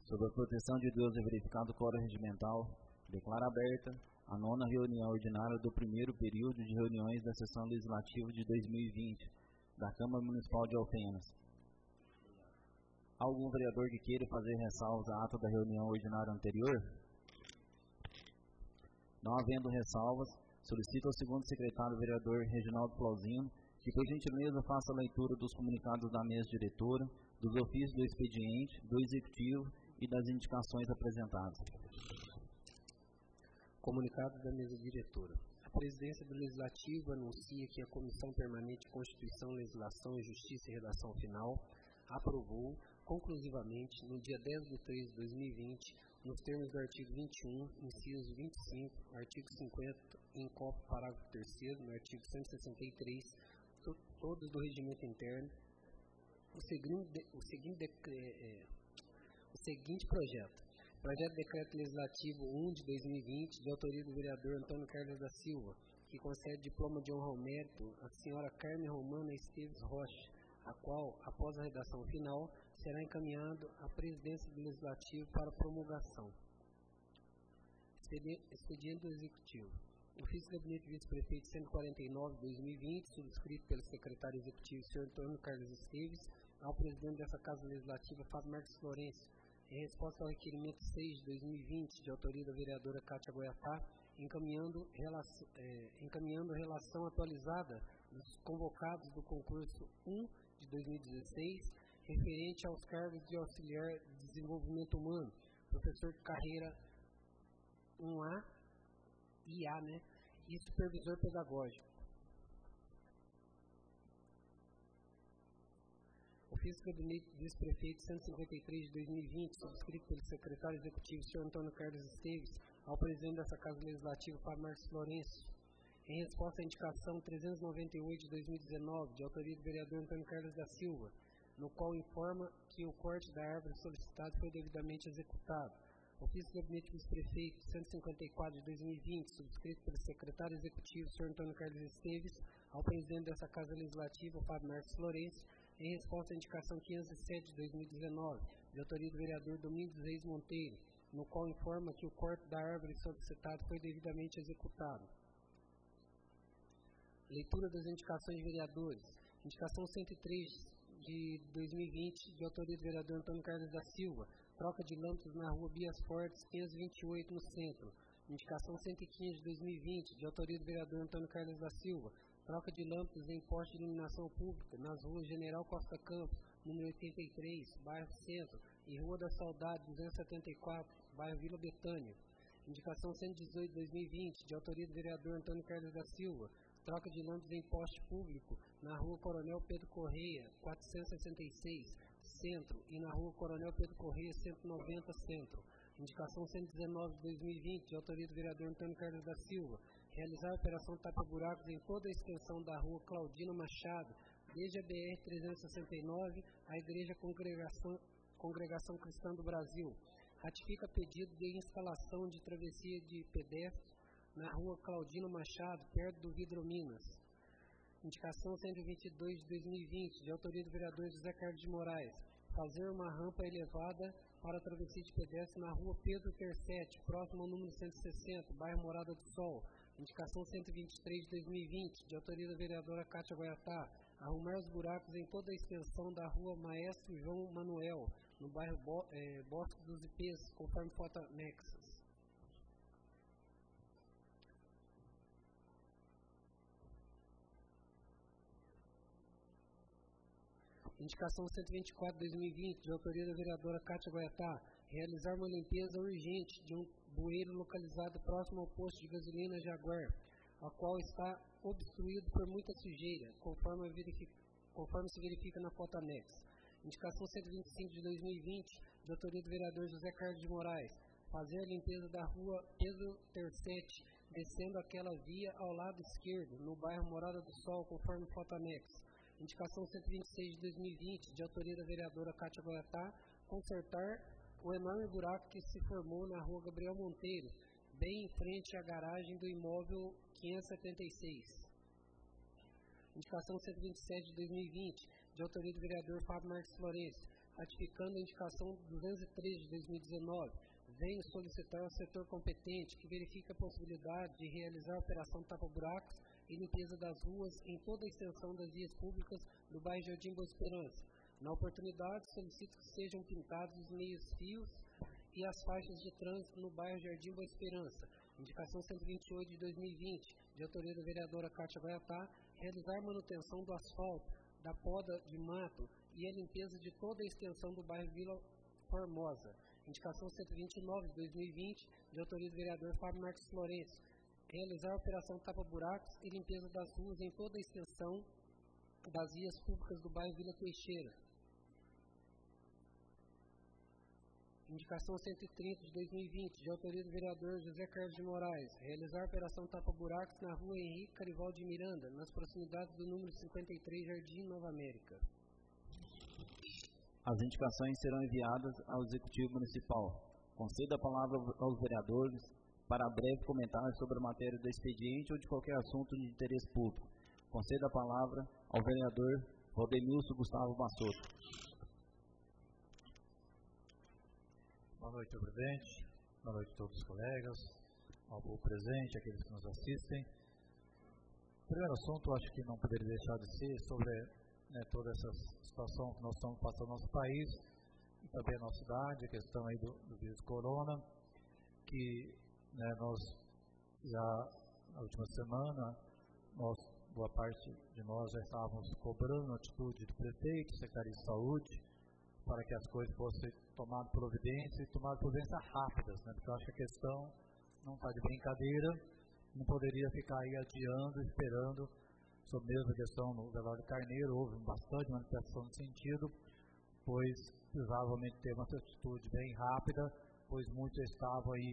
Sob a proteção de Deus e verificado o quórum regimental, declaro aberta a 9ª reunião ordinária do primeiro período de reuniões da sessão legislativa de 2020 da Câmara Municipal de Alfenas. Algum vereador que queira fazer ressalvas à ata da reunião ordinária anterior? Não havendo ressalvas, solicito ao segundo secretário vereador Reginaldo Flauzino que, por gentileza, faça a leitura dos comunicados da mesa diretora, dos ofícios do expediente, do executivo e das indicações apresentadas. Comunicado da mesa diretora. A presidência do Legislativo anuncia que a Comissão Permanente de Constituição, Legislação e Justiça e Redação Final aprovou conclusivamente, no dia 10 de 3 de 2020, nos termos do artigo 21, inciso 25, artigo 50, incópio parágrafo 3º, no artigo 163, todos do regimento interno, o seguinte projeto. Projeto de Decreto Legislativo 1 de 2020, de autoria do vereador Antônio Carlos da Silva, que concede diploma de honra ao mérito à senhora Carmen Romana Esteves Rocha, a qual, após a redação final, será encaminhado à presidência do Legislativo para promulgação. Expediente do Executivo. Ofício do Gabinete de Vice-Prefeito 149/2020, subscrito pelo secretário executivo, senhor Antônio Carlos Esteves, ao presidente dessa Casa Legislativa, Fábio Marques Lourenço, em resposta ao requerimento 6 de 2020, de autoria da vereadora Cátia Goiatá, encaminhando relação atualizada dos convocados do concurso 1 de 2016, referente aos cargos de auxiliar de desenvolvimento humano, professor de carreira 1A, IA, e supervisor pedagógico. Ofício do Gabinete do Vice-Prefeito 153 de 2020, subscrito pelo secretário executivo, senhor Antônio Carlos Esteves, ao presidente dessa Casa Legislativa, Fábio Marques Lourenço, em resposta à indicação 398 de 2019, de autoria do vereador Antônio Carlos da Silva, no qual informa que o corte da árvore solicitado foi devidamente executado. Ofício do Gabinete do Vice-Prefeito 154 de 2020, subscrito pelo secretário executivo, senhor Antônio Carlos Esteves, ao presidente dessa Casa Legislativa, Fábio Marques Lourenço, em resposta à indicação 507 de 2019, de autoria do vereador Domingos Reis Monteiro, no qual informa que o corte da árvore solicitado foi devidamente executado. Leitura das indicações de vereadores. Indicação 103 de 2020, de autoria do vereador Antônio Carlos da Silva, troca de lâmpadas na rua Bias Fortes, 528, no centro. Indicação 115 de 2020, de autoria do vereador Antônio Carlos da Silva, troca de lâmpadas em poste de iluminação pública nas ruas General Costa Campos, número 83, bairro Centro, e Rua da Saudade, 274, bairro Vila Betânia. Indicação 118 de 2020, de autoria do vereador Antônio Carlos da Silva, troca de lâmpadas em poste público na Rua Coronel Pedro Correia, 466, Centro, e na Rua Coronel Pedro Correia, 190, Centro. Indicação 119 de 2020, de autoria do vereador Antônio Carlos da Silva, realizar a operação tapa-buracos em toda a extensão da Rua Claudino Machado, desde a BR-369 à Igreja Congregação Cristã do Brasil. Ratifica pedido de instalação de travessia de pedestres na Rua Claudino Machado, perto do Vidrominas. Indicação 122 de 2020, de autoria do vereador José Carlos de Moraes, fazer uma rampa elevada para a travessia de pedestre na Rua Pedro Tercetti, próximo ao número 160, bairro Morada do Sol. Indicação 123 de 2020, de autoria da vereadora Cátia Goiatá, arrumar os buracos em toda a extensão da Rua Maestro João Manuel, no bairro Bosque dos Ipês, conforme foto anexas. Indicação 124 de 2020, de autoria da vereadora Cátia Goiatá, realizar uma limpeza urgente de um bueiro localizado próximo ao posto de gasolina Jaguar, a qual está obstruído por muita sujeira, conforme se verifica na foto anexa. Indicação 125 de 2020, de autoria do vereador José Carlos de Moraes, fazer a limpeza da Rua Pedro Tercetti, descendo aquela via ao lado esquerdo, no bairro Morada do Sol, conforme foto anexa. Indicação 126 de 2020, de autoria da vereadora Cátia Goiatá, consertar o enorme buraco que se formou na Rua Gabriel Monteiro, bem em frente à garagem do imóvel 576. Indicação 127 de 2020, de autoria do vereador Fábio Marques Lourenço, ratificando a indicação 203 de 2019, vem solicitar ao setor competente que verifique a possibilidade de realizar a operação tapa-buracos e limpeza das ruas em toda a extensão das vias públicas do bairro Jardim Boa Esperança. Na oportunidade, solicito que sejam pintados os meios-fios e as faixas de trânsito no bairro Jardim Boa Esperança. Indicação 128 de 2020, de autoria da vereadora Kátia Goiatá, realizar manutenção do asfalto, da poda de mato e a limpeza de toda a extensão do bairro Vila Formosa. Indicação 129 de 2020, de autoria do vereador Fábio Marques Florencio, realizar a operação tapa-buracos e limpeza das ruas em toda a extensão das vias públicas do bairro Vila Teixeira. Indicação 130 de 2020, de autoria do vereador José Carlos de Moraes, realizar a operação tapa-buracos na rua Henrique Carival de Miranda, nas proximidades do número 53, Jardim Nova América. As indicações serão enviadas ao Executivo Municipal. Conceda a palavra aos vereadores para breve comentário sobre a matéria do expediente ou de qualquer assunto de interesse público. Conceda a palavra ao vereador Rodemilson Gustavo Bassotto. Boa noite, senhor presidente. Boa noite a todos os colegas, ao povo presente, aqueles que nos assistem. O primeiro assunto, acho que não poderia deixar de ser sobre toda essa situação que nós estamos passando no nosso país e também a nossa cidade, a questão aí do vírus corona, que nós já, na última semana, boa parte de nós já estávamos cobrando a atitude do prefeito, secretário de saúde, para que as coisas fossem tomadas providência e tomadas providências rápidas, porque eu acho que a questão não está de brincadeira, não poderia ficar aí adiando, esperando, sobre mesmo a questão no velório Carneiro, houve bastante manifestação no sentido, pois precisava ter uma atitude bem rápida, pois muitos estavam aí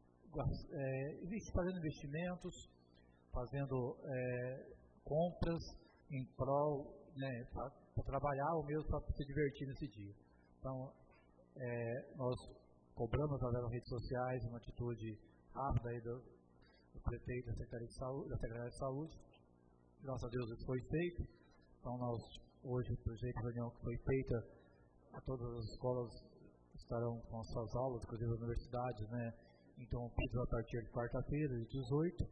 fazendo investimentos, fazendo compras em prol, para trabalhar ou mesmo para se divertir nesse dia. Então, nós cobramos através das redes sociais uma atitude rápida aí do prefeito, da Secretaria de Saúde. Graças a Deus isso foi feito. Então, nós, hoje, pelo jeito, a reunião que foi feita, todas as escolas estarão com as suas aulas, inclusive as universidades, interrompidas a partir de quarta-feira, de 18.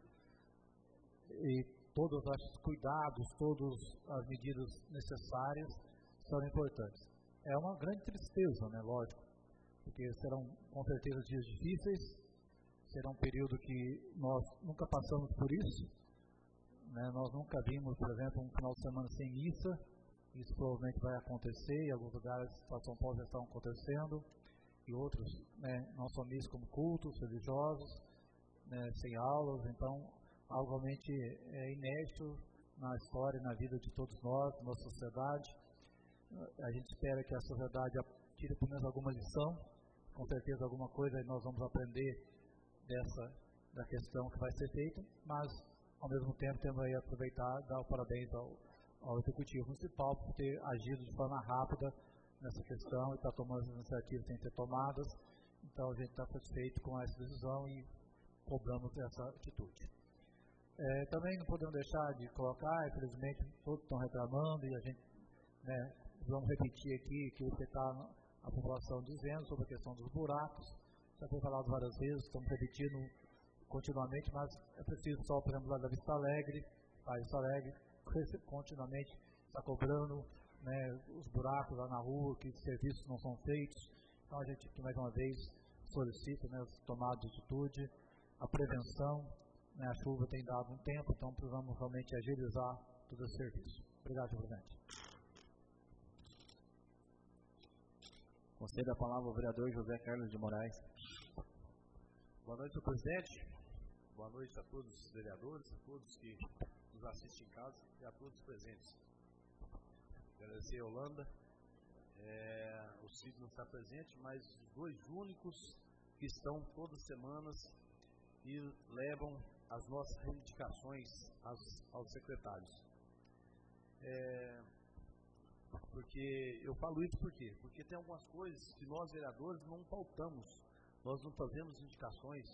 E todos os cuidados, todas as medidas necessárias são importantes. É uma grande tristeza, lógico, porque serão com certeza dias difíceis, será um período que nós nunca passamos por isso, nós nunca vimos, por exemplo, um final de semana sem missa, isso provavelmente vai acontecer, em alguns lugares de São Paulo já estão acontecendo, e outros, não só missa como cultos religiosos, sem aulas, então, algo realmente inédito na história e na vida de todos nós, da nossa sociedade. A gente espera que a sociedade tire pelo menos alguma lição, com certeza alguma coisa nós vamos aprender da questão que vai ser feita, mas ao mesmo tempo temos aí aproveitar e dar os parabéns ao Executivo Municipal por ter agido de forma rápida nessa questão e está tomando as iniciativas que têm que ser tomadas. Então a gente está satisfeito com essa decisão e cobramos essa atitude. Também não podemos deixar de colocar, infelizmente todos estão reclamando e a gente vamos repetir aqui que o que está a população dizendo sobre a questão dos buracos. Já foi falado várias vezes, estamos repetindo continuamente, mas é preciso só, por exemplo, lá da Vista Alegre, continuamente está cobrando os buracos lá na rua, que os serviços não são feitos. Então a gente, mais uma vez, solicita tomada de atitude, a prevenção, a chuva tem dado um tempo, então precisamos realmente agilizar todo esse serviço. Obrigado, senhor presidente. Conceda a palavra ao vereador José Carlos de Moraes. Boa noite, senhor presidente. Boa noite a todos os vereadores, a todos que nos assistem em casa e a todos os presentes. Agradecer a Holanda. O Cid não está presente, mas os dois únicos que estão todas as semanas e levam as nossas reivindicações aos secretários. Porque eu falo isso por quê? Porque tem algumas coisas que nós vereadores não pautamos, nós não fazemos indicações.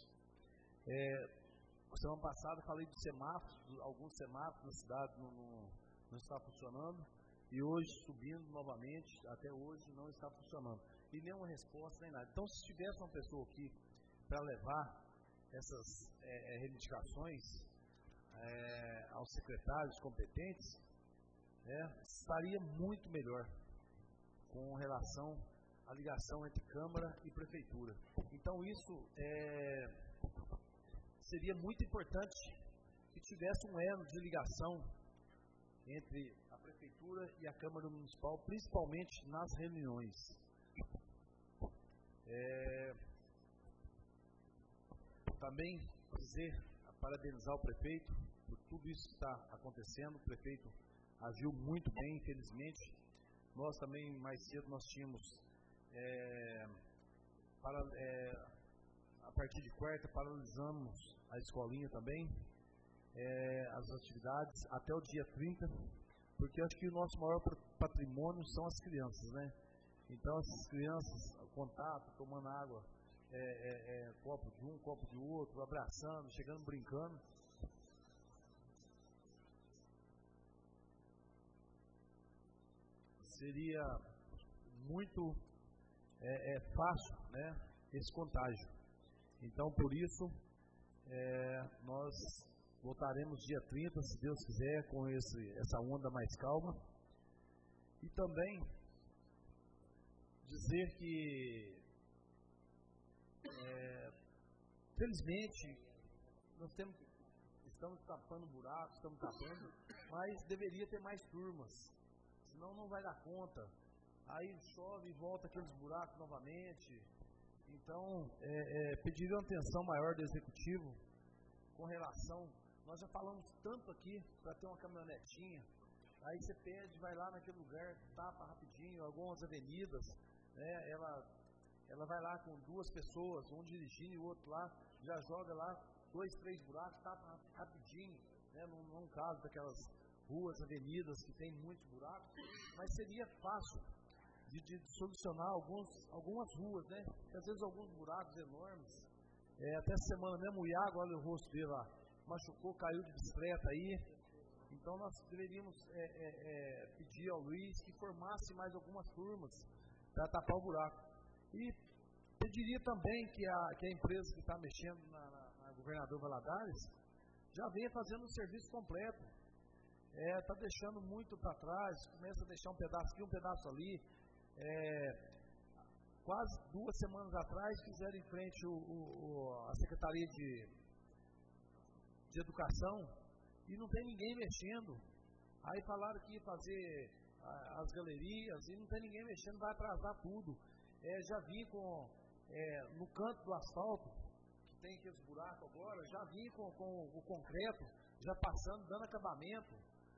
Semana passada falei de semáforos, alguns semáforos na cidade não está funcionando, e hoje subindo novamente, até hoje não está funcionando. E nenhuma resposta, nem nada. Então, se tivesse uma pessoa aqui para levar essas reivindicações aos secretários competentes, estaria muito melhor com relação à ligação entre Câmara e Prefeitura. Então, isso seria muito importante que tivesse um elo de ligação entre a Prefeitura e a Câmara Municipal, principalmente nas reuniões. Também parabenizar o prefeito por tudo isso que está acontecendo. O prefeito agiu muito bem, infelizmente. Nós também, mais cedo, nós tínhamos, a partir de quarta, paralisamos a escolinha também, as atividades, até o dia 30, porque acho que o nosso maior patrimônio são as crianças, né? Então, essas crianças, o contato, tomando água, copo de um, copo de outro, abraçando, chegando, brincando. Seria muito fácil, né, esse contágio. Então, por isso, nós voltaremos dia 30, se Deus quiser, com essa onda mais calma. E também dizer que, felizmente, nós estamos tapando buracos, mas deveria ter mais turmas, senão não vai dar conta. Aí chove e volta aqueles buracos novamente. Então, pediria uma atenção maior do Executivo com relação. Nós já falamos tanto aqui para ter uma caminhonetinha. Aí você pede, vai lá naquele lugar, tapa rapidinho, algumas avenidas, né? Ela vai lá com duas pessoas, um dirigindo e o outro lá, já joga lá 2, 3 buracos, tapa rapidinho, né? Num caso daquelas ruas, avenidas que tem muitos buracos, mas seria fácil de solucionar algumas ruas, né? Porque às vezes alguns buracos enormes. Até essa semana mesmo o Iago, olha o rosto dele lá, machucou, caiu de bicicleta aí. Então nós deveríamos pedir ao Luiz que formasse mais algumas turmas para tapar o buraco. E pediria também que a empresa que está mexendo na Governador Valadares já venha fazendo um serviço completo. Está deixando muito para trás, começa a deixar um pedaço aqui, um pedaço ali. Quase 2 semanas atrás fizeram em frente a Secretaria de Educação e não tem ninguém mexendo. Aí falaram que ia fazer as galerias e não tem ninguém mexendo, vai atrasar tudo. Já vi no canto do asfalto, que tem aqueles buracos agora, já vi com o concreto, já passando, dando acabamento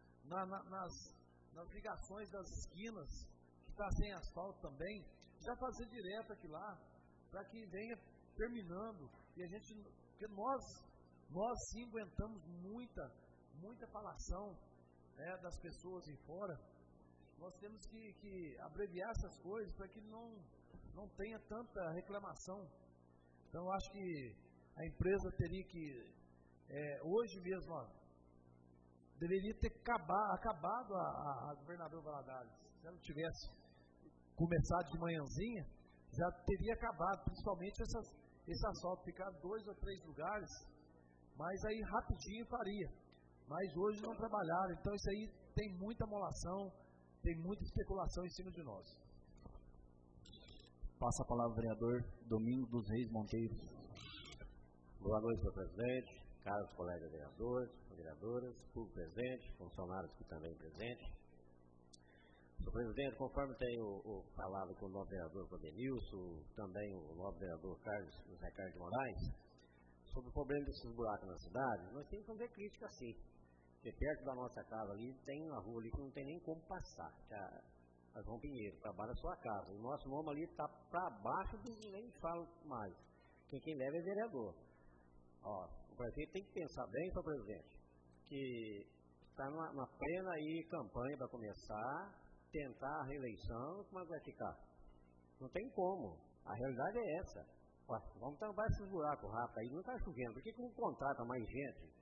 nas ligações das esquinas, que está sem asfalto também, já fazer direto aqui lá, para que venha terminando. E a gente, porque nós sim aguentamos muita falação, né, das pessoas em fora. Nós temos que abreviar essas coisas para que não tenha tanta reclamação. Então eu acho que a empresa teria que, hoje mesmo, deveria ter acabado a Governador Valadares. Se ela tivesse começado de manhãzinha, já teria acabado, principalmente esse asfalto, ficar 2 ou 3 lugares, mas aí rapidinho faria. Mas hoje não trabalharam, então isso aí tem muita molação, tem muita especulação em cima de nós. Passa a palavra ao vereador Domingos dos Reis Monteiro. Boa noite, senhor presidente, caros colegas vereadores, vereadoras, público presente, funcionários que também presentes. Senhor presidente, conforme tenho falado com o novo vereador Claudenilson, também o novo vereador José Carlos de Moraes, sobre o problema desses buracos na cidade, nós temos que fazer crítica sim. Porque perto da nossa casa ali tem uma rua ali que não tem nem como passar, que é a João Pinheiro, para baixo da sua casa. O nosso nome ali está para baixo do nem falo mais. Quem leva é vereador. O prefeito tem que pensar bem, senhor presidente, que está na plena aí campanha para começar, tentar a reeleição, como é que vai ficar? Não tem como. A realidade é essa. Vamos tampar esses buracos rápidos aí, não está chovendo. Por que não contrata mais gente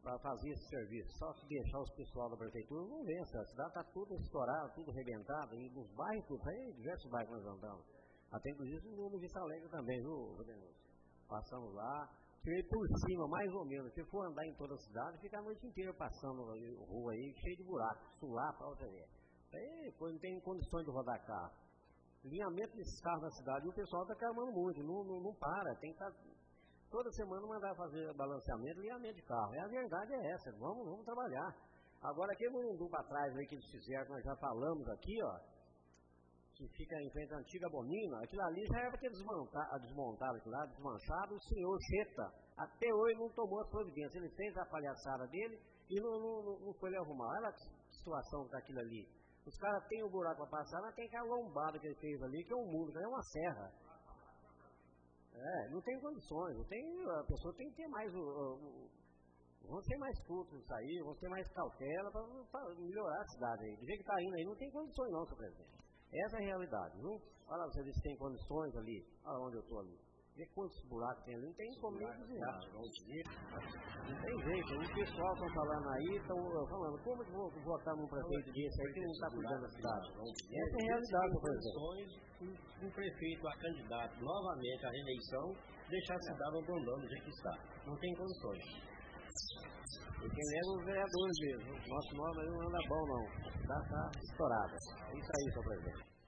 para fazer esse serviço. Só que deixar os pessoal da prefeitura não vença. A cidade está tudo estourada, tudo arrebentado, e nos bairros, tudo, aí diversos bairros que nós andamos. Até inclusive no Vista Alegre também, viu, Denilson? Passamos lá, tirei por cima, mais ou menos. Se for andar em toda a cidade, fica a noite inteira passando rua aí, cheio de buracos, sular para você ver. Aí, não tem condições de rodar carro. Alinhamento desses carros na cidade, e o pessoal está clamando muito, não para, tem que estar. Toda semana mandar fazer balanceamento, alinhamento de carro. A verdade é essa, vamos trabalhar. Agora, aquele mundo para trás aí que eles fizeram, que nós já falamos aqui, ó, que fica em frente à antiga Bonina, aquilo ali já era para ter desmontado aquilo lá, desmanchado. O senhor Cheta, até hoje não tomou as providências. Ele fez a palhaçada dele e não foi lhe arrumar. Olha a situação que está aquilo ali. Os caras têm o buraco para passar, mas tem aquela lombada que ele fez ali, que é um muro, que é uma serra. Não tem condições, a pessoa tem que ter mais, vamos ter mais cultos nisso aí, vamos ter mais cautela para melhorar a cidade aí. Do jeito que está indo aí, não tem condições não, senhor presidente. Essa é a realidade, viu? Olha lá, você vê se tem condições ali, olha onde eu estou ali. Vê quantos buracos tem ali, não tem como nem desviar. Não tem jeito, o pessoal está falando aí, estão falando, como que vou votar num prefeito desse aí que não está cuidando da cidade? Essa é a realidade, senhor presidente. Um prefeito a candidato novamente à reeleição, deixar a cidade abandonando do jeito que está. Não tem condições. E quem leva os vereadores mesmo. Nosso nome aí não anda bom, não. Está estourado. É isso aí, senhor presidente.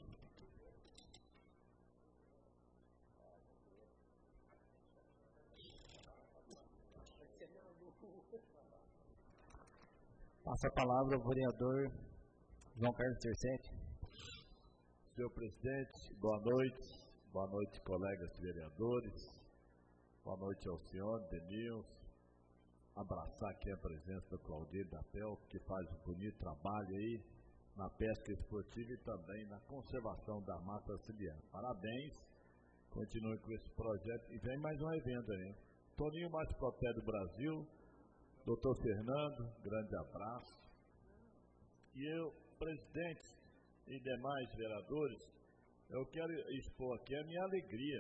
Passa a palavra ao vereador João Carlos Tercetti. Senhor presidente, boa noite. Boa noite, colegas vereadores. Boa noite ao senhor Denilson. Abraçar aqui a presença do Claudir da PEL, que faz um bonito trabalho aí na pesca esportiva e também na conservação da mata ciliar. Parabéns, continue com esse projeto. E vem mais um evento aí. Toninho Mascoté do Brasil, doutor Fernando, grande abraço. E eu, presidente e demais vereadores, eu quero expor aqui a minha alegria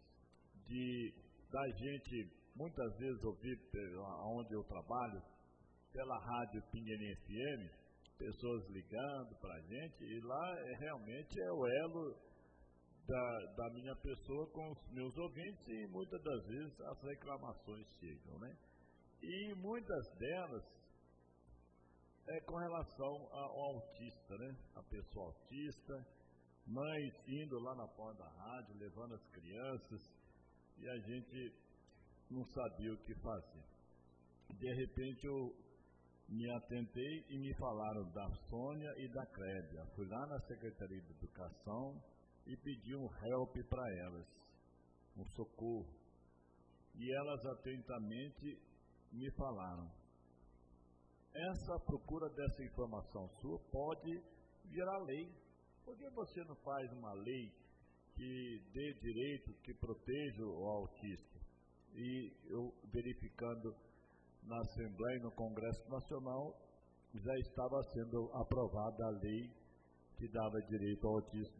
da gente muitas vezes ouvir onde eu trabalho, pela rádio Pinheirinho FM, pessoas ligando para a gente, e lá realmente é o elo da minha pessoa com os meus ouvintes, e muitas das vezes as reclamações chegam, né? E muitas delas é com relação ao autista, né? A pessoa autista, mães indo lá na porta da rádio, levando as crianças, e a gente não sabia o que fazer. De repente eu me atentei e me falaram da Sônia e da Clédia. Fui lá na Secretaria de Educação e pedi um help para elas, um socorro. E elas atentamente me falaram: essa procura dessa informação sua pode virar lei. Por que você não faz uma lei que dê direito, que proteja o autista? E eu, verificando na Assembleia e no Congresso Nacional, já estava sendo aprovada a lei que dava direito ao autista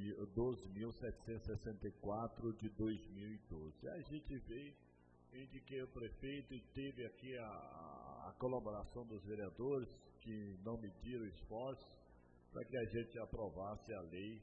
12.764 de 2012. A gente veio, indiquei o prefeito e teve aqui a colaboração dos vereadores, que não mediram esforços, para que a gente aprovasse a lei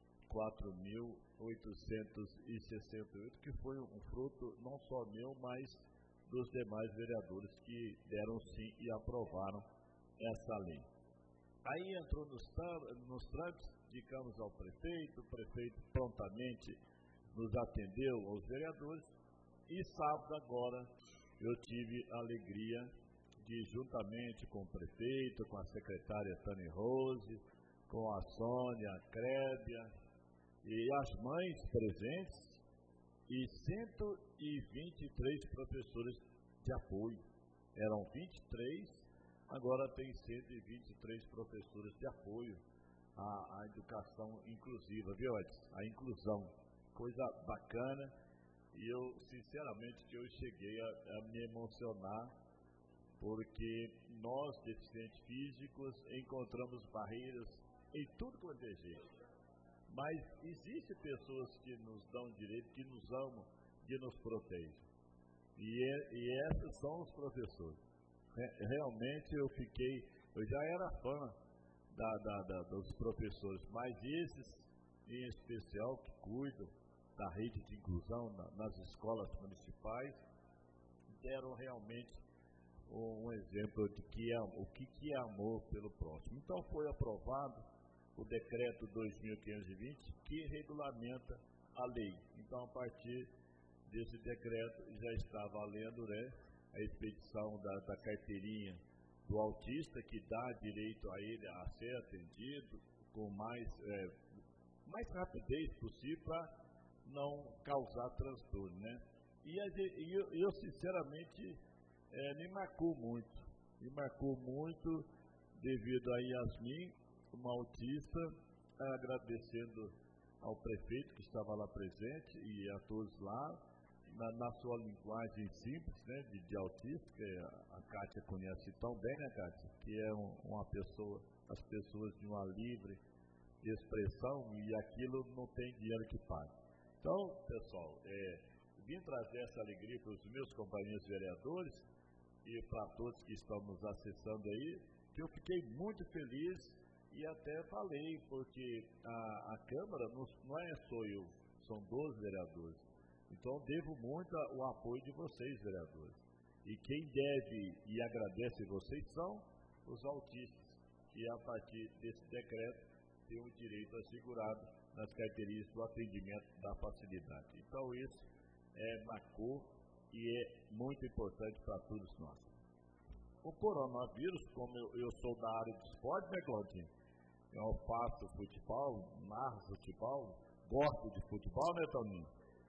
4.868, que foi um fruto não só meu, mas dos demais vereadores que deram sim e aprovaram essa lei. Aí entrou nos trâmites, indicamos ao prefeito, o prefeito prontamente nos atendeu aos vereadores, e sábado agora eu tive a alegria de, juntamente com o prefeito, com a secretária Tânia Rose, com a Sônia, a Clébia e as mães presentes, e 123 professores de apoio. Eram 23, agora tem 123 professores de apoio à educação inclusiva, viu, Edson? A inclusão, coisa bacana, e eu, sinceramente, eu cheguei a me emocionar, porque nós, deficientes físicos, encontramos barreiras em tudo quanto é jeito. Mas existem pessoas que nos dão direito, que nos amam, que nos protegem. E esses são os professores. Realmente eu já era fã dos professores, mas esses em especial que cuidam da rede de inclusão nas escolas municipais deram realmente um exemplo de o que é amor pelo próximo. Então foi aprovado o decreto 2520 que regulamenta a lei. Então a partir desse decreto já está valendo, né, a expedição da carteirinha do autista, que dá direito a ele a ser atendido com mais rapidez possível para não causar transtorno, né? E eu sinceramente me marcou muito devido a Yasmin, uma autista, agradecendo ao prefeito que estava lá presente e a todos lá, na sua linguagem simples, né, de autista, que a Kátia conhece tão bem, né, Kátia? Que é as pessoas de uma livre expressão, e aquilo não tem dinheiro que pague. Então, pessoal, vim trazer essa alegria para os meus companheiros vereadores e para todos que estão nos acessando aí, que eu fiquei muito feliz e até falei, porque a Câmara não é só eu, são 12 vereadores. Então, devo muito o apoio de vocês, vereadores. E quem deve e agradece vocês são os autistas, que a partir desse decreto têm o direito assegurado nas carteirinhas do atendimento da facilidade. Então, isso marcou e é muito importante para todos nós. O coronavírus, como eu sou da área de esporte, né, Claudinho? Eu faço futebol, narro futebol, gosto de futebol, né, Toninho?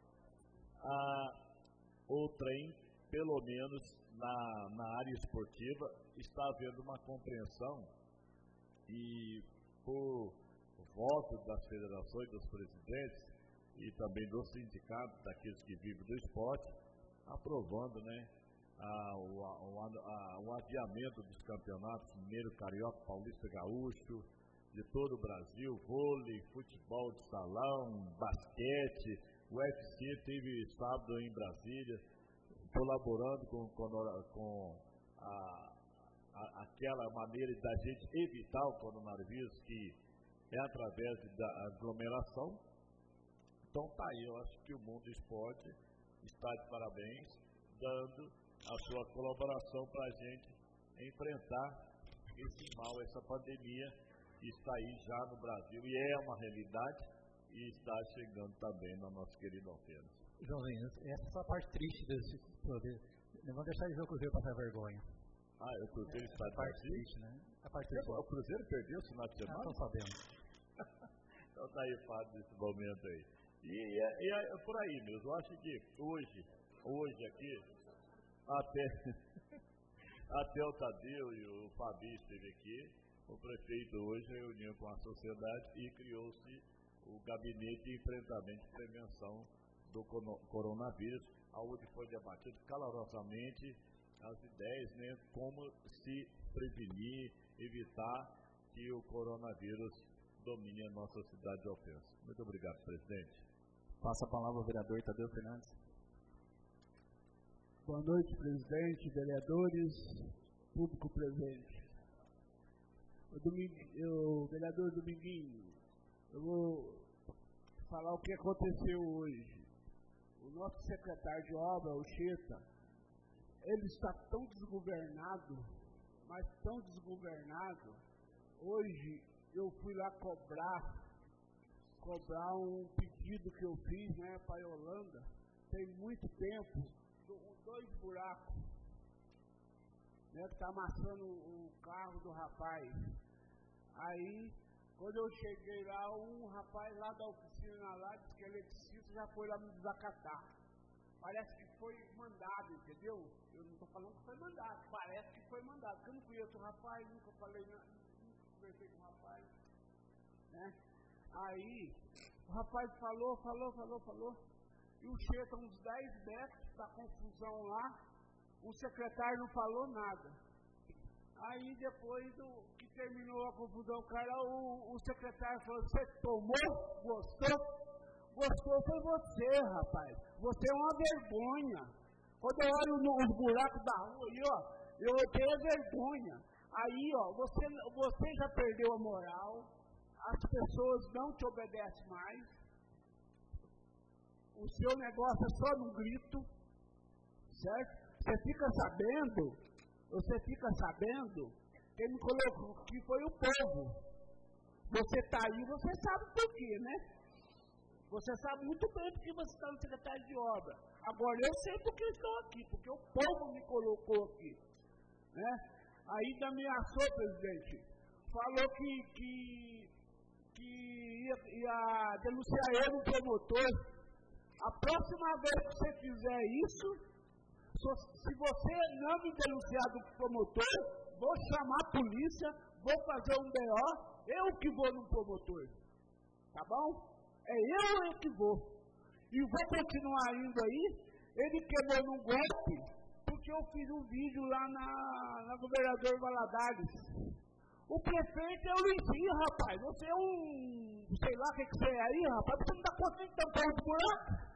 O trem, pelo menos na área esportiva, está havendo uma compreensão e por voto das federações, dos presidentes e também dos sindicatos, daqueles que vivem do esporte, aprovando, né, o adiamento dos campeonatos mineiro, carioca, paulista, gaúcho, de todo o Brasil, vôlei, futebol de salão, basquete. O UFC teve sábado em Brasília, colaborando com aquela maneira da gente evitar o coronavírus, que é através da aglomeração. Então tá aí, eu acho que o mundo do esporte está de parabéns, dando a sua colaboração para a gente enfrentar esse mal, essa pandemia que está aí já no Brasil e é uma realidade e está chegando também na nossa querida Alfenas. Joãozinho, essa é a parte triste desse poder. Não vamos deixar de ver o Cruzeiro passar vergonha. O Cruzeiro está a parte triste, né? A parte triste. O Cruzeiro perdeu esse final de semana? Estão sabendo. Então tá aí o fato desse momento aí. E é por aí mesmo. Eu acho que hoje aqui, até o Tadeu e o Fabi esteve aqui, o prefeito hoje reuniu com a sociedade e criou-se o Gabinete de Enfrentamento e Prevenção do Coronavírus, onde foi debatido calorosamente as ideias, né, como se prevenir, evitar que o coronavírus domine a nossa cidade de Alfenas. Muito obrigado, presidente. Passa a palavra ao vereador Tadeu Fernandes. Boa noite, presidente, vereadores, público presente. Vereador Dominguinho, eu vou falar o que aconteceu hoje. O nosso secretário de obra, o Cheta, ele está tão desgovernado, mas tão desgovernado. Hoje eu fui lá cobrar um pedido que eu fiz, né, para a Yolanda, tem muito tempo, 2 buracos, né, que está amassando o carro do rapaz. Aí, quando eu cheguei lá, um rapaz lá da oficina lá, disse que eletricista, já foi lá me desacatar. Parece que foi mandado, entendeu? Eu não estou falando que foi mandado, parece que foi mandado, porque eu não conheço o rapaz, nunca falei nada, nunca conversei com o rapaz, né? Aí, o rapaz falou, e o Cheta, uns 10 metros da confusão lá, o secretário não falou nada. Aí, depois que terminou a confusão, o secretário falou: você tomou? Gostou? Gostou foi você, rapaz. Você é uma vergonha. Quando eu olho os buracos da rua ali, ó, eu tenho vergonha. Aí, ó, você já perdeu a moral, as pessoas não te obedecem mais, o seu negócio é só no grito, certo? Você fica sabendo, quem me colocou aqui foi o povo. Você está aí, você sabe por quê, né? Você sabe muito bem porque você está no secretário de obra. Agora, eu sei porque eu estou aqui, porque o povo me colocou aqui, né? Aí me ameaçou, presidente, falou que ia denunciar eu no promotor. A próxima vez que você fizer isso, se você não me denunciar do promotor, vou chamar a polícia, vou fazer um BO, eu que vou no promotor, tá bom? É eu que vou. E vou continuar indo aí. Ele quebrou num golpe, porque eu fiz um vídeo lá na Governador Valadares. O prefeito é o Luizinho, rapaz. Você é um, sei lá o que você é aí, rapaz. Você não está conseguindo tampar o buraco?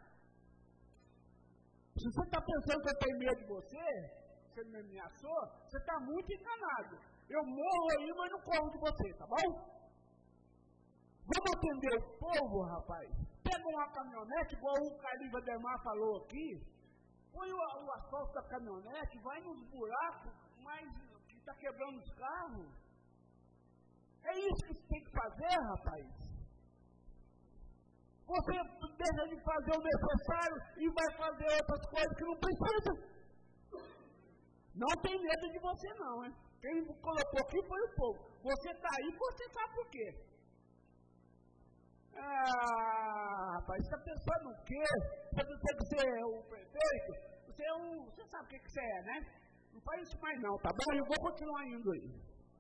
Se você está pensando que eu tenho medo de você me ameaçou, você está muito enganado. Eu morro aí, mas não corro de você, tá bom? Vamos atender o povo, rapaz. Pega uma caminhonete, igual o Carlinhos Ademar falou aqui, põe o asfalto da caminhonete, vai nos buracos, mas que está quebrando os carros. É isso que você tem que fazer, rapaz. Você deixa de fazer o necessário e vai fazer outras coisas que não precisa. Não tem medo de você não, hein? Quem colocou aqui foi o povo. Você está aí, você sabe por quê. Rapaz, você está pensando o quê? Você pensa que você é o prefeito? Você sabe o que você é, né? Não faz isso mais não, tá bom? Eu vou continuar indo aí.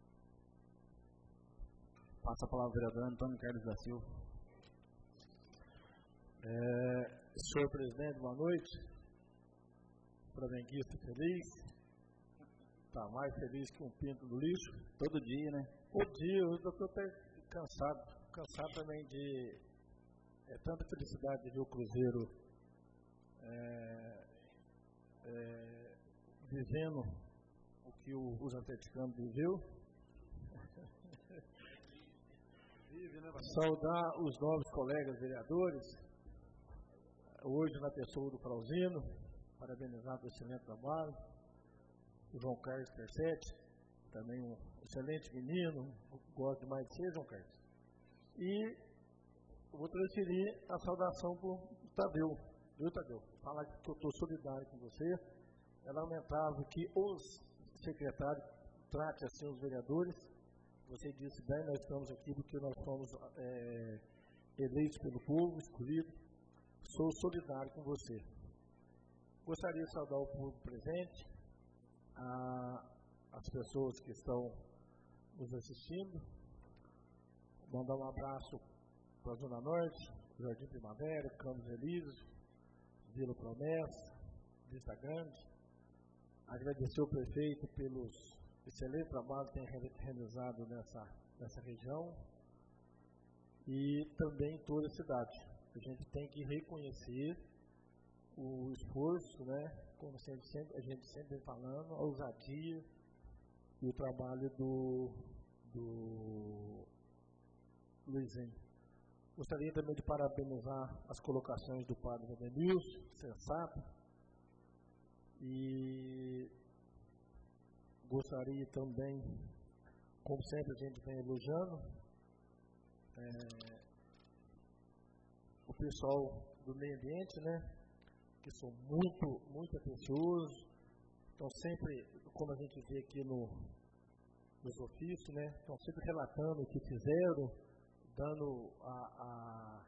Passa a palavra ao vereador Antônio Carlos da Silva. Senhor presidente, boa noite. Flamenguista feliz. Está mais feliz que um pinto do lixo. Todo dia, né? Todo dia, eu estou até cansado. Cansado também de tanta felicidade de ver o Cruzeiro vivendo o que os atleticanos viveu. Saudar os novos colegas vereadores, hoje na pessoa do Flauzino, parabenizar o excelente trabalho, o João Carlos Tercetti, também um excelente menino, gosto demais de ser, João Carlos. E vou transferir a saudação para o Tadeu. Viu, Tadeu? Falar que eu estou solidário com você. É lamentável que os secretários tratem assim os vereadores. Você disse bem, nós estamos aqui porque nós somos eleitos pelo povo, escolhidos. Sou solidário com você. Gostaria de saudar o público presente, as pessoas que estão nos assistindo. Mandar um abraço para a Zona Norte, Jardim Primavera, Campos Elíseos, Vila Promessa, Vista Grande. Agradecer ao prefeito pelos excelentes trabalhos que tem realizado nessa região e também em toda a cidade. A gente tem que reconhecer o esforço, né, como a gente sempre vem falando, a ousadia e o trabalho do Luizinho. Gostaria também de parabenizar as colocações do padre Edenilson, sensato, e gostaria também, como sempre a gente vem elogiando, o pessoal do meio ambiente, né, que são muito atenciosos, estão sempre, como a gente vê aqui nos ofícios, né, estão sempre relatando o que fizeram, dando a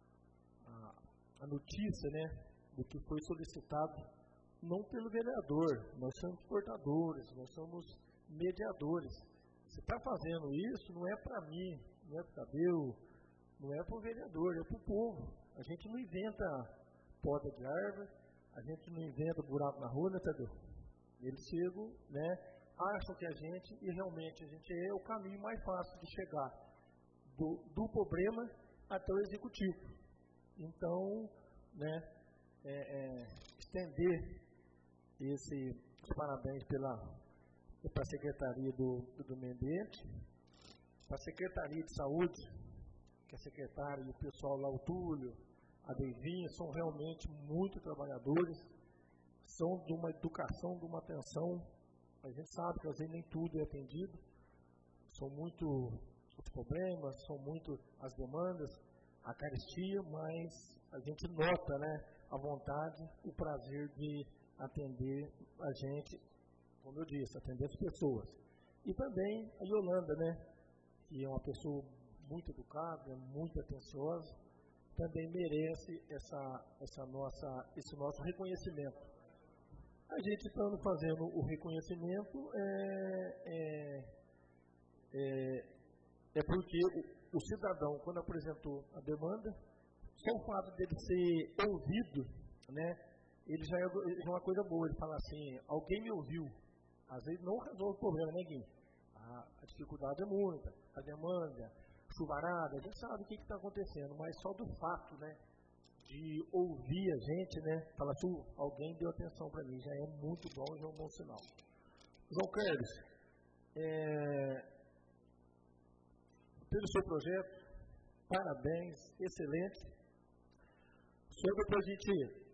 notícia, né, do que foi solicitado, não pelo vereador. Nós somos portadores, nós somos mediadores. Você está fazendo isso, não é para mim, não é para o Tadeu, não é para o vereador, é para o povo. A gente não inventa poda de árvore, a gente não inventa buraco na rua, né, Tadeu? Eles chegam, né, acham que a gente, e realmente a gente é o caminho mais fácil de chegar do problema até o executivo. Então, né, estender os parabéns para a Secretaria do Meio Ambiente, para a Secretaria de Saúde, que é a secretária e o pessoal lá, o Túlio, a Deivinha, são realmente muito trabalhadores, são de uma educação, de uma atenção. A gente sabe que às vezes nem tudo é atendido, são muito os problemas, são muito as demandas, a carestia, mas a gente nota, né, a vontade, o prazer de atender a gente, como eu disse, atender as pessoas. E também a Yolanda, né, que é uma pessoa muito educada, muito atenciosa, também merece esse nosso reconhecimento. A gente estando fazendo o reconhecimento é porque o cidadão, quando apresentou a demanda, só o fato dele ser ouvido, né, ele já é uma coisa boa. Ele fala assim, alguém me ouviu. Às vezes não resolve o problema, né, Gui? A dificuldade é muita, a demanda, chuvarada, a gente sabe o que está acontecendo, mas só do fato, né, de ouvir a gente, né, falar assim, alguém deu atenção para mim, já é muito bom, já é um bom sinal. João Carlos, pelo seu projeto, parabéns, excelente. Só para a gente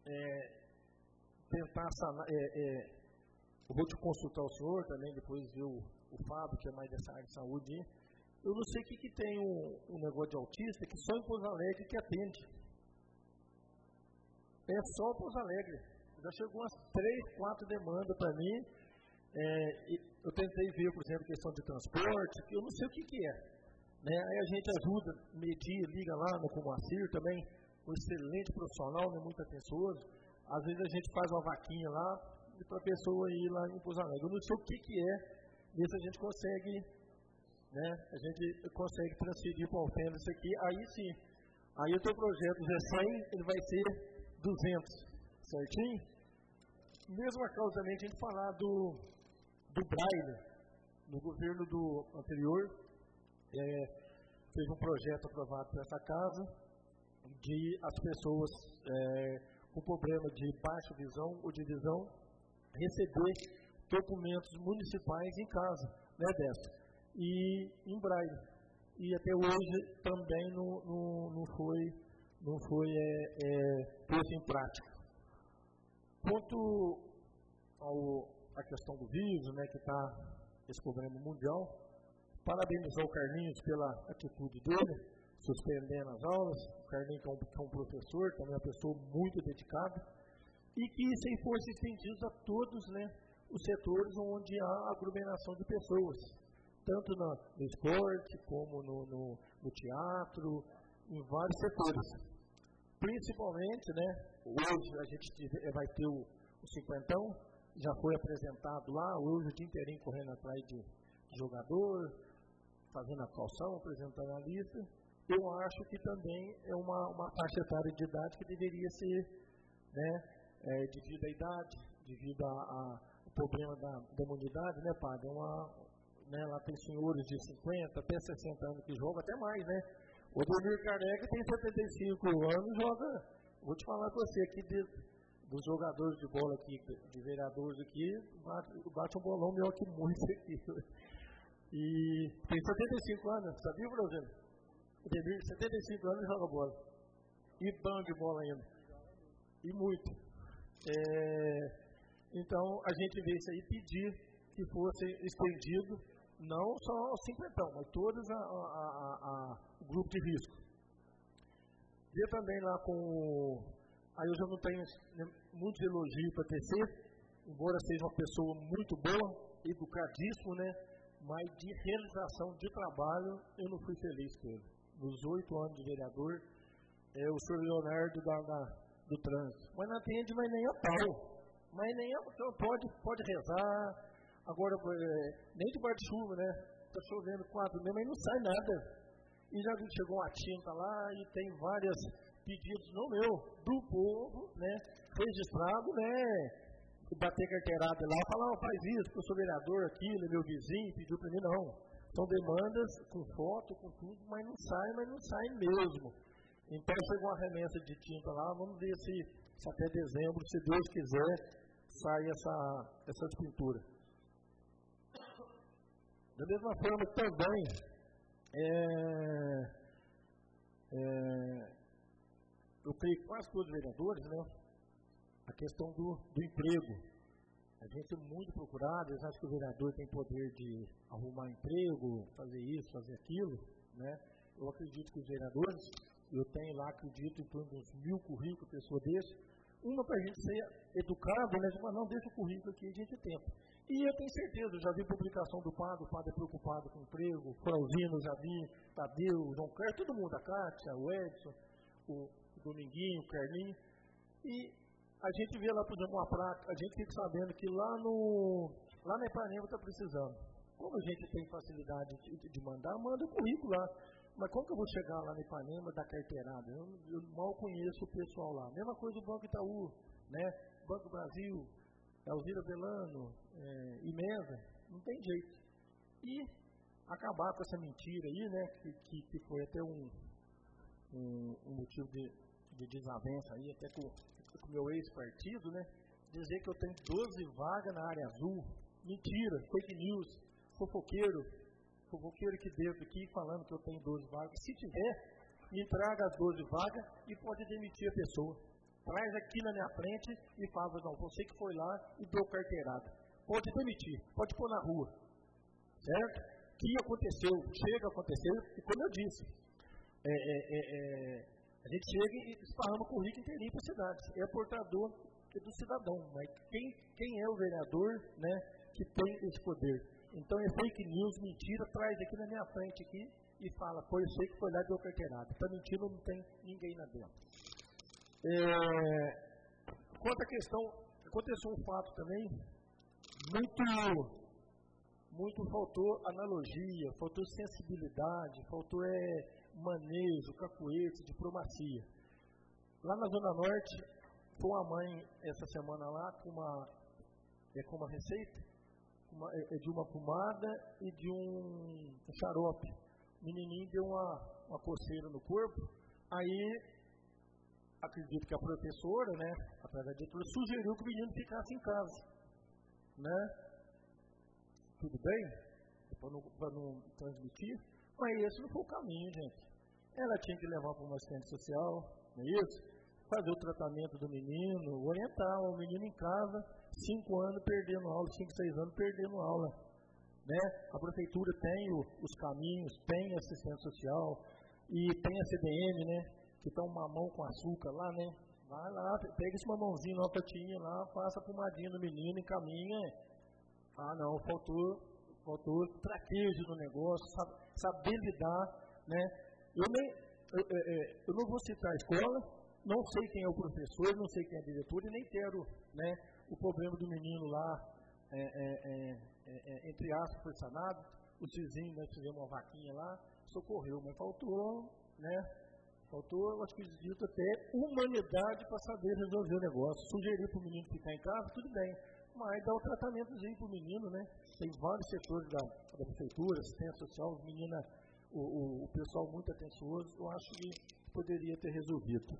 tentar sanar, eu vou te consultar o senhor também, depois ver o Fábio, que é mais dessa área de saúde. Eu não sei o que tem um negócio de autista que só em Pouso Alegre que atende. É só Pouso Alegre. Já chegou umas 3, 4 demandas para mim. Eu tentei ver, por exemplo, questão de transporte, que eu não sei o que é. Né? Aí a gente ajuda, medir, liga lá no Comacir também, um excelente profissional, né, muito atencioso. Às vezes a gente faz uma vaquinha lá para a pessoa ir lá em Pouso Alegre. Eu não sei o que é, nisso a gente consegue, né, a gente consegue transferir para o Alfenda isso aqui. Aí sim, aí o teu projeto já é 100, ele vai ser 200, certinho? Mesma causa também a gente falar do Braille, no governo do anterior, fez um projeto aprovado por essa casa, de as pessoas com problema de baixa visão ou de visão receber documentos municipais em casa, né, Décio? E em Braille. E até hoje também não foi posto em prática. Quanto à questão do vírus, né, que está esse problema mundial, parabenizar o Carlinhos pela atitude dele, suspendendo as aulas. O Carlinhos, que é um professor, também é uma pessoa muito dedicada, e que isso aí fosse estendido a todos, né, os setores onde há aglomeração de pessoas, tanto no esporte, como no teatro, em vários setores. Principalmente, né, hoje a gente vai ter o 50º, já foi apresentado lá, hoje o dia inteirinho correndo atrás de jogador, fazendo a calção, apresentando a lista. Eu acho que também é uma faixa etária de idade que deveria ser, né, devido à idade, devido ao problema da imunidade, né, padre? Né, lá tem senhores de 50 até 60 anos que jogam, até mais, né? O Ademir Careca tem 75 anos e joga. Vou te falar com você aqui, dos jogadores de bola aqui, de vereadores aqui, bate um bolão melhor que muitos aqui. E tem 75 anos, sabia, Brasil? O Ademir, 75 anos, joga bola. E bom de bola ainda. E muito. Então, a gente veio isso aí pedir que fosse estendido, não só aos 50, mas todos o grupo de risco. Vê também lá com... Aí eu já não tenho muitos elogios para tecer, embora seja uma pessoa muito boa, educadíssimo, né? Mas de realização de trabalho, eu não fui feliz com ele. Nos 8 anos de vereador, o senhor Leonardo do trânsito. Mas não atende, mas nem a pau. Mas nem a pau. Pode rezar. Agora, nem de guarda-chuva, né? Está chovendo 4 meses, mas não sai nada. E já chegou uma tinta lá e tem vários pedidos, não meu, do povo, né? Registrado, né? Bater carteirada lá, falar, faz isso, que eu sou vereador aqui, meu vizinho, pediu para mim, não. São demandas com foto, com tudo, mas não sai mesmo. Então, chegou uma remessa de tinta lá, vamos ver se até dezembro, se Deus quiser, sai essas pinturas. Da mesma forma também, eu creio que quase todos os vereadores, né, a questão do emprego. A gente é muito procurado, eles acham que o vereador tem poder de arrumar emprego, fazer isso, fazer aquilo, né? Eu acredito que os vereadores, eu tenho lá, acredito, em torno de uns 1000 currículos, pessoa desse, uma para a gente ser educado, né? Mas não, deixa o currículo aqui, a gente tem tempo. E eu tenho certeza, eu já vi publicação do Padre é preocupado com o emprego, o Frauzino, já vi, Tadeu, o João Carlos, todo mundo, a Cátia, o Edson, o Dominguinho, o Carlinho, e a gente vê lá, por exemplo, uma placa, a gente fica sabendo que lá na Ipanema está precisando. Como a gente tem facilidade de mandar, manda o currículo lá. Mas como que eu vou chegar lá na Ipanema da carteirada? Eu mal conheço o pessoal lá. Mesma coisa do Banco Itaú, né? Banco Brasil, Alzira Belano, Imesa, não tem jeito. E acabar com essa mentira aí, né? Que foi até um motivo de desavença aí, até com o meu ex-partido, né? Dizer que eu tenho 12 vagas na área azul. Mentira, fake news, fofoqueiro que dentro aqui falando que eu tenho 12 vagas. Se tiver, me traga as 12 vagas e pode demitir a pessoa. Traz aqui na minha frente e fala, não, você que foi lá e deu carteirada. Pode demitir, pode pôr na rua. Certo? O que aconteceu? Chega a acontecer, e como eu disse, a gente chega e esparrama o currículo inteirinho para a cidade. É portador do cidadão, mas quem é o vereador, né, que tem esse poder? Então é fake news, mentira, traz aqui na minha frente aqui e fala, foi eu sei que foi lá e deu carteirada. Está mentindo, não tem ninguém lá dentro. Quanto à questão, aconteceu um fato também, muito faltou analogia, faltou sensibilidade, faltou manejo, cacuete, diplomacia. Lá na Zona Norte, foi uma mãe essa semana lá com uma receita de uma pomada e de um xarope. O menininho deu uma coceira no corpo, aí acredito que a professora, né, através da diretora, sugeriu que o menino ficasse em casa, né? Tudo bem? Para não transmitir, mas esse não foi o caminho, gente. Ela tinha que levar para uma assistente social, não é isso? Fazer o tratamento do menino, orientar o menino em casa, 5 anos perdendo aula, 5, 6 anos perdendo aula. Né? A prefeitura tem os caminhos, tem assistente social e tem a CDM, né? Que está um mamão com açúcar lá, né? Vai lá, pega esse mamãozinho, uma patinha lá, faça a pomadinha no menino, encaminha. Ah, não, faltou traquejo no negócio, saber lidar, né? Eu não vou citar a escola, não sei quem é o professor, não sei quem é a diretora e nem quero, né, o problema do menino lá, entre aspas, foi sanado. Os vizinhos, nós fizemos uma vaquinha lá, socorreu, mas faltou, né? Faltou, eu acho que dito até humanidade para saber resolver o negócio. Sugerir para o menino ficar em casa, tudo bem, mas dá o tratamentozinho para o menino, né? Tem vários setores da prefeitura, assistência social, os meninos, o pessoal muito atencioso, eu acho que poderia ter resolvido.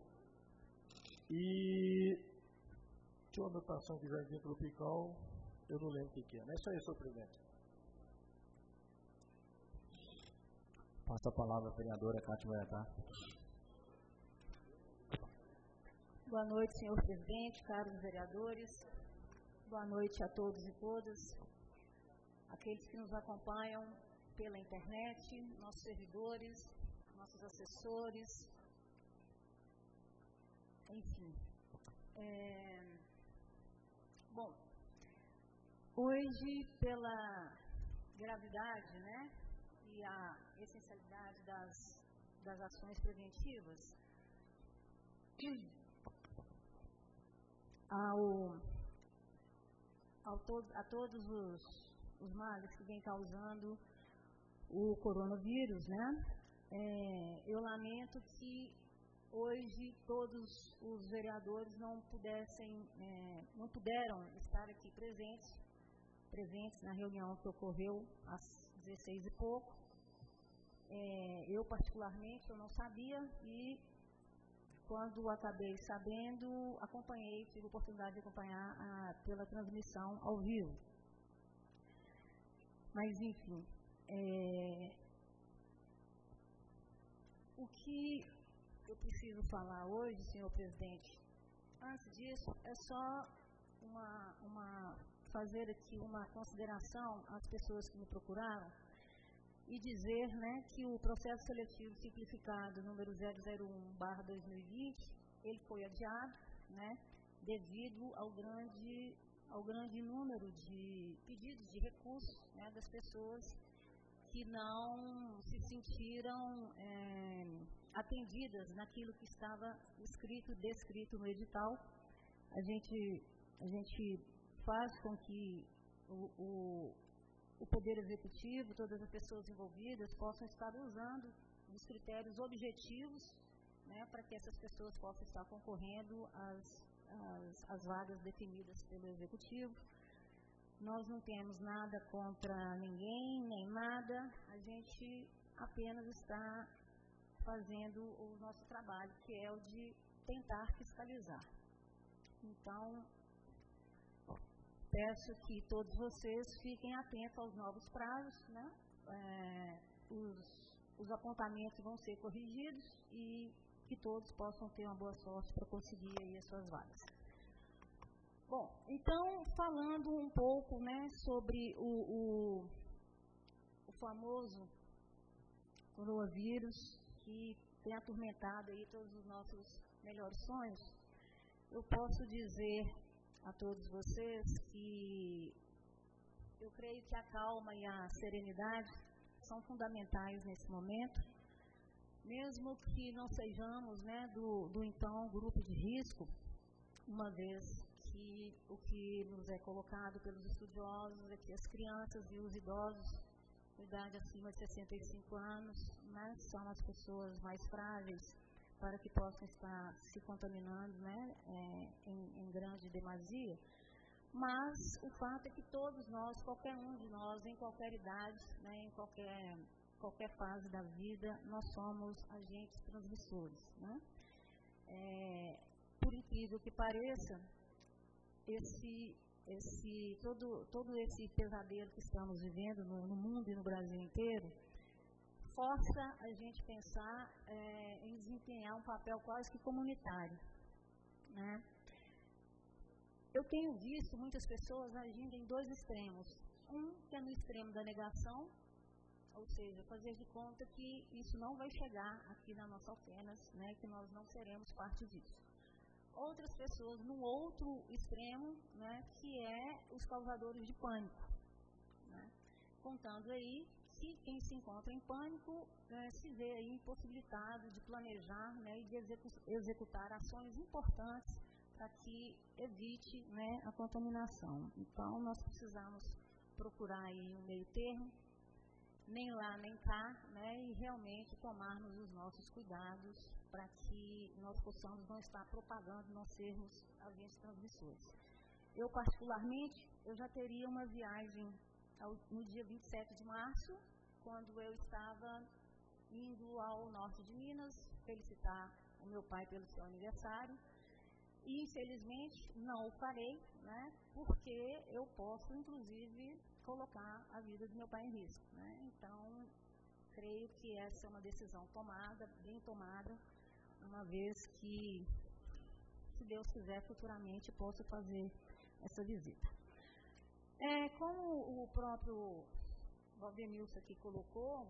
E tinha uma anotação que Jardim Tropical, eu não lembro o que é, não é isso aí, senhor presidente. Passa a palavra à vereadora Cátia Goiatá. Boa noite, senhor presidente, caros vereadores. Boa noite a todos e todas. Aqueles que nos acompanham pela internet, nossos servidores, nossos assessores, enfim. Bom, hoje, pela gravidade, né, e a essencialidade das ações preventivas, a todos os males que vem causando o coronavírus, né? Eu lamento que hoje todos os vereadores não puderam estar aqui presentes na reunião que ocorreu às 16 e pouco. Eu particularmente eu não sabia e quando acabei sabendo, tive a oportunidade de acompanhar pela transmissão ao vivo. Mas, enfim, O que eu preciso falar hoje, senhor presidente, antes disso, é só fazer aqui uma consideração às pessoas que me procuraram e dizer, né, que o processo seletivo simplificado número 001/2020, ele foi adiado, né, devido ao grande número de pedidos de recursos, né, das pessoas que não se sentiram atendidas naquilo que estava descrito no edital. A gente faz com que o Poder Executivo, todas as pessoas envolvidas, possam estar usando os critérios objetivos, né, para que essas pessoas possam estar concorrendo às vagas definidas pelo Executivo. Nós não temos nada contra ninguém, nem nada, a gente apenas está fazendo o nosso trabalho, que é o de tentar fiscalizar. Então, peço que todos vocês fiquem atentos aos novos prazos, né? Os apontamentos vão ser corrigidos e que todos possam ter uma boa sorte para conseguir aí as suas vagas. Bom, então, falando um pouco, né, sobre o famoso coronavírus que tem atormentado aí todos os nossos melhores sonhos, eu posso dizer a todos vocês que eu creio que a calma e a serenidade são fundamentais nesse momento, mesmo que não sejamos, né, do então grupo de risco, uma vez que o que nos é colocado pelos estudiosos é que as crianças e os idosos com idade acima de 65 anos, né, são as pessoas mais frágeis para que possam estar se contaminando, né, em grande demasia. Mas o fato é que todos nós, qualquer um de nós, em qualquer idade, né, em qualquer fase da vida, nós somos agentes transmissores, né? Por incrível que pareça, todo esse pesadelo que estamos vivendo no mundo e no Brasil inteiro força a gente pensar em desempenhar um papel quase que comunitário, né? Eu tenho visto muitas pessoas agindo em dois extremos. Um que é no extremo da negação, ou seja, fazer de conta que isso não vai chegar aqui na nossa Alfenas, né, que nós não seremos parte disso. Outras pessoas no outro extremo, né, que é os causadores de pânico, né, contando aí que quem se encontra em pânico se vê aí impossibilitado de planejar, né, e de executar ações importantes para que evite, né, a contaminação. Então, nós precisamos procurar aí um meio termo, nem lá nem cá, né, e realmente tomarmos os nossos cuidados para que nós possamos não estar propagando, não sermos agentes transmissores. Eu, particularmente, eu já teria uma viagem no dia 27 de março, quando eu estava indo ao norte de Minas, felicitar o meu pai pelo seu aniversário. E, infelizmente, não o farei, né, porque eu posso, inclusive, colocar a vida do meu pai em risco, né? Então, creio que essa é uma decisão tomada, bem tomada, uma vez que, se Deus quiser, futuramente posso fazer essa visita. Como o próprio Valdemilson aqui colocou,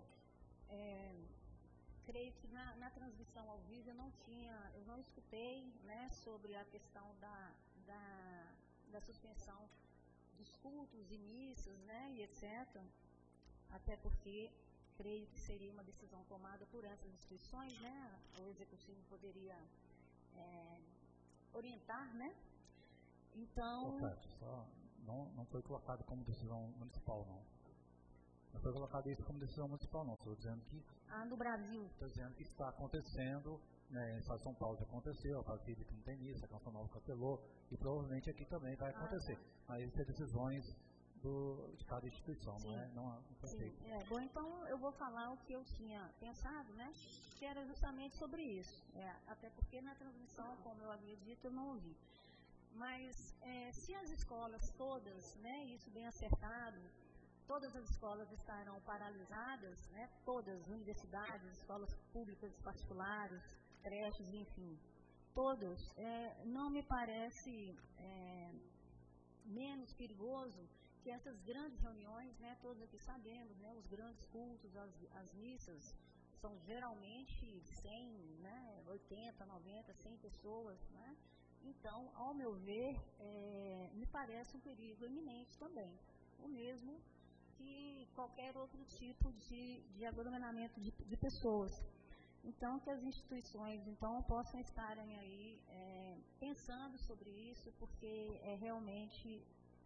creio que na transmissão ao vivo eu não escutei, né, sobre a questão da suspensão dos cultos e missas, né, e etc. Até porque creio que seria uma decisão tomada por essas instituições, né, o Executivo poderia orientar, né. Então... Não foi colocado como decisão municipal, não. Não foi colocado isso como decisão municipal, não. Estou dizendo que... no Brasil. Estou dizendo que está acontecendo, né, em São Paulo já aconteceu, a Brasília que não tem missa, a Canção Nova cancelou, e provavelmente aqui também vai acontecer. Mas isso é decisões de cada instituição, sim, não é? Não foi feito. Bom, então eu vou falar o que eu tinha pensado, né, que era justamente sobre isso. Até porque na transmissão, como eu havia dito, eu não ouvi. Mas se as escolas todas, né, isso bem acertado, todas as escolas estarão paralisadas, né, todas, universidades, escolas públicas, particulares, creches, enfim, todas, não me parece menos perigoso que essas grandes reuniões, né, todos aqui sabemos, né, os grandes cultos, as missas, são geralmente 100, né, 80, 90, 100 pessoas, né? Então, ao meu ver, me parece um perigo iminente também, o mesmo que qualquer outro tipo de aglomeramento de pessoas. Então, que as instituições possam estarem aí pensando sobre isso, porque realmente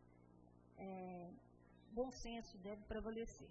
bom senso deve prevalecer.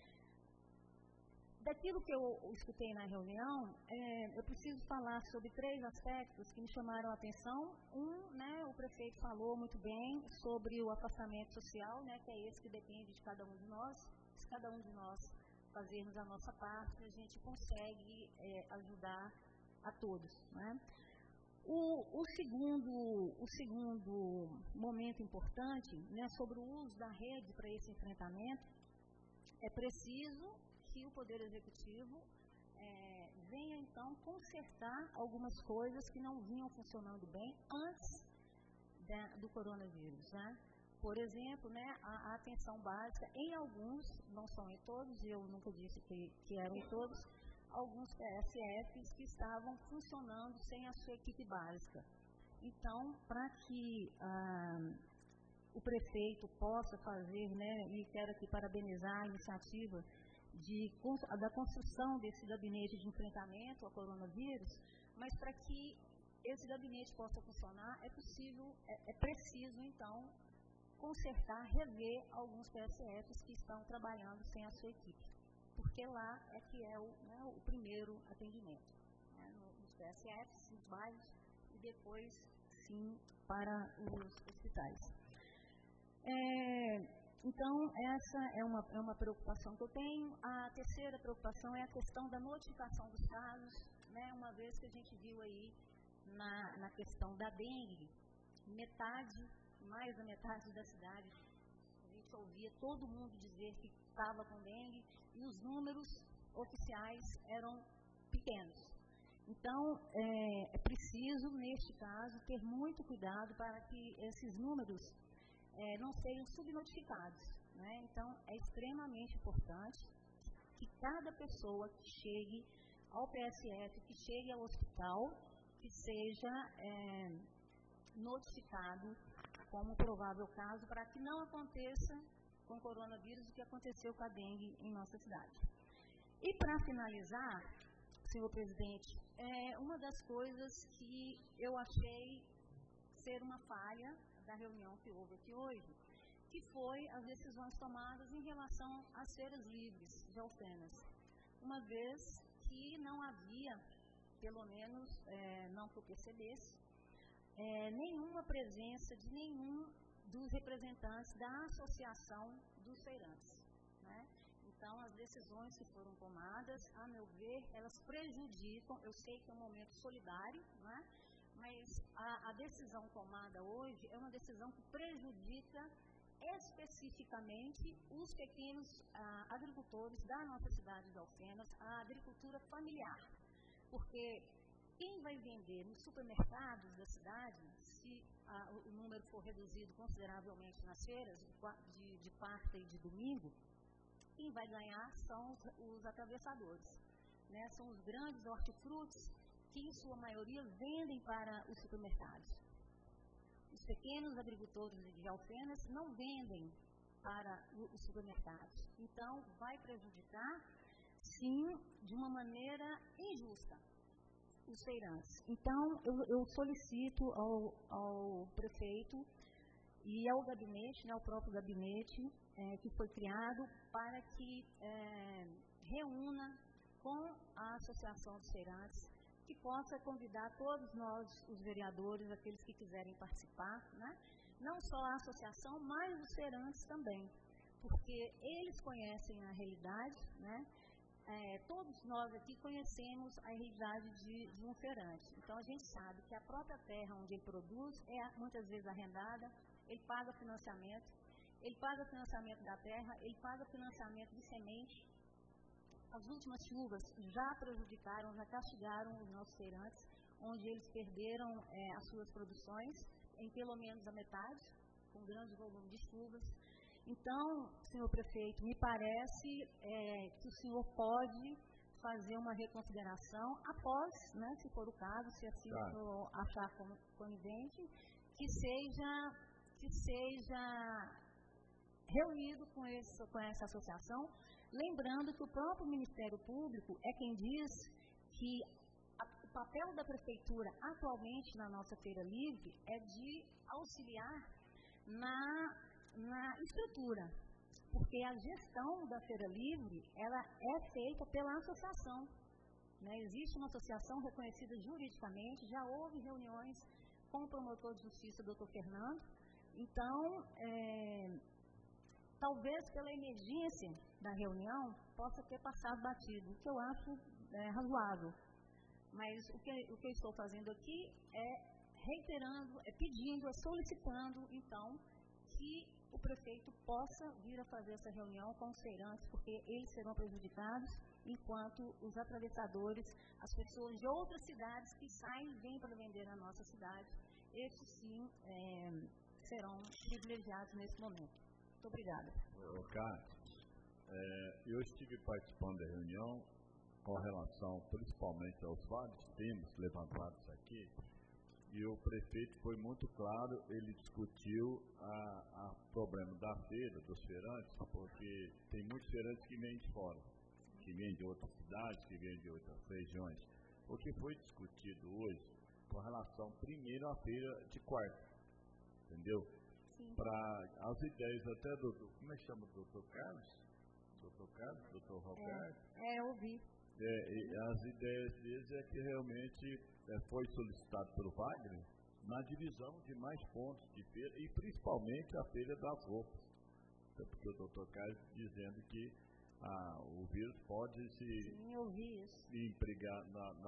Daquilo que eu escutei na reunião, eu preciso falar sobre 3 aspectos que me chamaram a atenção. Né, o prefeito falou muito bem sobre o afastamento social, né, que é esse que depende de cada um de nós. Se cada um de nós fazermos a nossa parte, a gente consegue ajudar a todos. Né. O segundo momento importante, né, sobre o uso da rede para esse enfrentamento, é preciso que o Poder Executivo venha, então, consertar algumas coisas que não vinham funcionando bem antes do coronavírus. Né? Por exemplo, né, a atenção básica, em alguns, não são em todos, e eu nunca disse que eram em todos, alguns PSFs que estavam funcionando sem a sua equipe básica. Então, para que o prefeito possa fazer, né, e quero aqui parabenizar a iniciativa da construção desse gabinete de enfrentamento ao coronavírus, mas para que esse gabinete possa funcionar, é preciso, então, consertar, rever alguns PSFs que estão trabalhando sem a sua equipe, porque lá é que é o primeiro atendimento, né, nos PSFs, nos bairros, e depois, sim, para os hospitais. Então, essa é uma preocupação que eu tenho. A terceira preocupação é a questão da notificação dos casos, né, uma vez que a gente viu aí na questão da dengue, mais da metade da cidade, a gente ouvia todo mundo dizer que estava com dengue e os números oficiais eram pequenos. Então, é preciso, neste caso, ter muito cuidado para que esses números não sejam subnotificados. Né? Então, é extremamente importante que cada pessoa que chegue ao PSF, que chegue ao hospital, que seja notificado como provável caso, para que não aconteça com o coronavírus o que aconteceu com a dengue em nossa cidade. E, para finalizar, senhor presidente, uma das coisas que eu achei ser uma falha da reunião que houve aqui hoje, que foi as decisões tomadas em relação às feiras livres de Alfenas, uma vez que não havia, pelo menos não que eu percebesse, nenhuma presença de nenhum dos representantes da Associação dos Feirantes. Né? Então, as decisões que foram tomadas, a meu ver, elas prejudicam, eu sei que é um momento solidário, né? Mas a decisão tomada hoje é uma decisão que prejudica especificamente os pequenos agricultores da nossa cidade de Alfenas, a agricultura familiar. Porque quem vai vender nos supermercados da cidade, se o número for reduzido consideravelmente nas feiras, de quarta e de domingo, quem vai ganhar são os atravessadores. Né? São os grandes hortifrutis que, em sua maioria, vendem para os supermercados. Os pequenos agricultores de Alfenas não vendem para os supermercados. Então, vai prejudicar, sim, de uma maneira injusta, os feirantes. Então, eu solicito ao prefeito e ao gabinete, né, ao próprio gabinete que foi criado, para que reúna com a Associação dos Feirantes, que possa convidar todos nós, os vereadores, aqueles que quiserem participar, né? Não só a associação, mas os feirantes também, porque eles conhecem a realidade, né? Todos nós aqui conhecemos a realidade de um feirante. Então, a gente sabe que a própria terra onde ele produz é muitas vezes arrendada, ele paga financiamento, ele faz o financiamento da terra, ele faz o financiamento de semente. As últimas chuvas já prejudicaram, já castigaram os nossos feirantes, onde eles perderam as suas produções em pelo menos a metade, com grande volume de chuvas. Então, senhor prefeito, me parece que o senhor pode fazer uma reconsideração após, né, se for o caso, se assim for achar conivente, que seja reunido com essa associação, lembrando que o próprio Ministério Público é quem diz que o papel da Prefeitura atualmente na nossa Feira Livre é de auxiliar na estrutura, porque a gestão da Feira Livre ela é feita pela associação. Né? Existe uma associação reconhecida juridicamente, já houve reuniões com o promotor de justiça, doutor Fernando. Então, talvez pela emergência da reunião possa ter passado batido, o que eu acho razoável. Mas o que eu estou fazendo aqui é reiterando, pedindo, solicitando, então, que o prefeito possa vir a fazer essa reunião com os feirantes, porque eles serão prejudicados, enquanto os atravessadores, as pessoas de outras cidades que saem e vêm para vender na nossa cidade, esses sim serão privilegiados nesse momento. Muito obrigada. Cássio, eu estive participando da reunião com relação principalmente aos vários temas levantados aqui, e o prefeito foi muito claro, ele discutiu o problema da feira, dos feirantes, porque tem muitos feirantes que vêm de fora, que vêm de outras cidades, que vêm de outras regiões. O que foi discutido hoje, com relação primeiro à feira de quarta, entendeu? Para as ideias até do como é que chama, doutor Carlos? Doutor Carlos, doutor Roberto? Eu ouvi. As ideias deles é que realmente foi solicitado pelo Wagner na divisão de mais pontos de feira e principalmente a feira das roupas. Porque o doutor Carlos dizendo que o vírus pode se empregar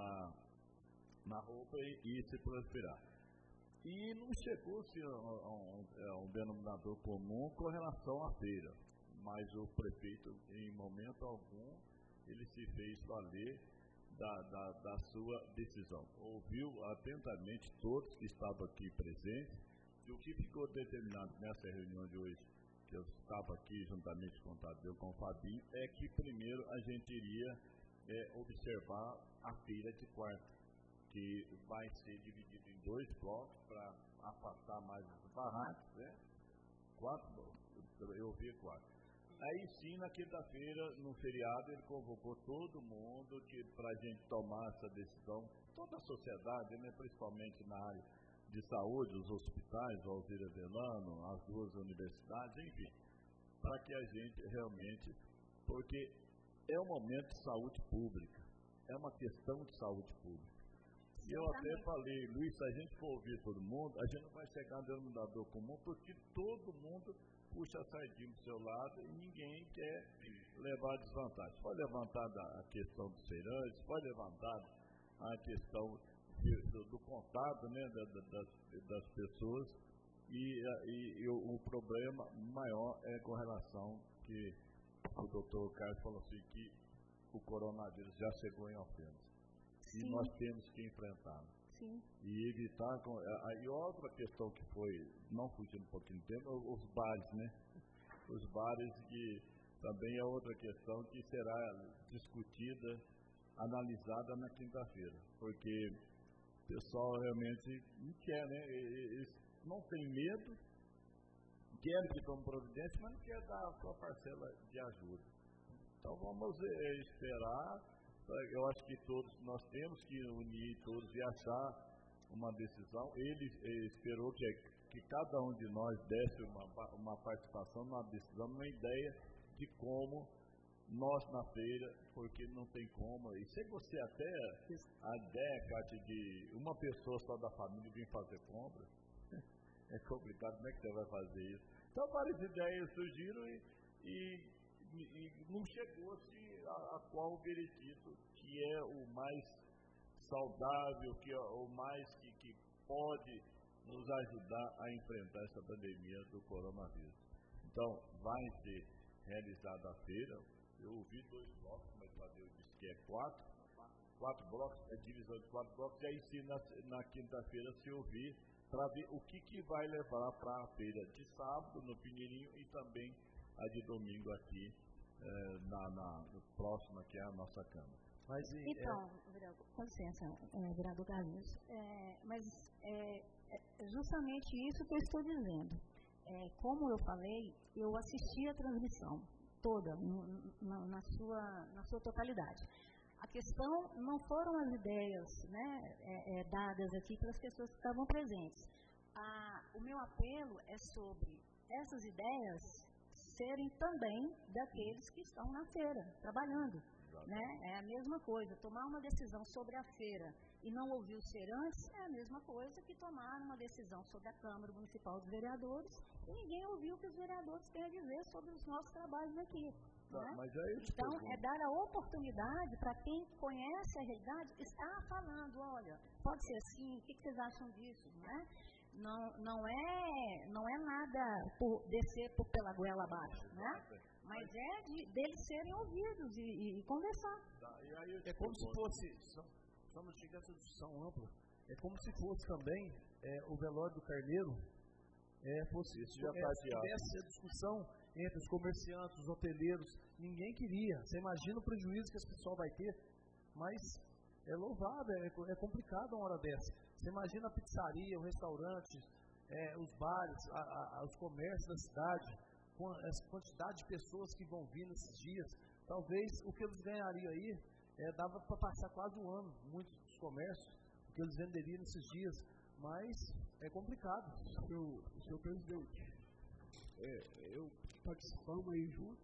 na roupa e se proliferar. E não chegou-se a um denominador comum com relação à feira, mas o prefeito, em momento algum, ele se fez valer da sua decisão. Ouviu atentamente todos que estavam aqui presentes, e o que ficou determinado nessa reunião de hoje, que eu estava aqui juntamente com o Tadeu, com o Fabinho, é que primeiro a gente iria observar a feira de quarta, que vai ser dividido em 2 blocos para afastar mais os barracos, né? 4, eu vi 4. Aí sim, na quinta-feira, no feriado, ele convocou todo mundo para a gente tomar essa decisão, toda a sociedade, né, principalmente na área de saúde, os hospitais, o Alzira Delano, as 2 universidades, enfim, para que a gente realmente, porque é um momento de saúde pública, é uma questão de saúde pública. E eu até falei, Luiz, se a gente for ouvir todo mundo, a gente não vai chegar no denominador comum, porque todo mundo puxa a sardinha do seu lado e ninguém quer levar desvantagem. Pode levantar a questão dos feirantes, pode levantar a questão do contato, né, das pessoas, e o problema maior é com relação que o doutor Carlos falou assim, que o coronavírus já chegou em Alfenas. E nós temos que enfrentá-lo. Sim. E evitar. E outra questão que foi, não fugindo um pouquinho de tempo, os bares, né? Os bares, que também é outra questão que será discutida, analisada na quinta-feira. Porque o pessoal realmente não quer, né? Eles não têm medo, querem que tome providência, mas não quer dar a sua parcela de ajuda. Então vamos esperar. Eu acho que nós temos que unir todos e achar uma decisão. Ele esperou que cada um de nós desse uma participação numa decisão, uma ideia de como nós na feira, porque não tem como. E se você até a ideia, Cátia, de uma pessoa só da família vir fazer compra, é complicado, como é que você vai fazer isso? Então várias ideias surgiram e não chegou-se a qual veredito que é o mais saudável, que é o mais que pode nos ajudar a enfrentar essa pandemia do coronavírus. Então, vai ser realizada a feira. Eu ouvi 2 blocos, mas o Tadeu disse que é 4. 4 blocos, é divisão de 4 blocos, e aí sim na quinta-feira se ouvir, para ver o que vai levar para a feira de sábado no Pinheirinho e também a de domingo aqui, no próximo aqui é a nossa Câmara. Mas, então, vereador, com licença, vereador Carlinhos, mas justamente isso que eu estou dizendo. Como eu falei, eu assisti a transmissão toda, na sua totalidade. A questão não foram as ideias, né, dadas aqui pelas pessoas que estavam presentes. O meu apelo é sobre essas ideias serem também daqueles que estão na feira, trabalhando. Né? É a mesma coisa, tomar uma decisão sobre a feira e não ouvir os feirantes é a mesma coisa que tomar uma decisão sobre a Câmara Municipal dos Vereadores e ninguém ouviu o que os vereadores têm a dizer sobre os nossos trabalhos aqui. Tá, né? Então, é dar a oportunidade para quem conhece a realidade estar falando, olha, pode ser assim, o que vocês acham disso? Né? Não é nada por descer pela goela abaixo, né? Mas deles serem ouvidos e conversar. É como se fosse, estamos chegando a essa discussão ampla, é como se fosse também o velório do Carneiro, fosse isso, já tivesse a discussão entre os comerciantes, os hoteleiros, ninguém queria. Você imagina o prejuízo que esse pessoal vai ter, mas é louvável, é complicado uma hora dessa. Você imagina a pizzaria, o restaurante, os bares, os comércios da cidade, com essa quantidade de pessoas que vão vir nesses dias. Talvez o que eles ganhariam aí, dava para passar quase um ano, muitos dos comércios, o que eles venderiam nesses dias, mas é complicado. Senhor presidente, eu participamos aí junto,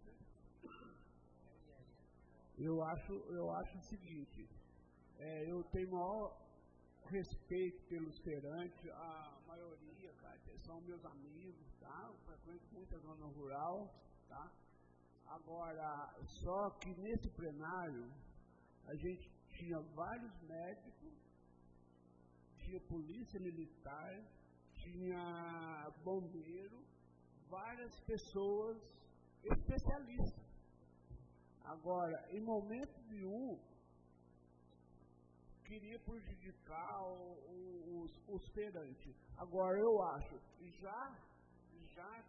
eu acho o seguinte, eu tenho maior respeito pelos feirantes, a maioria, cara, são meus amigos, tá? Eu frequento muita zona rural, tá? Agora, só que nesse plenário, a gente tinha vários médicos, tinha polícia militar, tinha bombeiro, várias pessoas especialistas. Agora, em momento nenhum, queria prejudicar os feirantes. Agora, eu acho, já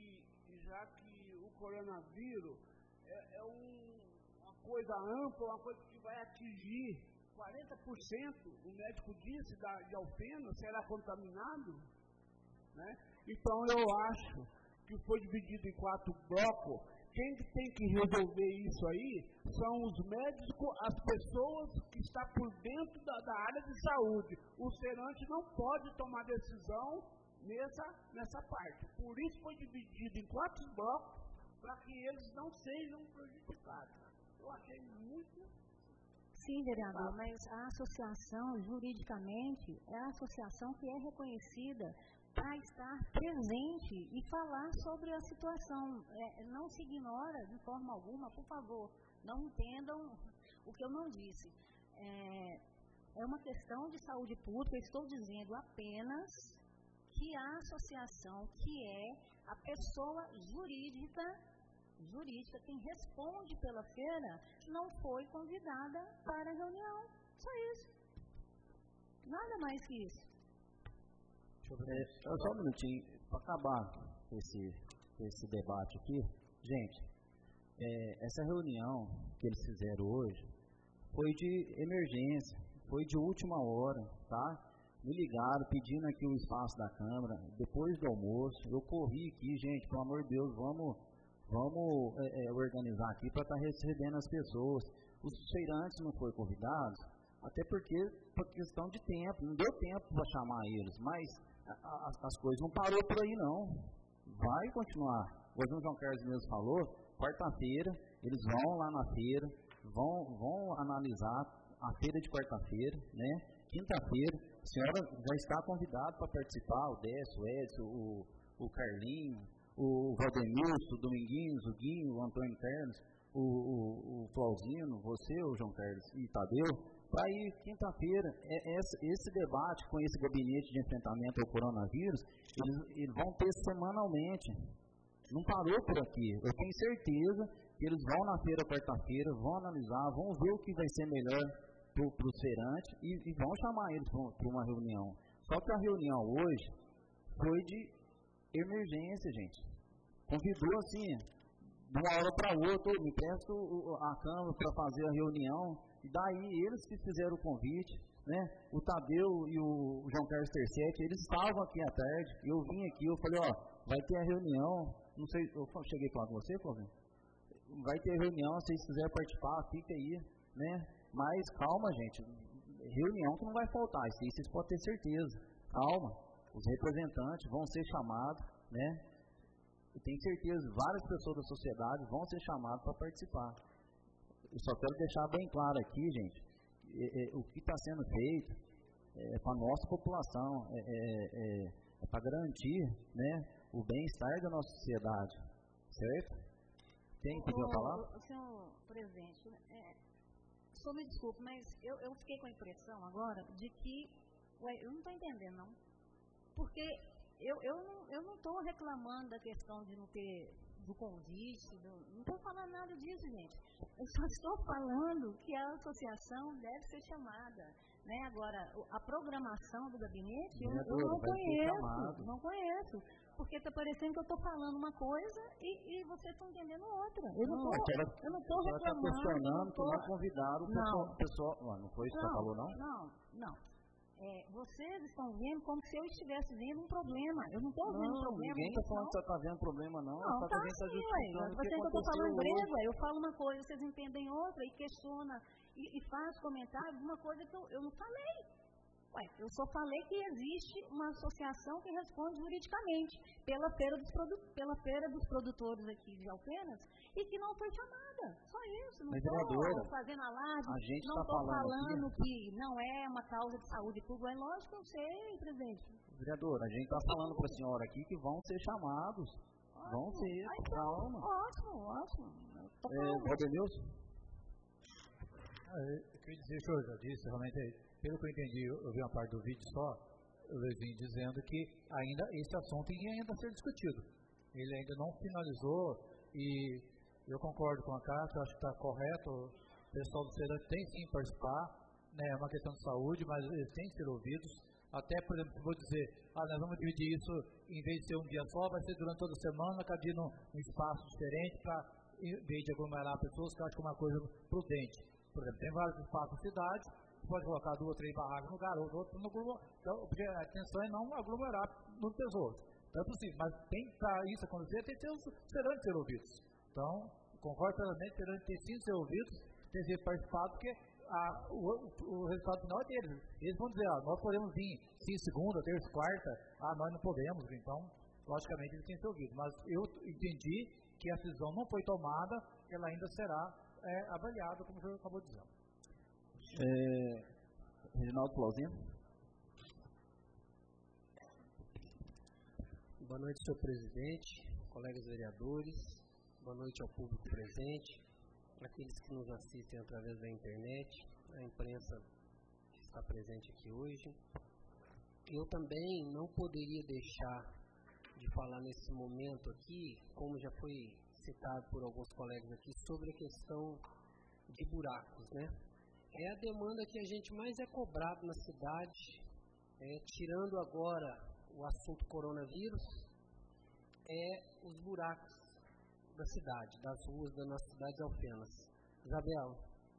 que o coronavírus é uma coisa ampla, uma coisa que vai atingir 40%, o médico disse, de Alfena, será contaminado, né? Então, eu acho que foi dividido em 4 blocos. Quem tem que resolver isso aí são os médicos, as pessoas que estão por dentro da área de saúde. O feirante não pode tomar decisão nessa parte. Por isso foi dividido em 4 blocos, para que eles não sejam prejudicados. Eu achei muito... Sim, vereador, mas a associação, juridicamente, é a associação que é reconhecida para estar presente e falar sobre a situação. Não se ignora de forma alguma, por favor, não entendam o que eu não disse. É uma questão de saúde pública, eu estou dizendo apenas que a associação, que é a pessoa jurídica, quem responde pela feira, não foi convidada para a reunião. Só isso. Nada mais que isso. Só um minutinho, para acabar esse debate aqui. Gente, essa reunião que eles fizeram hoje foi de emergência, foi de última hora, tá? Me ligaram pedindo aqui o espaço da Câmara, depois do almoço, eu corri aqui, gente, pelo amor de Deus, vamos organizar aqui para estar recebendo as pessoas. Os feirantes não foram convidados, até porque por questão de tempo, não deu tempo para chamar eles, mas as coisas não parou por aí não, vai continuar. O João Carlos mesmo falou, quarta-feira, eles vão lá na feira, vão analisar a feira de quarta-feira, né? Quinta-feira, a senhora já está convidada para participar, o Décio, o Edson, o Carlinho, o Valdemilson, o Dominguinhos, o Guinho, o Antônio Carlos, o Flauzino, você, o João Carlos e Tadeu, para ir quinta-feira. Esse debate com esse gabinete de enfrentamento ao coronavírus, eles vão ter semanalmente. não parou por aqui. Eu tenho certeza que eles vão na feira quarta-feira, vão analisar, vão ver o que vai ser melhor para os feirantes e vão chamar eles para uma reunião. Só que a reunião hoje foi de emergência, gente. Convidou assim, de uma hora para outra, me presta a Câmara para fazer a reunião, e daí eles que fizeram o convite, né? O Tadeu e o João Carlos Tercetti, eles estavam aqui à tarde, eu vim aqui, eu falei, ó, vai ter a reunião, não sei, eu cheguei a falar com você, Flávio? Vai ter reunião, se vocês quiserem participar, fica aí, né? Mas calma, gente, reunião que não vai faltar, isso aí vocês podem ter certeza, calma, os representantes vão ser chamados, né? Eu tenho certeza, várias pessoas da sociedade vão ser chamadas para participar. Eu só quero deixar bem claro aqui, gente, o que está sendo feito é para a nossa população, é para garantir, né, o bem-estar da nossa sociedade, certo? Quem pediu a palavra? Senhor presidente, só me desculpe, mas eu fiquei com a impressão agora de que, eu não estou entendendo não, porque eu não estou reclamando da questão de não ter do convite, não estou falando nada disso, gente. Eu só estou falando que a associação deve ser chamada, né? Agora, a programação do gabinete, eu não conheço, porque está parecendo que eu estou falando uma coisa e vocês estão entendendo outra. Eu não estou reclamando. Está questionando que não convidaram o pessoal. Não foi isso que você falou, não? Não. Vocês estão vendo como se eu estivesse vendo um problema. Eu não estou vendo um problema. Ninguém está falando que você está vendo problema, não. Não, está justificando o que aconteceu. Eu estou falando grego, eu falo uma coisa, vocês entendem outra e questiona e faz comentários de uma coisa que eu não falei. Eu só falei que existe uma associação que responde juridicamente pela feira dos produtores aqui de Alfenas e que não foi chamada. Só isso. Não estou fazendo alarde, não estou falando que não é uma causa de saúde pública. É lógico que eu sei, presidente. Vereadora, a gente está falando para a senhora aqui que vão ser chamados. Vão ser, calma. Ótimo. Rodenilson? Eu queria dizer, o senhor já disse, realmente, pelo que eu entendi, eu vi uma parte do vídeo só, o Levinho dizendo que ainda esse assunto tem ainda a ser discutido. Ele ainda não finalizou e eu concordo com a Cátia, acho que está correto, o pessoal do Feirante tem sim participar, né, é uma questão de saúde, mas eles têm que ser ouvidos. Até, por exemplo, se vou dizer, nós vamos dividir isso, em vez de ser um dia só, vai ser durante toda a semana, cada dia num espaço diferente, para, em vez de aglomerar pessoas, que eu acho que é uma coisa prudente. Por exemplo, tem vários espaços na cidade, pode colocar 2 ou 3 barracas no lugar, outro no grupo, então, porque a intenção é não aglomerar nos tesouros. Então é possível, mas para isso acontecer, tem que ter os feirantes ser ouvidos. Então, concordo plenamente, feirantes ter sim ser ouvidos, ter sido participado, porque o resultado final é deles. Eles vão dizer, nós podemos vir sim, segunda, terça, quarta, nós não podemos, então, logicamente, eles têm que ser ouvidos. Mas eu entendi que a decisão não foi tomada, ela ainda será avaliada, como o senhor acabou de dizer. Reginaldo Flauzino. Boa noite, senhor presidente, colegas vereadores, boa noite ao público presente, aqueles que nos assistem através da internet, a imprensa que está presente aqui hoje. Eu também não poderia deixar de falar nesse momento aqui, como já foi citado por alguns colegas aqui, sobre a questão de buracos, né? É a demanda que a gente mais é cobrado na cidade, tirando agora o assunto coronavírus, os buracos da cidade, das ruas da nossa cidade de Alfenas. Isabel,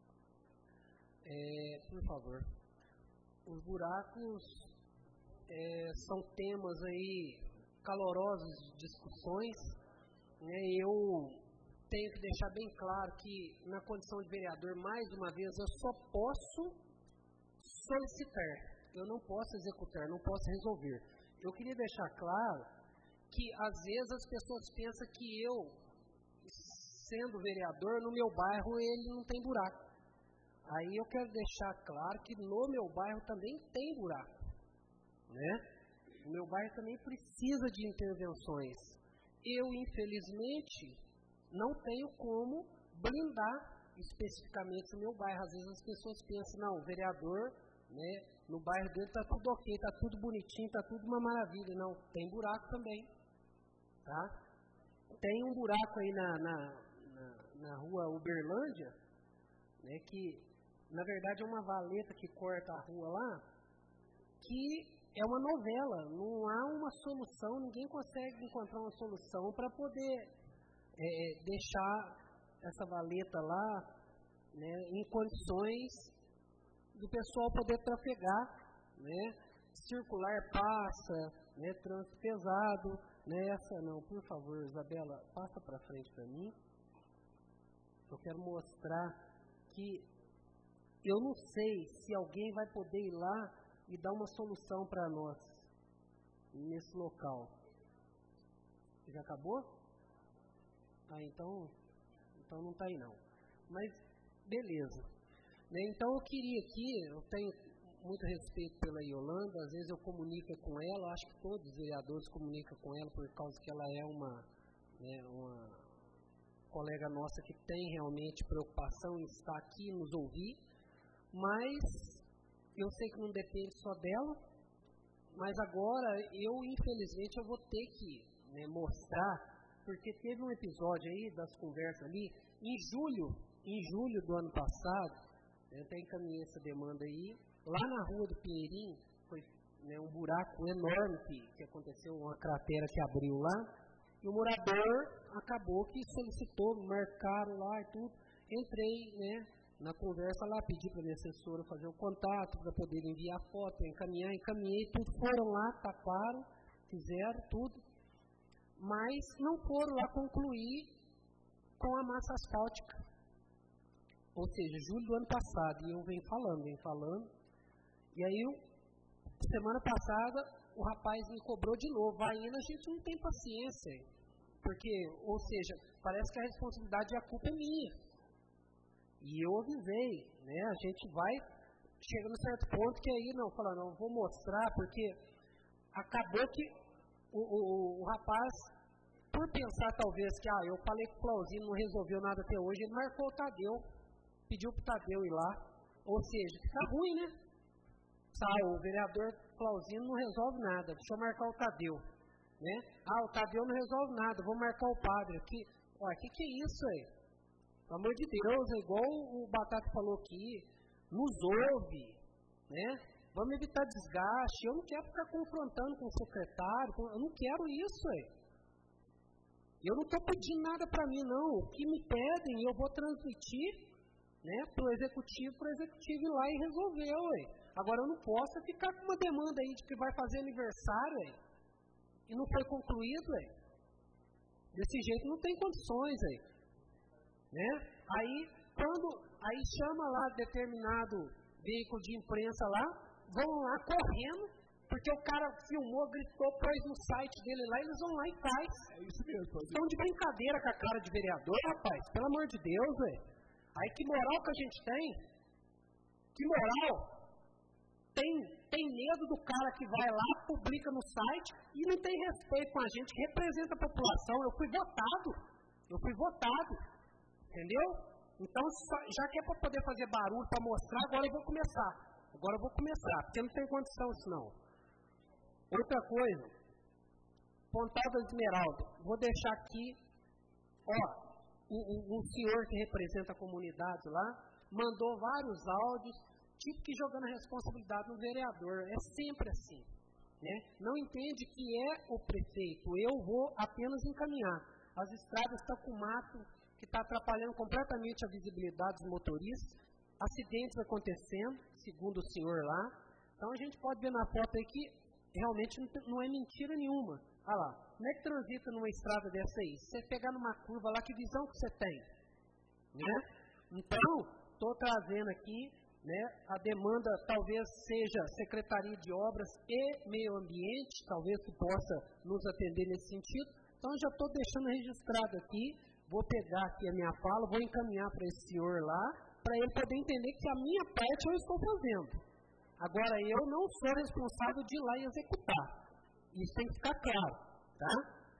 por favor. Os buracos são temas aí calorosos de discussões, né? Eu tenho que deixar bem claro que, na condição de vereador, mais uma vez, eu só posso solicitar, eu não posso executar, não posso resolver. Eu queria deixar claro que, às vezes, as pessoas pensam que eu, sendo vereador, no meu bairro ele não tem buraco. Aí eu quero deixar claro que no meu bairro também tem buraco, né? O meu bairro também precisa de intervenções. Eu, infelizmente, não tenho como blindar especificamente o meu bairro. Às vezes as pessoas pensam, não, o vereador, né, no bairro dele está tudo ok, está tudo bonitinho, está tudo uma maravilha. Não, tem buraco também, tá? tem um buraco aí na rua Uberlândia, né, que na verdade é uma valeta que corta a rua lá, que é uma novela, não há uma solução, ninguém consegue encontrar uma solução para poder deixar essa valeta lá, né, em condições do pessoal poder trafegar, né, circular passa, né, trânsito pesado, né, essa não, por favor, Isabela, passa para frente para mim. Eu quero mostrar que eu não sei se alguém vai poder ir lá e dar uma solução para nós nesse local. Já acabou? Ah, então não está aí não. Mas, beleza. Né, então eu queria aqui, eu tenho muito respeito pela Yolanda, às vezes eu comunico com ela, acho que todos os vereadores comunicam com ela por causa que ela é uma colega nossa que tem realmente preocupação em estar aqui e nos ouvir, mas eu sei que não depende só dela, mas agora infelizmente eu vou ter que, né, mostrar, porque teve um episódio aí das conversas ali, em julho do ano passado, eu até encaminhei essa demanda aí, lá na rua do Pinheirinho, foi, né, um buraco enorme que aconteceu, uma cratera que abriu lá, e o morador acabou que solicitou, marcaram lá e tudo. Entrei, né, na conversa lá, pedi para a minha assessora fazer o contato, para poder enviar foto, encaminhei tudo, foram lá, taparam, fizeram tudo, mas não foram lá concluir com a massa asfáltica. Ou seja, julho do ano passado, e eu venho falando, e aí, semana passada, o rapaz me cobrou de novo, ainda a gente não tem paciência, porque, ou seja, parece que a responsabilidade e a culpa é minha. E eu avisei, né, a gente vai, chega num certo ponto que aí, não, vou mostrar, porque acabou que o rapaz, por pensar talvez que, eu falei com o Flauzino, não resolveu nada até hoje, ele marcou o Tadeu, pediu pro Tadeu ir lá, ou seja, fica ruim, né? O vereador Flauzino não resolve nada, deixa eu marcar o Tadeu, né? O Tadeu não resolve nada, vou marcar o padre aqui. Olha, que é isso aí? Pelo amor de Deus, é igual o Batata falou aqui, nos ouve, né? Vamos evitar desgaste, eu não quero ficar confrontando com o secretário, eu não quero isso aí. Eu não estou pedindo nada para mim, não. O que me pedem, eu vou transmitir, né, para o executivo ir lá e resolver, ué. Agora, eu não posso ficar com uma demanda aí de que vai fazer aniversário, ué, e não foi concluído, ué. Desse jeito não tem condições, ué, né? Aí chama lá determinado veículo de imprensa lá, vão lá correndo, porque o cara filmou, gritou, pôs no site dele lá, eles vão lá e faz. É isso mesmo. Estão de brincadeira com a cara de vereador, rapaz, pelo amor de Deus, ué. Aí que moral que a gente tem? Que moral? Tem medo do cara que vai lá, publica no site e não tem respeito com a gente, que representa a população. Eu fui votado, entendeu? Então, já que é para poder fazer barulho, para mostrar, agora eu vou começar, porque não tem condição isso não. Outra coisa, Pontal da Esmeralda, vou deixar aqui, o senhor que representa a comunidade lá, mandou vários áudios, tipo que jogando a responsabilidade no vereador, é sempre assim, né? Não entende que é o prefeito, eu vou apenas encaminhar. As estradas estão com mato, que está atrapalhando completamente a visibilidade dos motoristas, acidentes acontecendo, segundo o senhor lá, então a gente pode ver na foto aí que realmente não é mentira nenhuma. Olha lá, como é que transita numa estrada dessa aí? Se você pegar numa curva lá, que visão que você tem? Né? Então, estou trazendo aqui, né, a demanda talvez seja Secretaria de Obras e Meio Ambiente, talvez que possa nos atender nesse sentido. Então, já estou deixando registrado aqui, vou pegar aqui a minha fala, vou encaminhar para esse senhor lá, para ele poder entender que a minha parte eu estou fazendo. Agora, eu não sou responsável de ir lá e executar. Isso tem que ficar claro, tá?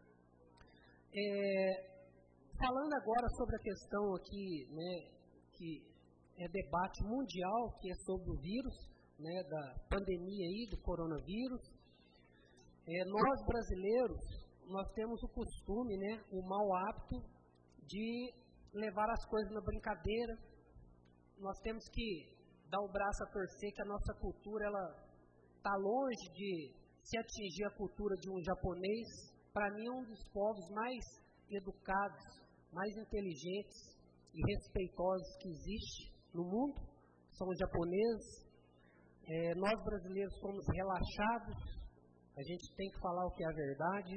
Falando agora sobre a questão aqui, né, que é debate mundial, que é sobre o vírus, né, da pandemia aí, do coronavírus. Nós brasileiros, nós temos o costume, né, o mau hábito de levar as coisas na brincadeira. Nós temos que dar o braço a torcer, que a nossa cultura está longe de se atingir a cultura de um japonês. Para mim, é um dos povos mais educados, mais inteligentes e respeitosos que existe no mundo, são os japoneses. Nós brasileiros somos relaxados, a gente tem que falar o que é a verdade.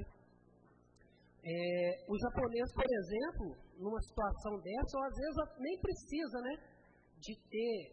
O japonês, por exemplo, numa situação dessa, ou às vezes nem precisa, né, de ter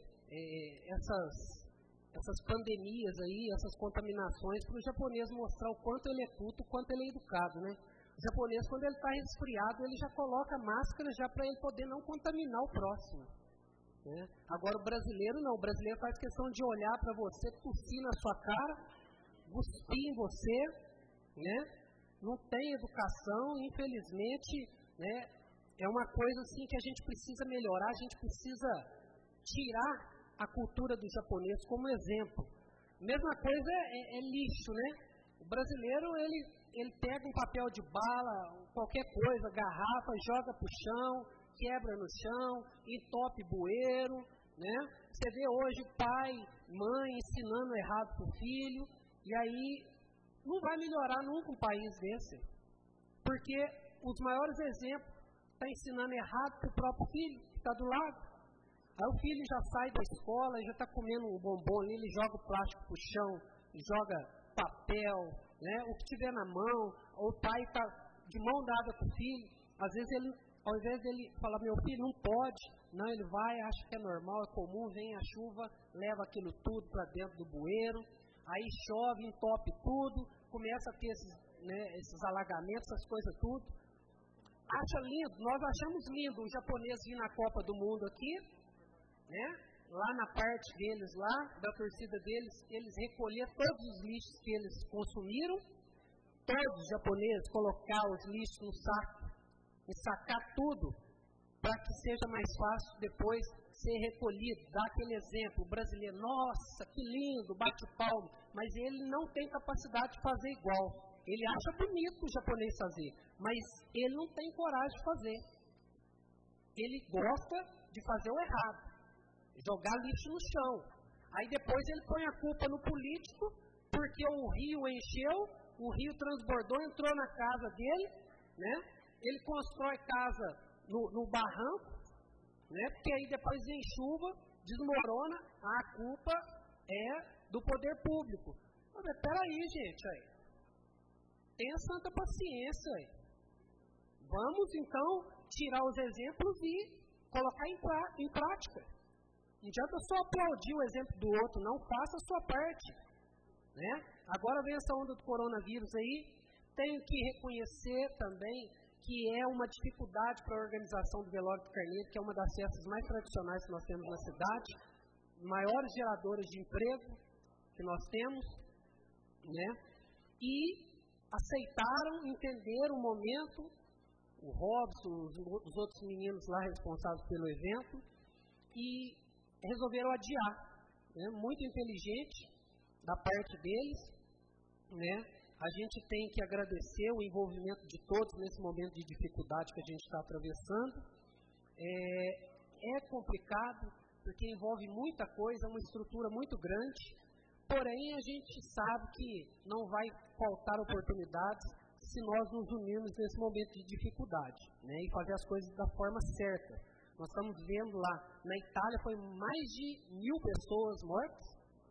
essas pandemias aí, essas contaminações, para o japonês mostrar o quanto ele é culto, o quanto ele é educado, né? O japonês, quando ele está resfriado, ele já coloca máscara já para ele poder não contaminar o próximo, né? Agora o brasileiro não, o brasileiro faz questão de olhar para você, tossir na sua cara, cuspir em você, né? Não tem educação, infelizmente, né? É uma coisa assim que a gente precisa melhorar, a gente precisa tirar a cultura do japonês como exemplo. Mesma coisa é lixo, né? O brasileiro, ele pega um papel de bala, qualquer coisa, garrafa, joga pro chão, quebra no chão, entope bueiro, né? Você vê hoje pai, mãe ensinando errado pro filho, e aí não vai melhorar nunca um país desse, porque os maiores exemplos está ensinando errado pro próprio filho, que está do lado. Aí o filho já sai da escola, já está comendo um bombom ali, ele joga o plástico pro chão, joga papel, né, o que tiver na mão, ou o pai está de mão dada com o filho, às vezes ele, ao invés dele falar, meu filho, não pode, não, ele vai, acha que é normal, é comum, vem a chuva, leva aquilo tudo para dentro do bueiro, aí chove, entope tudo, começa a ter esses alagamentos, essas coisas tudo. Acha lindo, nós achamos lindo o japonês vir na Copa do Mundo aqui, né? Lá na parte deles, lá, da torcida deles, eles recolher todos os lixos que eles consumiram, todos os japoneses colocar os lixos no saco, e sacar tudo, para que seja mais fácil depois ser recolhido, dar aquele exemplo, o brasileiro, nossa, que lindo, bate palmo, mas ele não tem capacidade de fazer igual, ele acha bonito o japonês fazer, mas ele não tem coragem de fazer, ele gosta de fazer o errado, jogar lixo no chão. Aí depois ele põe a culpa no político, porque o rio encheu, o rio transbordou, entrou na casa dele, né? Ele constrói casa no barranco, né? Porque aí depois vem chuva, desmorona, a culpa é do poder público. Mas peraí, gente, aí. Tenha santa paciência aí. Vamos então tirar os exemplos e colocar em prática. Não adianta só aplaudir o exemplo do outro, não, faça a sua parte, né? Agora vem essa onda do coronavírus aí, tenho que reconhecer também que é uma dificuldade para a organização do velório do Carneiro, que é uma das festas mais tradicionais que nós temos na cidade, maiores geradores de emprego que nós temos, né? E aceitaram, entenderam o momento, o Robson, os outros meninos lá responsáveis pelo evento, e resolveram adiar, né? Muito inteligente da parte deles, né? A gente tem que agradecer o envolvimento de todos nesse momento de dificuldade que a gente está atravessando. É complicado, porque envolve muita coisa, uma estrutura muito grande, porém a gente sabe que não vai faltar oportunidades se nós nos unirmos nesse momento de dificuldade, né? E fazer as coisas da forma certa. Nós estamos vendo lá, na Itália foi mais de 1.000 pessoas mortas,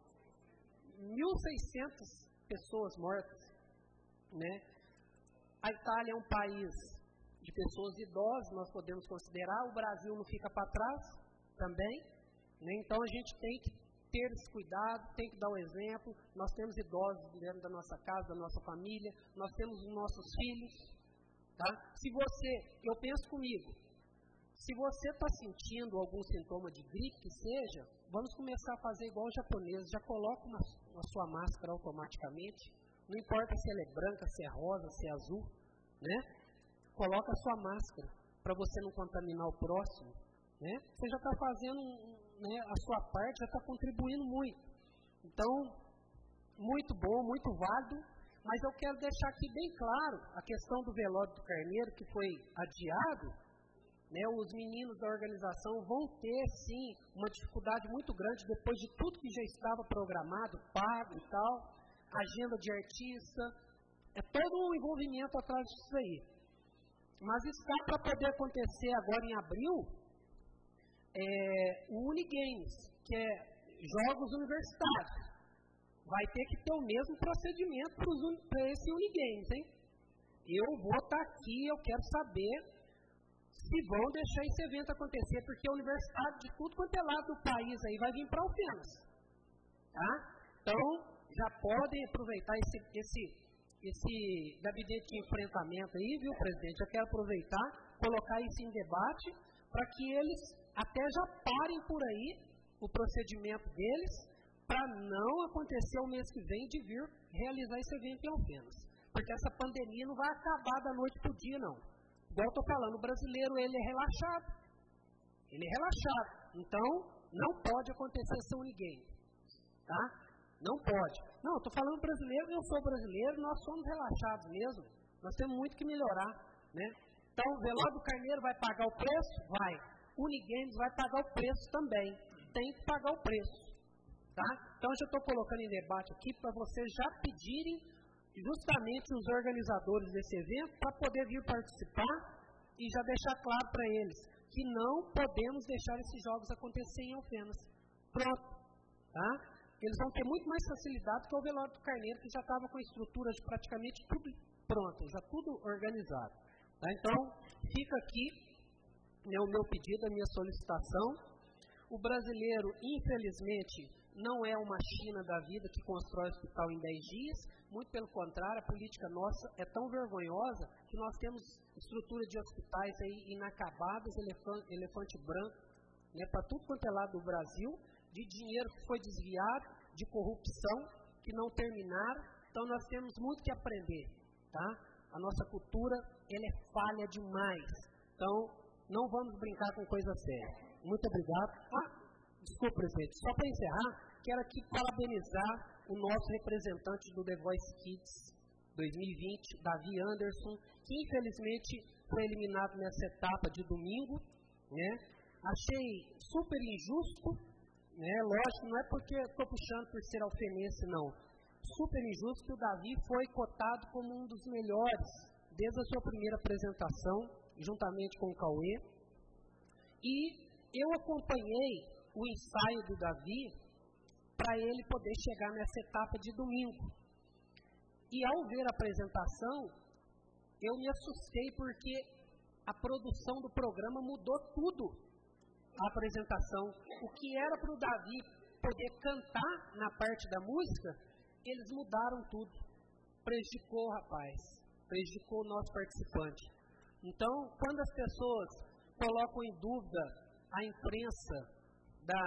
1.600 pessoas mortas, né? A Itália é um país de pessoas idosas, nós podemos considerar, o Brasil não fica para trás também, né? Então a gente tem que ter esse cuidado, tem que dar um exemplo, nós temos idosos dentro da nossa casa, da nossa família, nós temos os nossos filhos, tá? Se você, eu penso comigo, se você está sentindo algum sintoma de gripe que seja, vamos começar a fazer igual os japoneses, já coloca a sua máscara automaticamente, não importa se ela é branca, se é rosa, se é azul, né? Coloca a sua máscara para você não contaminar o próximo, né? Você já está fazendo, né, a sua parte, já está contribuindo muito. Então, muito bom, muito válido, Mas eu quero deixar aqui bem claro a questão do velório do Carneiro, que foi adiado, né? Os meninos da organização vão ter, sim, uma dificuldade muito grande depois de tudo que já estava programado, pago e tal, agenda de artista, é todo um envolvimento atrás disso aí. Mas está para poder acontecer agora em abril, o Unigames, que é Jogos Universitários. Vai ter que ter o mesmo procedimento para esse Unigames, hein? Eu vou estar aqui, eu quero saber se vão deixar esse evento acontecer, porque a universidade de tudo quanto é lado do país aí vai vir para Alfenas. Tá? Então, já podem aproveitar esse gabinete de enfrentamento aí, viu, presidente? Eu quero aproveitar, colocar isso em debate, para que eles até já parem por aí o procedimento deles, para não acontecer o mês que vem de vir realizar esse evento em Alfenas. Porque essa pandemia não vai acabar da noite para o dia, não. Igual eu estou falando, o brasileiro, ele é relaxado. Ele é relaxado. Então, não pode acontecer essa Unigame. Tá? Não pode. Não, eu estou falando brasileiro, eu sou brasileiro, nós somos relaxados mesmo. Nós temos muito que melhorar. Né? Então, o velório do Carneiro vai pagar o preço? Vai. Unigames vai pagar o preço também. Tem que pagar o preço. Tá? Então, eu já estou colocando em debate aqui para vocês já pedirem justamente os organizadores desse evento para poder vir participar e já deixar claro para eles que não podemos deixar esses jogos acontecer em Alfenas. Pronto. Tá? Eles vão ter muito mais facilidade que o velório do Carneiro, que já estava com a estrutura de praticamente tudo pronto, já tudo organizado. Tá? Então, fica aqui o meu pedido, a minha solicitação. O brasileiro, infelizmente, não é uma China da vida que constrói hospital em 10 dias, muito pelo contrário, a política nossa é tão vergonhosa que nós temos estrutura de hospitais aí inacabadas, elefante branco, né, para tudo quanto é lado do Brasil, de dinheiro que foi desviado, de corrupção, que não terminaram. Então nós temos muito que aprender. Tá? A nossa cultura, ela é falha demais. Então, não vamos brincar com coisa séria. Muito obrigado. Desculpa, presidente, só para encerrar, quero aqui parabenizar o nosso representante do The Voice Kids 2020, Davi Anderson, que infelizmente foi eliminado nessa etapa de domingo. Né? Achei super injusto, né? Lógico, não é porque estou puxando por ser alfenense, não. Super injusto que o Davi foi cotado como um dos melhores desde a sua primeira apresentação, juntamente com o Cauê. E eu acompanhei o ensaio do Davi para ele poder chegar nessa etapa de domingo. E ao ver a apresentação, eu me assustei porque a produção do programa mudou tudo. A apresentação, o que era para o Davi poder cantar na parte da música, eles mudaram tudo. Prejudicou, rapaz. Prejudicou o nosso participante. Então, quando as pessoas colocam em dúvida a imprensa da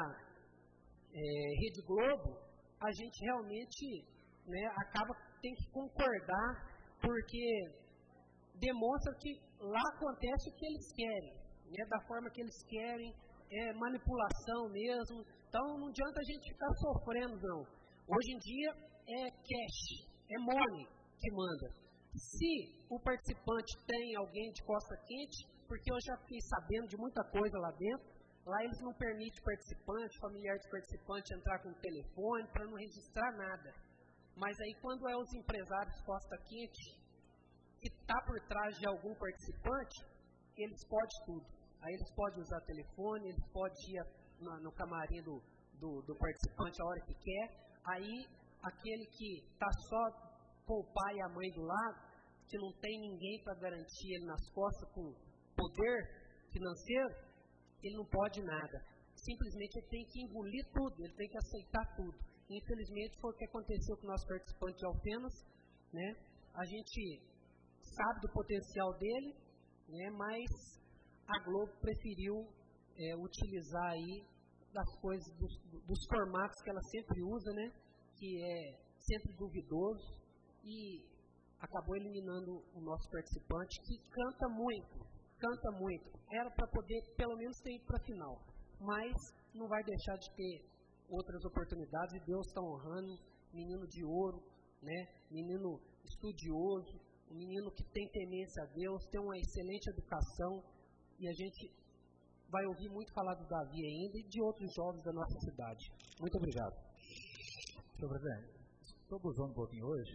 Rede Globo, a gente realmente, né, tem que concordar, porque demonstra que lá acontece o que eles querem, né, da forma que eles querem, manipulação mesmo. Então não adianta a gente ficar sofrendo, não. Hoje em dia é cash, é money que manda. Se o participante tem alguém de costa quente, porque eu já fiquei sabendo de muita coisa lá dentro, lá eles não permitem participante, familiar de participante entrar com o telefone para não registrar nada. Mas aí quando é os empresários costa quente, que está por trás de algum participante, eles podem tudo. Aí eles podem usar telefone, eles podem ir no camarim do participante a hora que quer. Aí aquele que está só com o pai e a mãe do lado, que não tem ninguém para garantir ele nas costas com poder financeiro, ele não pode nada. Simplesmente ele tem que engolir tudo, ele tem que aceitar tudo. Infelizmente foi o que aconteceu com o nosso participante de Alfenas, né? A gente sabe do potencial dele, né? Mas a Globo preferiu utilizar aí das coisas, dos formatos que ela sempre usa, né? Que é sempre duvidoso, e acabou eliminando o nosso participante, que canta muito. Era para poder, pelo menos, ter ido para a final. Mas não vai deixar de ter outras oportunidades, e Deus está honrando, menino de ouro, né? Menino estudioso, um menino que tem temência a Deus, tem uma excelente educação, e a gente vai ouvir muito falar do Davi ainda e de outros jovens da nossa cidade. Muito obrigado. Senhor presidente, estou abusando um pouquinho hoje.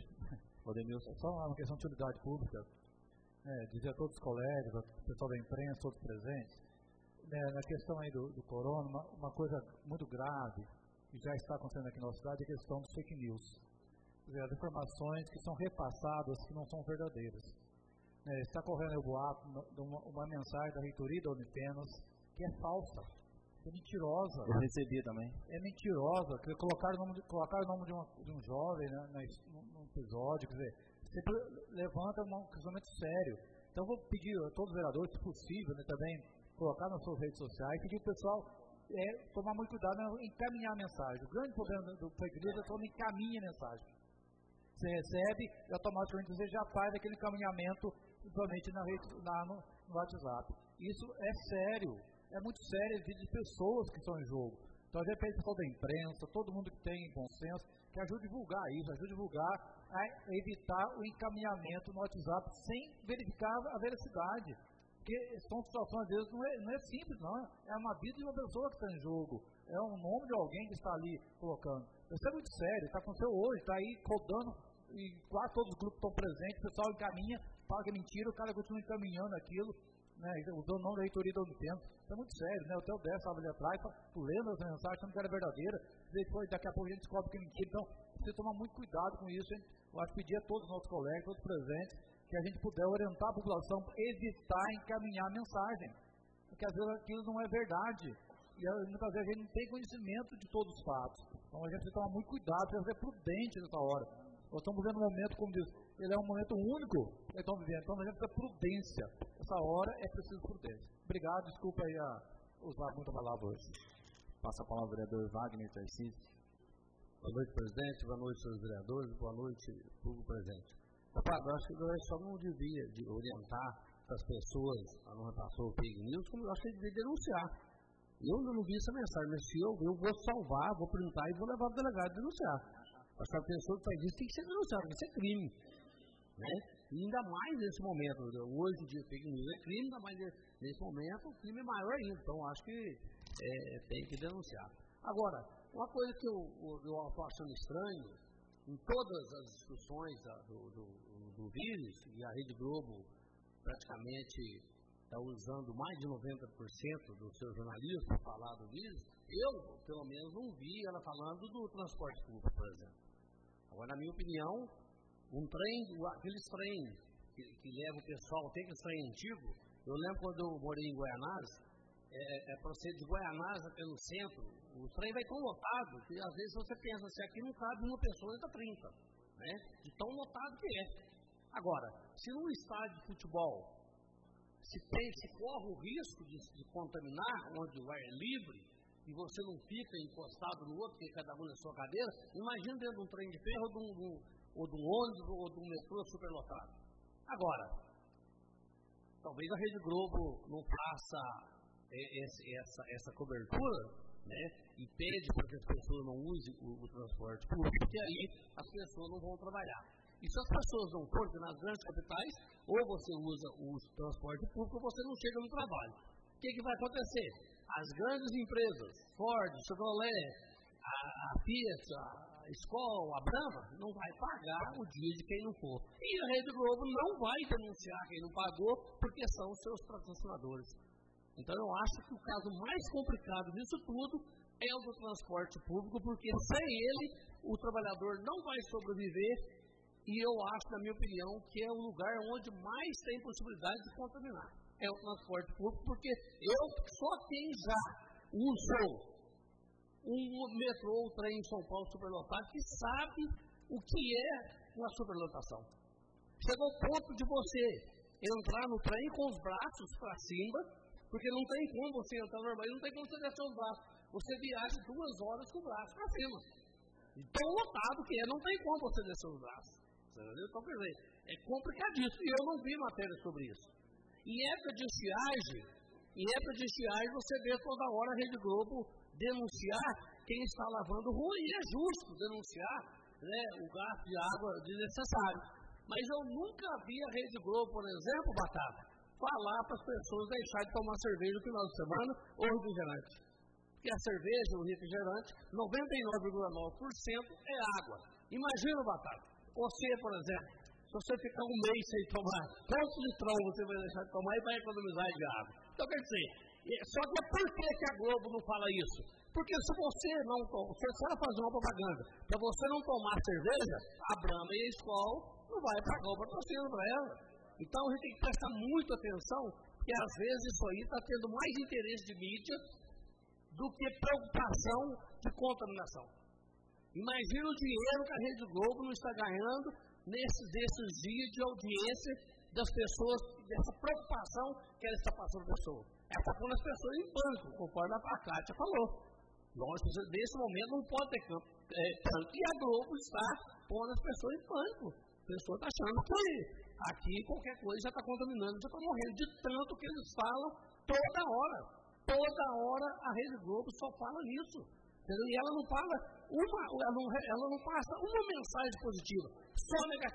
É só uma questão de utilidade pública. Dizer a todos os colegas, ao pessoal da imprensa, todos presentes, na questão aí do corona, uma coisa muito grave que já está acontecendo aqui na nossa cidade é a questão dos fake news. Quer dizer, as informações que são repassadas que não são verdadeiras. Está correndo o boato de uma mensagem da reitoria da Unifenas que é falsa, que é mentirosa. Eu recebi também. É mentirosa, que colocaram o nome de um jovem, né, num episódio, quer dizer, sempre levanta um questionamento sério. Então, vou pedir a todos os vereadores, se possível, né, também colocar nas suas redes sociais, pedir o pessoal tomar muito cuidado em encaminhar a mensagem. O grande problema do fake news é quando encaminha a mensagem. Você recebe e automaticamente você já faz aquele encaminhamento principalmente no WhatsApp. Isso é sério, é muito sério, existe pessoas que estão em jogo. Então, a gente pede pessoal da imprensa, todo mundo que tem bom senso, que ajude a divulgar isso, ajude a divulgar, a evitar o encaminhamento no WhatsApp sem verificar a veracidade. Porque são situações, às vezes, não é simples, não. É uma vida de uma pessoa que está em jogo. É um nome de alguém que está ali colocando. Isso é muito sério, está acontecendo hoje, está aí rodando, e quase todos os grupos estão presentes, o pessoal encaminha, fala que é mentira, o cara continua encaminhando aquilo, né, usando o nome da reitoria da Unifenas. Isso é muito sério, né? O Theo Dessa estava ali atrás, lendo as mensagens, achando que era verdadeira, depois, daqui a pouco a gente descobre que é mentira. Então, precisa tomar muito cuidado com isso, hein? Eu acho que pedir a todos os nossos colegas, todos presentes, que a gente puder orientar a população para evitar encaminhar a mensagem, porque às vezes aquilo não é verdade, e muitas vezes a gente não tem conhecimento de todos os fatos. Então a gente precisa tomar muito cuidado, precisa ser prudente nessa hora. Nós estamos vivendo um momento, como diz, ele é um momento único que estamos vivendo, então a gente precisa prudência. Essa hora é preciso prudência. Obrigado, desculpa aí usar muita palavra hoje. Passa a palavra ao vereador Wagner Tarcísio. Boa noite, presidente, boa noite, senhores vereadores, boa noite, público presente. Eu acho que o só não devia orientar as pessoas a não repassar o fake news, como eu acho que ele devia denunciar. Eu não vi essa mensagem, mas se eu vou salvar, vou printar e vou levar o delegado a denunciar. Acho que a pessoa que faz isso tem que ser denunciada, porque isso é crime. Né? E ainda mais nesse momento, hoje em dia fake news é crime, ainda mais nesse momento o crime é maior ainda, então acho que tem que denunciar. Agora, uma coisa que eu estou achando estranho, em todas as discussões do vírus, e a Rede Globo praticamente está usando mais de 90% do seu jornalismo para falar do vírus, eu, pelo menos, não vi ela falando do transporte público, por exemplo. Agora, na minha opinião, aqueles trens que levam o pessoal, tem aqueles trem antigo, eu lembro quando eu morei em Guaianás, para você de Guaianás até no centro, o trem vai tão lotado que às vezes você pensa assim, aqui não cabe uma pessoa, entra 30, né? De tão lotado que é. Agora, se num estádio de futebol se corre o risco de contaminar, onde o ar é livre, e você não fica encostado no outro, porque cada um na sua cadeira, imagina dentro de um trem de ferro, ou de um ônibus, ou de um metrô superlotado. Agora, talvez a Rede Globo não faça essa cobertura, né, e pede para que as pessoas não usem o transporte público, porque aí as pessoas não vão trabalhar. E se as pessoas não forem nas grandes capitais, ou você usa o transporte público, ou você não chega no trabalho. O que vai acontecer? As grandes empresas, Ford, Chevrolet, a Fiat, a Skol, a Brahma, não vai pagar o dia de quem não for. E a Rede Globo não vai denunciar quem não pagou, porque são os seus patrocinadores. Então eu acho que o caso mais complicado disso tudo é o do transporte público, porque sem ele o trabalhador não vai sobreviver, e eu acho, na minha opinião, que é o lugar onde mais tem possibilidade de contaminar. É o transporte público, porque só quem já usou um metrô ou trem em São Paulo superlotado que sabe o que é uma superlotação. Chegou ao ponto de você entrar no trem com os braços para cima, porque não tem como você entrar normal, não tem como você descer os braços. Você viaja 2 horas com o braço para cima. E tão lotado que não tem como você descer os braços. Então, quer dizer, é complicadíssimo. E eu não vi matéria sobre isso. Em época de estiagem, você vê toda hora a Rede Globo denunciar quem está lavando rua, e é justo denunciar, né, o gasto de água desnecessário. Mas eu nunca vi a Rede Globo, por exemplo, Batata, falar para as pessoas deixarem de tomar cerveja no final de semana ou refrigerante. Porque a cerveja, o refrigerante, 99,9% é água. Imagina, Batata, você, por exemplo, se você ficar um mês sem tomar quantos litrão você vai deixar de tomar e vai economizar de água. Então, quer dizer, só que por que a Globo não fala isso? Porque se você não toma, se ela fazer uma propaganda para você não tomar cerveja, a Brahma e a Skol não vai pagar o patrocínio para ela. Então a gente tem que prestar muita atenção, porque às vezes isso aí está tendo mais interesse de mídia do que preocupação de contaminação. Imagina o dinheiro que a Rede Globo não está ganhando nesses dias de audiência das pessoas, dessa preocupação que ela está passando para a pessoa. Ela está pondo as pessoas em pânico, conforme a Cátia falou. Lógico, nesse momento não pode ter pânico. E a Globo está pondo as pessoas em pânico. A pessoa está achando que aqui qualquer coisa já está contaminando, já está morrendo, de tanto que eles falam toda hora. Toda hora a Rede Globo só fala nisso. Entendeu? E ela não fala ela não passa uma mensagem positiva, só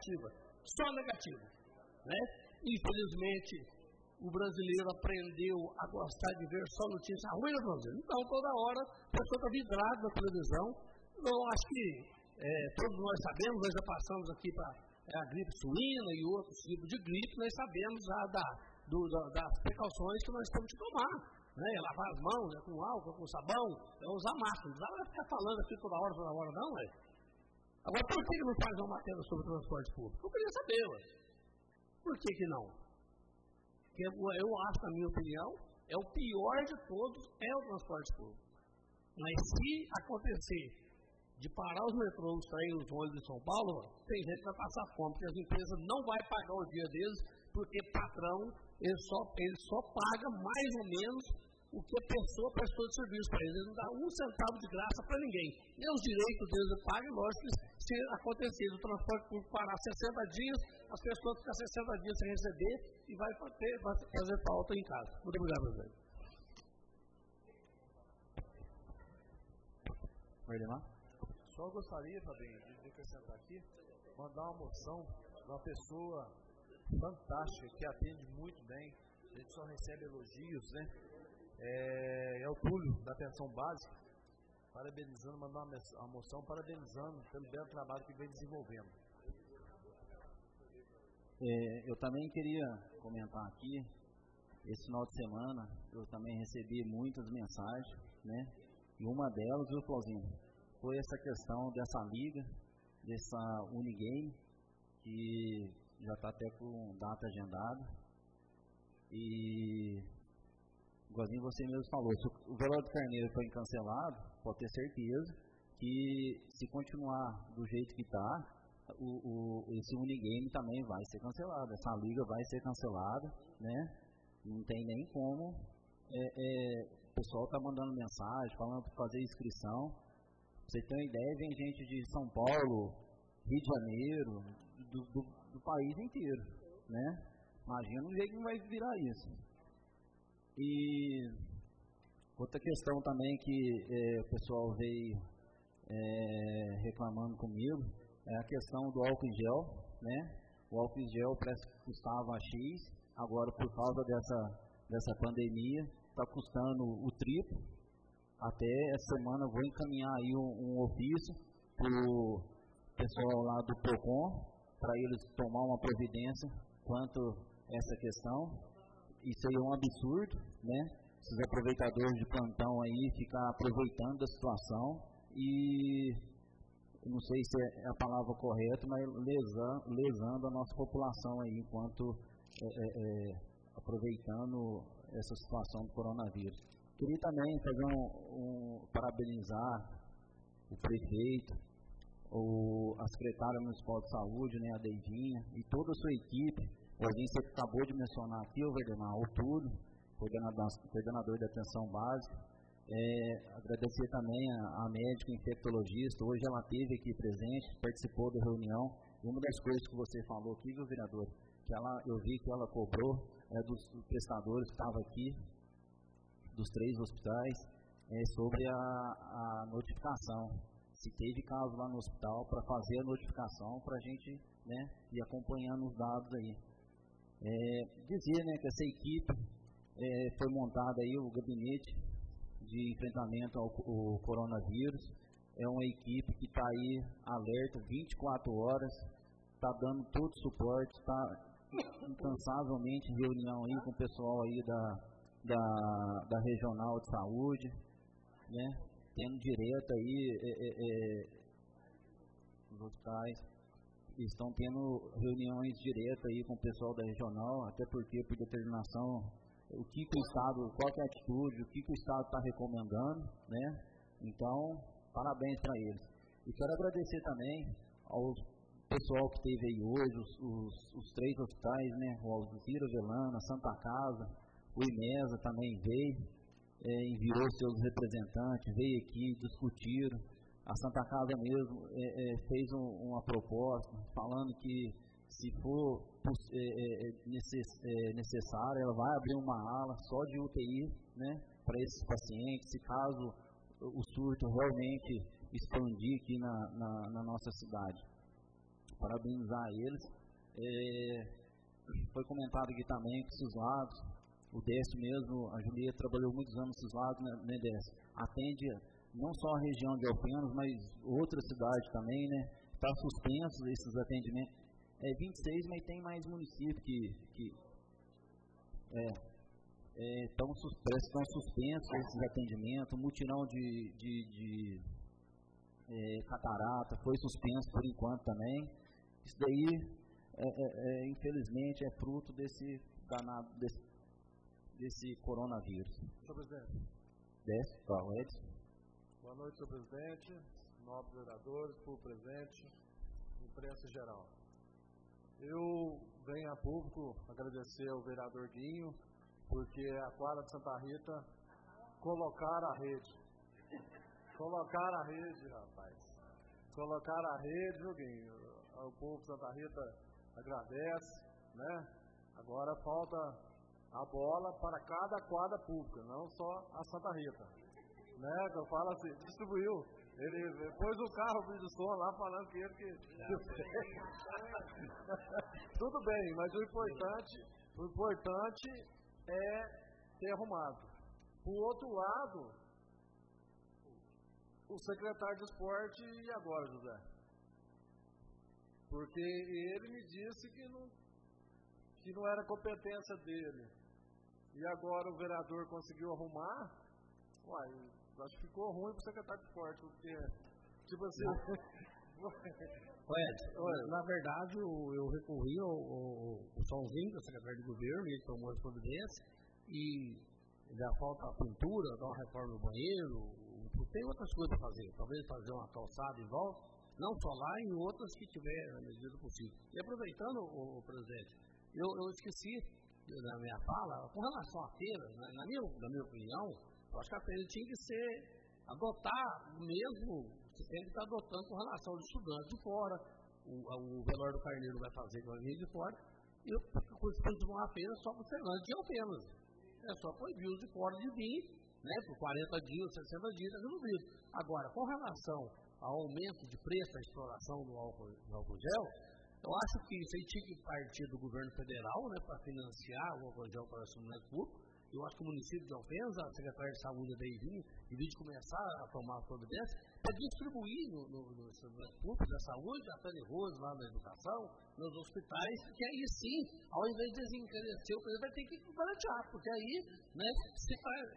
negativa. Né? Infelizmente, o brasileiro aprendeu a gostar de ver só notícia ruim no Brasil. Então, toda hora, a pessoa está vidrada na televisão. Eu acho que todos nós sabemos, nós já passamos aqui para a gripe suína e outros tipos de gripe, nós sabemos já das precauções que nós temos que tomar. Né? Lavar as mãos com álcool, com sabão, usar máscara. Não vai ficar falando aqui toda hora, não. Agora, por que não faz uma matéria sobre transporte público? Eu queria saber, por que não? Porque eu acho, na minha opinião, é o pior de todos, é o transporte público. Mas se acontecer de parar os metrôs, sair os ônibus de São Paulo, tem gente que vai passar fome, porque as empresas não vão pagar o dia deles, porque patrão, ele só paga mais ou menos o que a pessoa prestou de serviço para eles. Ele não dá um centavo de graça para ninguém. Nem os direitos deles ele paga, lógico que se acontecer o transporte público parar 60 dias, as pessoas ficam 60 dias sem receber e vai fazer falta em casa. Muito obrigado, presidente. Só gostaria, Fabinho, de acrescentar aqui, mandar uma moção de uma pessoa fantástica, que atende muito bem, a gente só recebe elogios, né? É o Túlio, da Pensão Básica, parabenizando, mandar uma moção parabenizando pelo belo trabalho que vem desenvolvendo. Eu também queria comentar aqui, esse final de semana, eu também recebi muitas mensagens, né? E uma delas, viu, Flauzinho, foi essa questão dessa liga, dessa Unigame, que já está até com data agendada. E, igualzinho você mesmo falou, se o velório do Carneiro foi cancelado, pode ter certeza que, se continuar do jeito que está, esse Unigame também vai ser cancelado, essa liga vai ser cancelada, né? Não tem nem como. O pessoal está mandando mensagem, falando para fazer inscrição. Pra você ter uma ideia, vem gente de São Paulo, Rio de Janeiro, do país inteiro, né? Imagina o jeito que vai virar isso. E outra questão também que o pessoal veio reclamando comigo é a questão do álcool em gel, né? O álcool em gel parece que custava X, agora por causa dessa pandemia está custando o triplo. Até essa semana vou encaminhar aí um ofício para o pessoal lá do PROCON, para eles tomar uma providência quanto a essa questão. Isso aí é um absurdo, né? Esses aproveitadores de plantão aí ficar aproveitando da situação e, não sei se é a palavra correta, mas lesando a nossa população aí, enquanto aproveitando essa situação do coronavírus. Queria também fazer parabenizar o prefeito, a secretária municipal de saúde, né, a Deidinha, e toda a sua equipe. A gente acabou de mencionar aqui, o Verdemar, o Túlio, coordenador da atenção básica. Agradecer também a médica infectologista, hoje ela esteve aqui presente, participou da reunião. E uma das coisas que você falou aqui, viu, vereador, que eu vi que ela cobrou dos prestadores que estavam aqui, dos 3 hospitais, sobre a notificação. Se teve caso lá no hospital, para fazer a notificação, para a gente né, e acompanhando os dados aí. Dizer, né, que essa equipe foi montada aí, o gabinete de enfrentamento ao coronavírus, é uma equipe que está aí alerta 24 horas, está dando todo o suporte, está incansavelmente em reunião aí com o pessoal aí da Regional de Saúde, né, tendo direto aí os hospitais, estão tendo reuniões diretas aí com o pessoal da Regional, até porque por determinação, o que o Estado, qual que é a atitude, o que o Estado está recomendando, né, então, parabéns para eles. E quero agradecer também ao pessoal que esteve aí hoje, os 3 hospitais, né, o Alzira, Velana, Santa Casa, o IMESA também veio, enviou seus representantes, veio aqui, discutiram. A Santa Casa mesmo fez uma proposta falando que se for necessário, ela vai abrir uma ala só de UTI, né, para esses pacientes, se caso o surto realmente expandir aqui na nossa cidade. Parabenizar eles. Foi comentado aqui também que esses lados, o Décio mesmo, a Julieta trabalhou muitos anos nesses lados, né, Décio? Atende não só a região de Alfenas, mas outras cidades também, né? Está suspenso esses atendimentos. 26, mas tem mais municípios que estão suspensos esses atendimentos. Mutirão de catarata foi suspenso por enquanto também. Isso daí, infelizmente, é fruto desse danado, desse coronavírus. Senhor presidente. Desce, Edson. Boa noite, senhor presidente, nobres vereadores, público presente, imprensa geral. Eu venho a público agradecer ao vereador Guinho, porque a quadra de Santa Rita colocaram a rede. Colocaram a rede, rapaz. Colocaram a rede, viu, Guinho? O povo de Santa Rita agradece, né? Agora falta a bola para cada quadra pública, não só a Santa Rita. Né, que eu falo assim, distribuiu. Ele pôs o carro de som lá falando que ele que tudo bem, mas o importante é ter arrumado. Por outro lado, o secretário de esporte, e agora, José? Porque ele me disse que não era competência dele. E agora o vereador conseguiu arrumar. Uai, acho que ficou ruim pro secretário de esporte, porque, tipo assim... Na verdade, eu recorri ao Solzinho, que é o secretário de governo, ele tomou as providências, e já falta a pintura, dar uma reforma no banheiro, tem outras coisas para fazer, talvez fazer uma calçada em volta, não só lá, em outras que tiver na medida do possível. E aproveitando, o presidente, eu esqueci na minha fala, com relação à feira, na minha opinião, eu acho que a feira tinha que adotar o mesmo sistema que está adotando com relação aos estudantes de fora. O velório do Carneiro vai fazer com a gente de fora. E eu continuar a feira só para o Fernando de Alfenas. É só proibir os de fora de vir, né, por 40 dias, 60 dias, está resolvido. Agora, com relação ao aumento de preço da exploração do álcool gel, eu acho que isso aí tinha que partir do governo federal, né, para financiar o álcool gel para o estacionamento público. Eu acho que o município de Alfenas, a Secretaria de Saúde daí vinha, em vez de começar a tomar providência, para distribuir no estacionamento público da saúde, a Rose lá na educação, nos hospitais, que aí sim, ao invés de desencarecer, o presidente vai ter que baratear, porque aí, né, se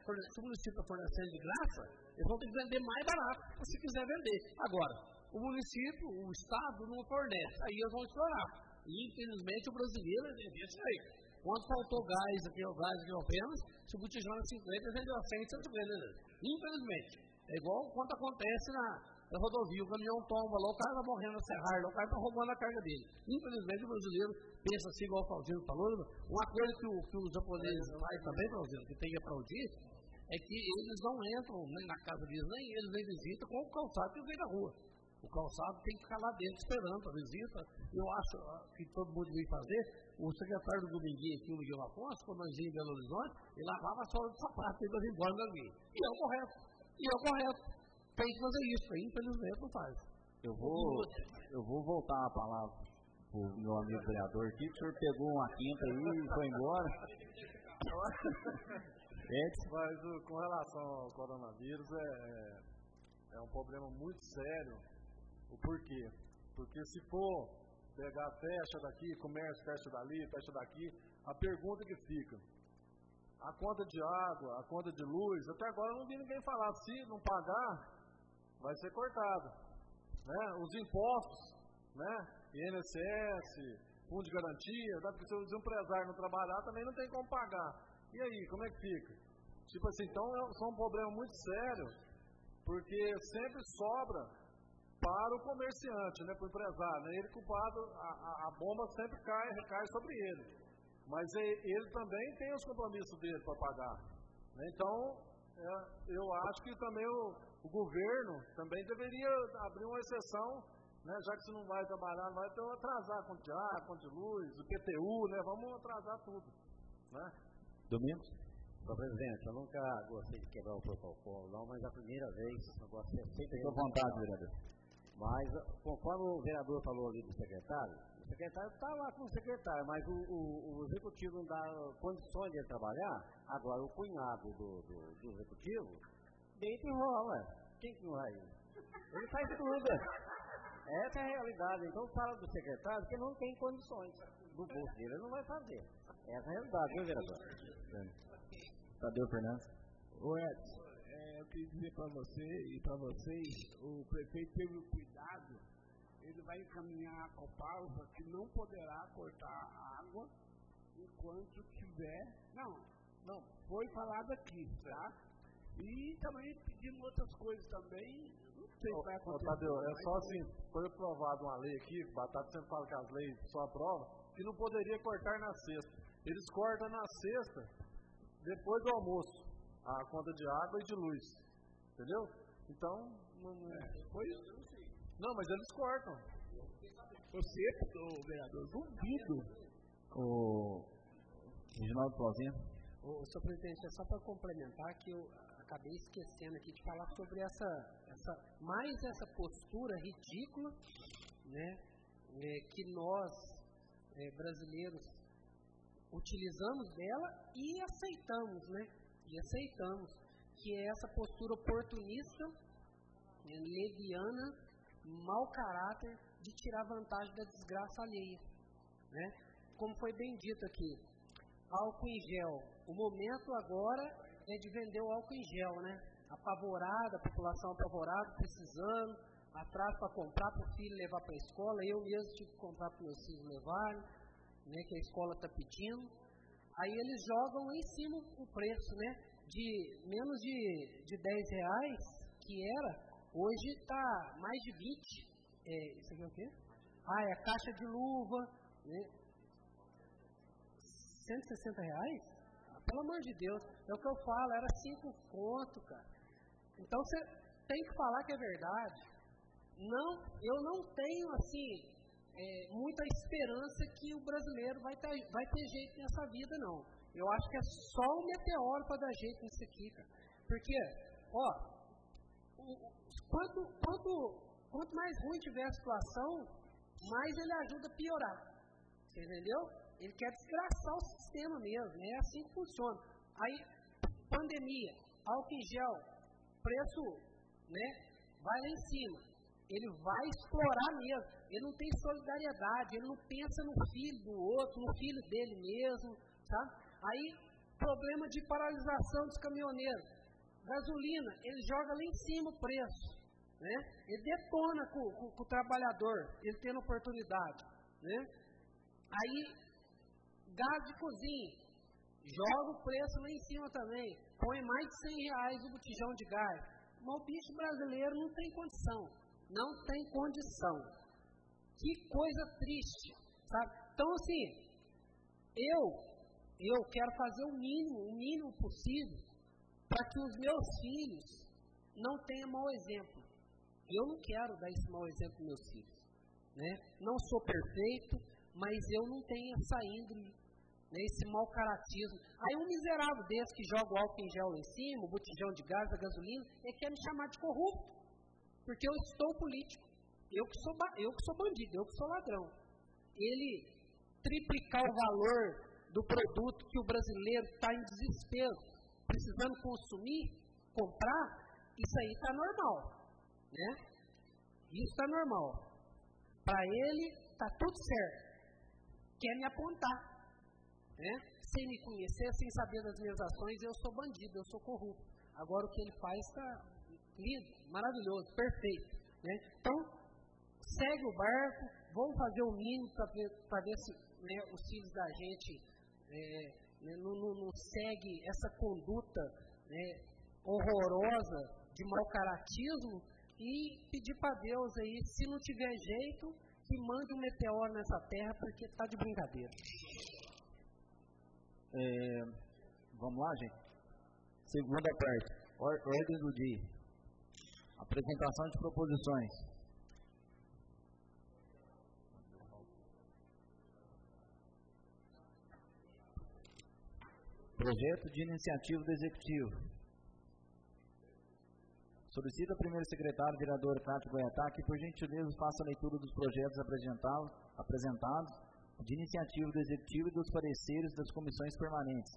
o município está fornecendo de graça, eles vão ter que vender mais barato, se quiser vender. Agora, o município, o Estado não fornece, aí eles vão explorar. E, infelizmente, o brasileiro é desse jeito. Quando faltou gás aqui apenas, se o botijão era 50, vendeu a 100, 150. Infelizmente. É igual quando acontece na rodovia, o caminhão tomba lá, o cara está morrendo na serralha, o cara está roubando a carga dele. Infelizmente, o brasileiro pensa assim, igual o Claudino falou. Uma coisa que os japoneses fazem também, Claudino, que tem que aplaudir, é que eles não entram, né, na casa deles, nem eles nem visitam com o calçado que vem na rua. O calçado tem que ficar lá dentro esperando a visita. Eu acho que todo mundo veio fazer. O secretário do Dominguinho aqui, o Miguel Afonso, quando nós íamos em Belo Horizonte, ele lavava a sola de sapato e ia embora do Dominguinho. E é o correto. Tem que fazer isso. Infelizmente não faz. Eu vou voltar a palavra o meu amigo vereador aqui, que o senhor pegou uma quinta aí e foi embora. Mas com relação ao coronavírus, é um problema muito sério. O porquê? Porque se for pegar fecha daqui, comércio fecha dali, fecha daqui, a pergunta que fica, a conta de água, a conta de luz, até agora eu não vi ninguém falar, se não pagar, vai ser cortado. Né? Os impostos, né? INSS, fundo de garantia, porque se o empresário não trabalhar, também não tem como pagar. E aí, como é que fica? Tipo assim, então é um problema muito sério, porque sempre sobra para o comerciante, né, para o empresário. Né? Ele culpado, a bomba sempre recai sobre ele. Mas ele também tem os compromissos dele para pagar. Né? Então, eu acho que também o governo também deveria abrir uma exceção, né, já que você não vai trabalhar, não vai, então atrasar a conta de água, a conta de luz, o PTU, né, vamos atrasar tudo. Né? Domingos? Senhor presidente, eu nunca gostei de quebrar o protocolo, não, mas a primeira vez eu gosto de ser sempre. Fique à vontade, vereador. Mas, conforme o vereador falou ali do secretário, o secretário está lá com o secretário, mas o executivo não dá condições de ele trabalhar. Agora, o cunhado do executivo deita e rola. Quem que não vai? Ele faz tudo. Essa é a realidade. Então, fala do secretário que não tem condições. Do bolso dele, ele não vai fazer. Essa é a realidade, viu, vereador? Tadeu Fernandes. Ô Edson, eu queria dizer para você e para vocês, o prefeito teve o cuidado, ele vai encaminhar a Copasa que não poderá cortar a água enquanto tiver. Não, foi falado aqui, tá? E também pedimos outras coisas também, não sei o que vai acontecer. Tadeu, é só assim, foi aprovada uma lei aqui, Batata sempre fala que as leis só aprovam, que não poderia cortar na sexta. Eles cortam na sexta, depois do almoço, a conta de água e de luz, entendeu? Então, foi isso, não sei. Não, mas eles cortam. Você, vereador, duvido. O Reginaldo Flauzino. Senhor presidente, é só para complementar que eu acabei esquecendo aqui de falar sobre essa postura ridícula, né, que nós, brasileiros, utilizamos dela e aceitamos, né? Que é essa postura oportunista, leviana, mau caráter, de tirar vantagem da desgraça alheia, né? Como foi bem dito aqui, álcool em gel. O momento agora é de vender o álcool em gel, né? Apavorada, a população apavorada, precisando, atrás para comprar para o filho levar para a escola. Eu mesmo tive que comprar para meus filhos levarem, né, que a escola está pedindo. Aí eles jogam lá em cima o preço, né, de menos de 10 reais, que era, hoje está mais de 20. Isso aqui é o quê? É a caixa de luva, né, 160 reais? Pelo amor de Deus, é o que eu falo, era 5 conto, cara. Então você tem que falar que é verdade. Eu não tenho, assim, muita esperança que o brasileiro vai ter jeito nessa vida, não. Eu acho que é só o meteoro para dar jeito nisso aqui, cara. Porque, quanto mais ruim tiver a situação, mais ele ajuda a piorar. Você entendeu? Ele quer desgraçar o sistema mesmo. É assim que funciona. Aí, pandemia, álcool em gel, preço, né, vai lá em cima. Ele vai explorar mesmo. Ele não tem solidariedade, ele não pensa no filho do outro, no filho dele mesmo, tá? Aí, problema de paralisação dos caminhoneiros. Gasolina, ele joga lá em cima o preço, né? Ele detona com o trabalhador, ele tendo oportunidade, né? Aí, gás de cozinha, joga o preço lá em cima também, põe mais de 100 reais o botijão de gás. Mas o bicho brasileiro não tem condição. Não tem condição. Que coisa triste, sabe? Então, assim, eu quero fazer o mínimo possível para que os meus filhos não tenham mau exemplo. Eu não quero dar esse mau exemplo para meus filhos, né? Não sou perfeito, mas eu não tenho essa índole, né, esse mau caratismo. Aí um miserável desse que joga o álcool em gel lá em cima, o botijão de gás, a gasolina, ele quer me chamar de corrupto. Porque eu estou político, eu que sou bandido, eu que sou ladrão. ele triplicar o valor do produto que o brasileiro está em desespero, precisando consumir, comprar, isso aí está normal, né? Isso está normal. Para ele, está tudo certo. Quer me apontar, né? Sem me conhecer, sem saber das minhas ações, eu sou bandido, eu sou corrupto. Agora o que ele faz está lindo, maravilhoso, perfeito, né? Então, segue o barco, vamos fazer o mínimo para ver se, né, os filhos da gente não segue essa conduta, né, horrorosa de mau caratismo, e pedir para Deus aí, se não tiver jeito, que mande um meteoro nessa terra, porque está de brincadeira. Vamos lá, gente. Segunda parte, ordem do dia. Apresentação de proposições. Projeto de iniciativa do Executivo. Solicita a primeiro secretário, vereador Cátia Goiatá, que por gentileza faça a leitura dos projetos apresentados de iniciativa do Executivo e dos pareceres das comissões permanentes.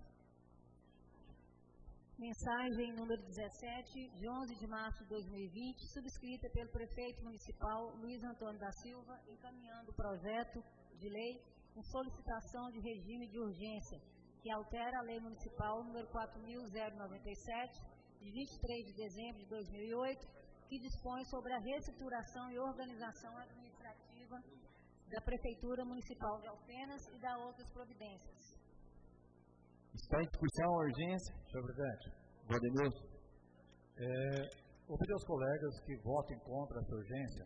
Mensagem número 17, de 11 de março de 2020, subscrita pelo prefeito municipal Luiz Antônio da Silva, encaminhando o projeto de lei com solicitação de regime de urgência, que altera a lei municipal número 4.097, de 23 de dezembro de 2008, que dispõe sobre a reestruturação e organização administrativa da Prefeitura Municipal de Alfenas e da outras providências. Está em discussão a urgência. Senhor presidente. Valdemilson. Vou pedir aos colegas que votem contra essa urgência.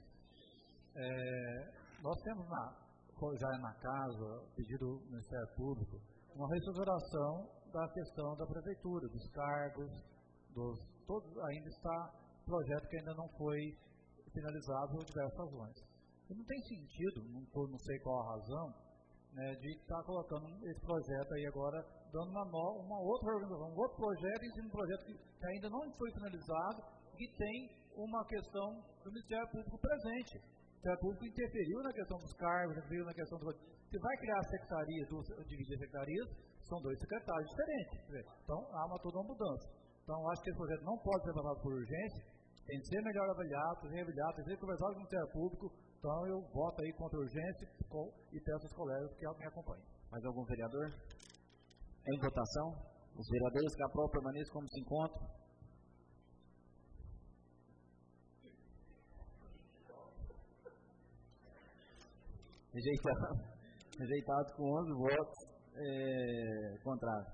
Nós temos já na casa, pedido do Ministério Público, uma reestruturação da questão da Prefeitura, dos cargos, todos ainda está projeto que ainda não foi finalizado por diversas razões. E não tem sentido, não sei qual a razão, né, de estar colocando esse projeto aí agora, dando uma outra organização, um outro projeto, em cima de um projeto que ainda não foi finalizado, que tem uma questão do Ministério Público presente. O Ministério Público interferiu na questão dos cargos, interferiu na questão do... Se vai criar secretarias, dividir secretarias, são dois secretários diferentes. Então, há toda uma mudança. Então, acho que esse projeto não pode ser tratado por urgência, tem que ser melhor avaliado, tem que ser conversado com o Ministério Público. Então, eu voto aí contra a urgência e peço aos colegas que me acompanhem. Mais algum vereador? Em votação? Os vereadores que aprovam permaneçam como se encontram. Rejeitado com 11 votos contrários.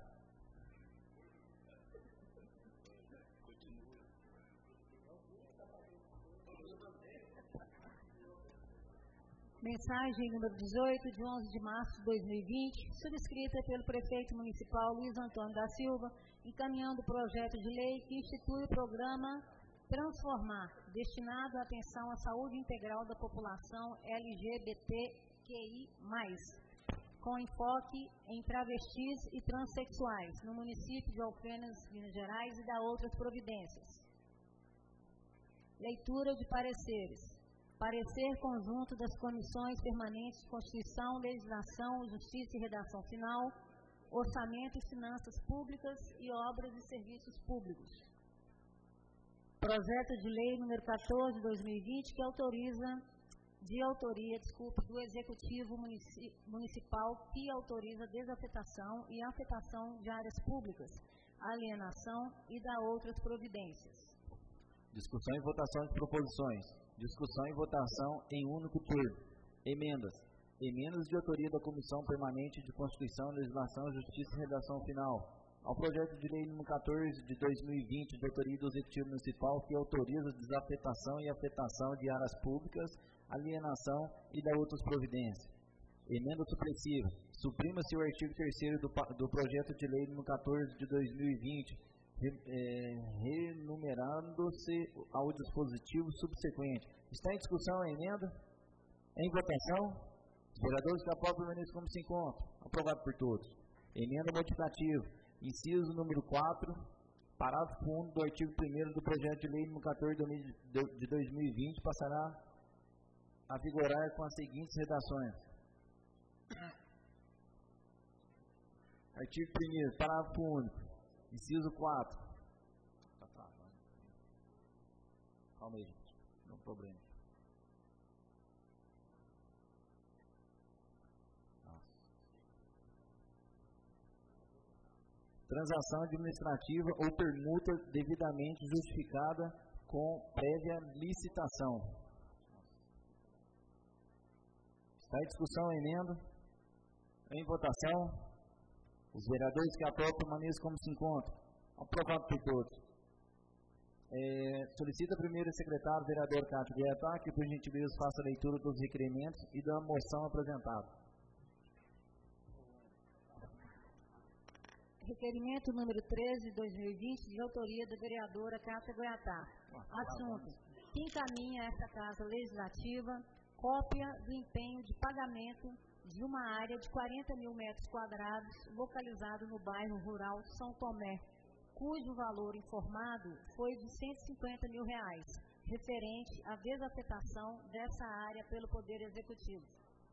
Mensagem número 18, de 11 de março de 2020, subscrita pelo prefeito municipal Luiz Antônio da Silva, encaminhando o projeto de lei que institui o programa Transformar, destinado à atenção à saúde integral da população LGBTQI+, com enfoque em travestis e transexuais, no município de Alfenas, Minas Gerais, e da outras providências. Leitura de pareceres. Parecer conjunto das comissões permanentes de Constituição, Legislação, Justiça e Redação Final, Orçamento e Finanças Públicas e Obras e Serviços Públicos. Projeto de Lei número 14 de 2020, que autoriza, do Executivo Municipal, que autoriza desafetação e afetação de áreas públicas, alienação e da outras providências. Discussão e votação de proposições. Discussão e votação em único turno. Emendas. Emendas de autoria da Comissão Permanente de Constituição, Legislação, Justiça e Redação Final. Ao projeto de lei número 14 de 2020, de autoria do Executivo Municipal, que autoriza a desafetação e afetação de áreas públicas, alienação e da outras providências. Emenda supressiva. Suprima-se o artigo 3º do projeto de lei número 14 de 2020, renumerando-se ao dispositivo subsequente. Está em discussão a emenda? Em votação? Os vereadores que aprovam permanecem como se encontram. Aprovado por todos. Emenda modificativa. Inciso número 4, parágrafo 1 do artigo 1º do projeto de lei número 14 de 2020 passará a vigorar com as seguintes redações. Artigo 1º, parágrafo único, inciso 4. Está travando. Calma aí, gente. Não tem problema. Transação administrativa ou permuta devidamente justificada com prévia licitação. Está em discussão a emenda. Em votação. Os vereadores que aprovam permaneçam como se encontram. Aprovado por todos. Solicita primeiro o secretário, vereador Cássio Goiatá, que por gentileza faça a leitura dos requerimentos e da moção apresentada. Requerimento número 13 de 2020, de autoria da vereadora Cátia Goiatá. Assunto: que encaminha a esta Casa Legislativa cópia do empenho de pagamento de uma área de 40 mil metros quadrados localizado no bairro rural São Tomé, cujo valor informado foi de R$150 mil, referente à desafetação dessa área pelo Poder Executivo.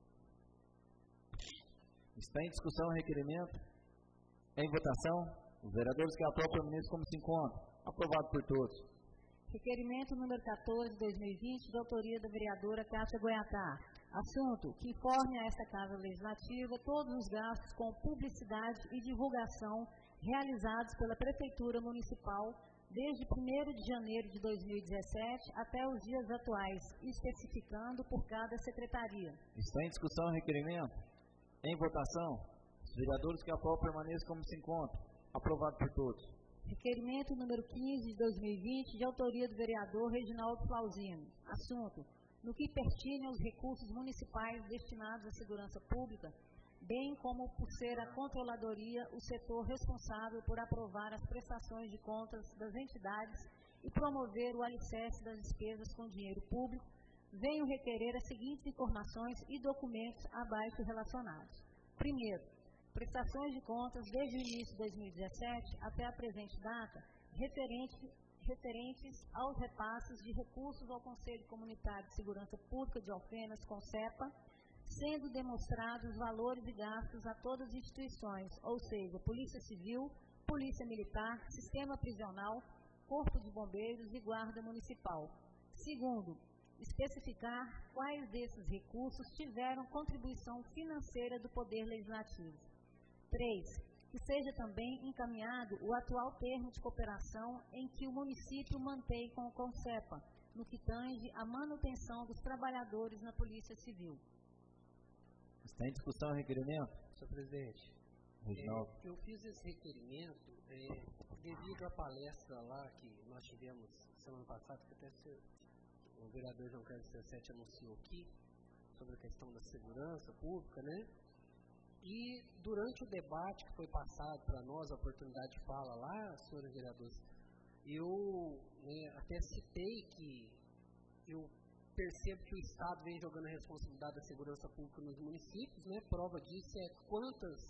Está em discussão o requerimento. Em votação, os vereadores que aprovam permaneçam como se encontram. Aprovado por todos. Requerimento número 14 de 2020, de autoria da vereadora Cátia Goiatá. Assunto: que informe a esta Casa Legislativa todos os gastos com publicidade e divulgação realizados pela Prefeitura Municipal desde 1º de janeiro de 2017 até os dias atuais, especificando por cada secretaria. Está em discussão o requerimento. Em votação, os vereadores que aprovam permaneçam como se encontram. Aprovado por todos. Requerimento número 15 de 2020, de autoria do vereador Reginaldo Flauzino. Assunto: no que pertine aos recursos municipais destinados à segurança pública, bem como por ser a controladoria o setor responsável por aprovar as prestações de contas das entidades e promover o alicerce das despesas com dinheiro público, venho requerer as seguintes informações e documentos abaixo relacionados. Primeiro, prestações de contas desde o início de 2017 até a presente data, referentes aos repasses de recursos ao Conselho Comunitário de Segurança Pública de Alfenas, CONSEPA, sendo demonstrados valores e gastos a todas as instituições, ou seja, Polícia Civil, Polícia Militar, Sistema Prisional, Corpo de Bombeiros e Guarda Municipal. Segundo, especificar quais desses recursos tiveram contribuição financeira do Poder Legislativo. 3. Que seja também encaminhado o atual termo de cooperação em que o município mantém com o CONSEPA, no que tange à manutenção dos trabalhadores na Polícia Civil. Está em discussão o requerimento? Senhor presidente, eu fiz esse requerimento devido à palestra lá que nós tivemos semana passada, que até o vereador João Carlos Tersete anunciou aqui, sobre a questão da segurança pública, né? E durante o debate que foi passado para nós, a oportunidade de fala lá, senhores vereadores, eu até citei que eu percebo que o Estado vem jogando a responsabilidade da segurança pública nos municípios, né? Prova disso é quantas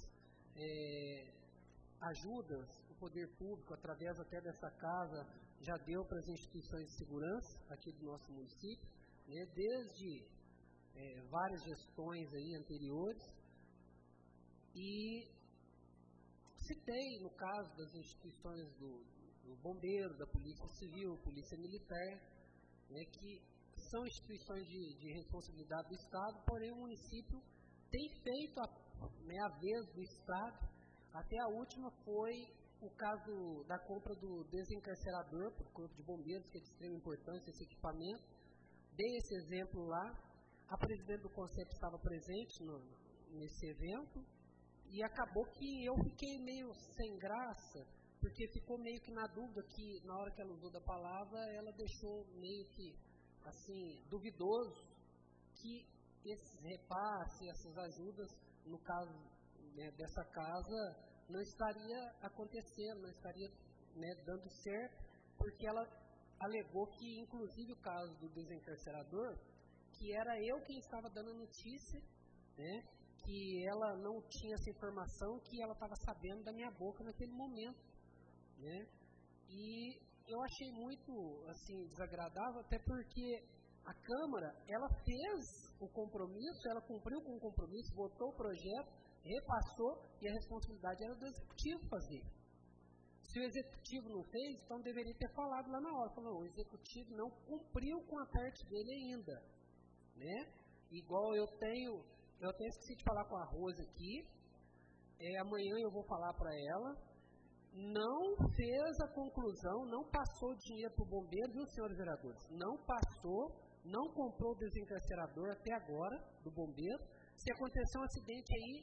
ajudas o poder público, através até dessa casa, já deu para as instituições de segurança aqui do nosso município, né? Desde várias gestões aí anteriores. E citei, no caso das instituições do Bombeiro, da Polícia Civil, Polícia Militar, né, que são instituições de responsabilidade do Estado, porém o município tem feito a vez do Estado. Até a última foi o caso da compra do desencarcerador para o Corpo de Bombeiros, que é de extrema importância esse equipamento. Dei esse exemplo lá. A presidente do Conselho estava presente nesse evento. E acabou que eu fiquei meio sem graça, porque ficou meio que na dúvida que, na hora que ela usou da palavra, ela deixou meio que, assim, duvidoso que esses repasses, essas ajudas, no caso dessa casa, não estaria acontecendo, não estaria dando certo, porque ela alegou que, inclusive, o caso do desencarcerador, que era eu quem estava dando a notícia, né? Que ela não tinha essa informação, que ela estava sabendo da minha boca naquele momento, né? E eu achei muito, assim, desagradável, até porque A Câmara, ela fez o compromisso, ela cumpriu com o compromisso, votou o projeto, repassou, e a responsabilidade era do Executivo fazer. Se o Executivo não fez, então deveria ter falado lá na hora. Falou, o Executivo não cumpriu com a parte dele ainda. Né? Igual eu até esqueci de falar com a Rosa aqui, amanhã eu vou falar para ela, não fez a conclusão, não passou dinheiro para o bombeiro, viu, senhores vereadores? Não passou, não comprou o desencarcerador até agora, do bombeiro. Se acontecer um acidente aí,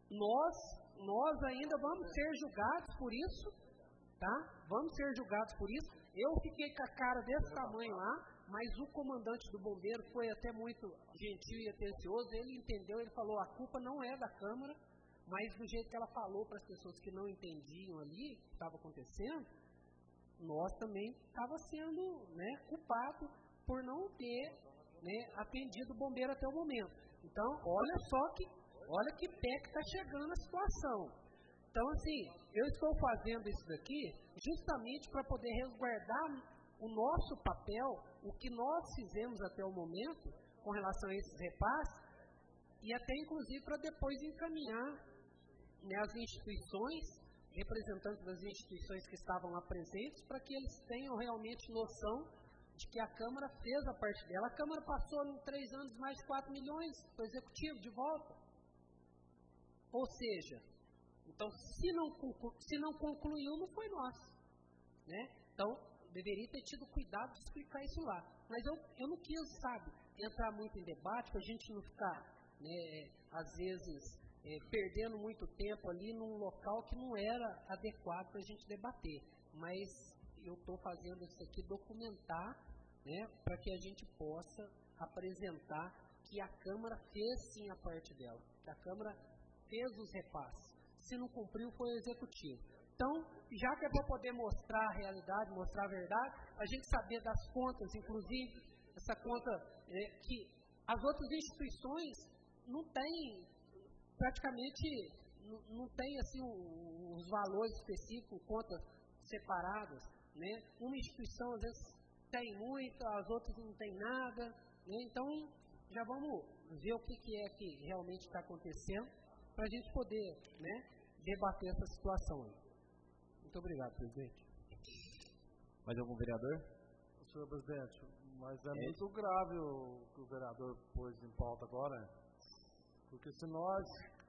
nós ainda vamos ser julgados por isso, tá? Vamos ser julgados por isso. Eu fiquei com a cara desse tamanho lá, mas o comandante do bombeiro foi até muito gentil e atencioso. Ele entendeu, ele falou, a culpa não é da Câmara, mas do jeito que ela falou para as pessoas que não entendiam ali o que estava acontecendo, nós também estava sendo, né, culpado por não ter, né, atendido o bombeiro até o momento. Então, olha que pé que está chegando a situação. Então, assim, eu estou fazendo isso daqui justamente para poder resguardar o nosso papel, o que nós fizemos até o momento com relação a esses repasses, e até inclusive para depois encaminhar, né, as instituições, representantes das instituições que estavam lá presentes, para que eles tenham realmente noção de que a Câmara fez a parte dela. A Câmara passou em 3 anos mais de 4 milhões para o Executivo de volta. Ou seja, então se não concluiu, não foi nós. Né? Então, deveria ter tido cuidado de explicar isso lá. Mas eu não quis, sabe, entrar muito em debate, para a gente não ficar, né, às vezes, perdendo muito tempo ali num local que não era adequado para a gente debater. Mas eu estou fazendo isso aqui, documentar, né, para que a gente possa apresentar que a Câmara fez sim a parte dela, que a Câmara fez os repasses. Se não cumpriu, foi o Executivo. Então, já que é para poder mostrar a realidade, mostrar a verdade, a gente saber das contas, inclusive, essa conta que as outras instituições não têm, praticamente, não tem assim os valores específicos, contas separadas, né? Uma instituição às vezes tem muito, as outras não tem nada, né? Então já vamos ver o que é que realmente está acontecendo para a gente poder, né, debater essa situação aí. Muito obrigado, presidente. Mais algum vereador? Senhor presidente, mas é muito grave o que o vereador pôs em pauta agora, porque se nós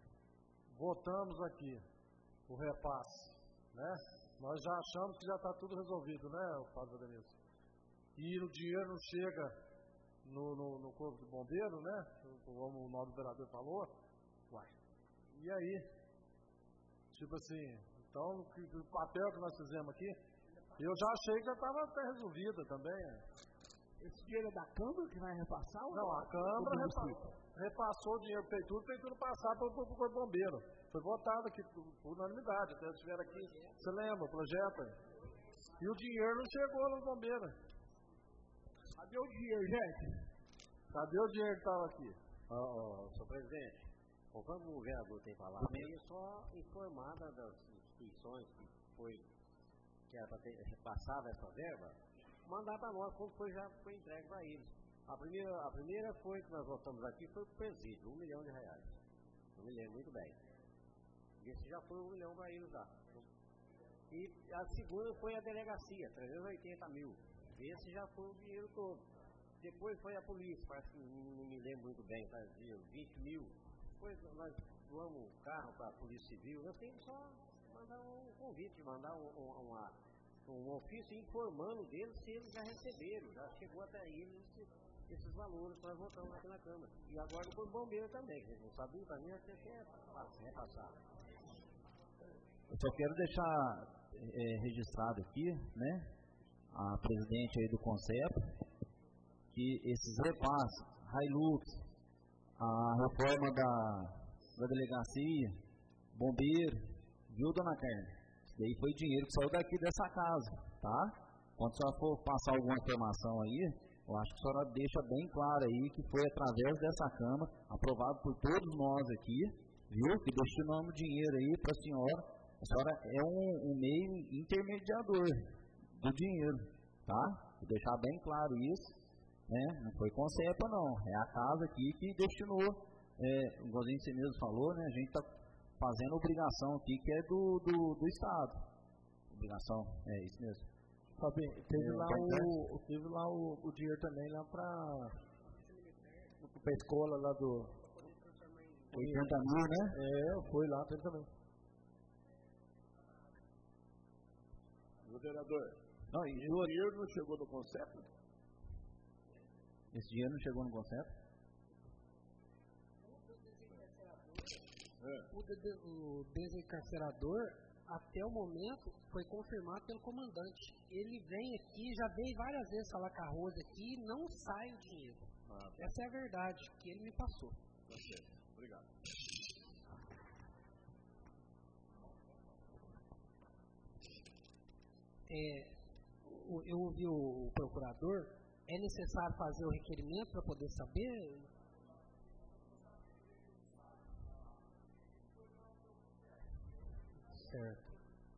votamos aqui o repasse, né, nós já achamos que já está tudo resolvido, né, Padre Denilson? E o dinheiro não chega no corpo do bombeiro, né, como o nosso vereador falou, uai, e aí? Tipo assim, então, o papel que nós fizemos aqui, eu já achei que já estava até resolvida também. Esse dinheiro é da Câmara que vai repassar? Não, a Câmara repassou o dinheiro, tem tudo passar para o Corpo Bombeiro. Foi votado aqui por unanimidade, até estiver aqui, você lembra, o projeto? E o dinheiro não chegou no bombeiro. Cadê o dinheiro, gente? Cadê o dinheiro que estava aqui? Senhor presidente, conforme o vereador tem falado, ele é só informada das instituições que era para ter repassado essa verba, mandar para nós como já foi entregue para eles. A primeira foi que nós votamos aqui, foi para o presídio, R$1 milhão. Eu me lembro muito bem. Esse já foi R$1 milhão para eles lá. E a segunda foi a delegacia, 380 mil. Esse já foi o dinheiro todo. Depois foi a polícia, parece que não me lembro muito bem, fazia 20 mil. Depois nós doamos um carro para a Polícia Civil. Nós temos só mandar um convite, mandar um ofício informando deles se eles já receberam, já chegou até eles esses valores que nós votamos aqui na Câmara. E agora com o bombeiro também, que a gente não sabia, para mim até que é repassado. Eu só quero deixar registrado aqui, né, a presidente aí do CONCEP, que esses repasses, Hilux, a reforma da delegacia, bombeiro, viu, dona Carmen? Isso daí foi dinheiro que saiu daqui dessa casa, tá? Quando a senhora for passar alguma informação aí, eu acho que a senhora deixa bem claro aí que foi através dessa Câmara, aprovado por todos nós aqui, viu? Que destinamos dinheiro aí para a senhora. A senhora é um meio intermediador do dinheiro, tá? Vou deixar bem claro isso, né? Não foi Concepa, não. É a casa aqui que destinou, igual você mesmo falou, né? A gente está fazendo obrigação aqui que é do Estado. Obrigação, é isso mesmo. Fabinho, teve lá o dinheiro também lá para a escola lá do 80 mil, né? Foi lá, teve também. Vereador, não, esse dinheiro não chegou no Concepa? Esse dinheiro não chegou no Concepa? O desencarcerador, até o momento, foi confirmado pelo comandante. Ele vem aqui, já veio várias vezes falar com a Rosa aqui e não sai o dinheiro. Essa é a verdade que ele me passou. Ok, obrigado. Eu ouvi o procurador. É necessário fazer o requerimento para poder saber? Certo.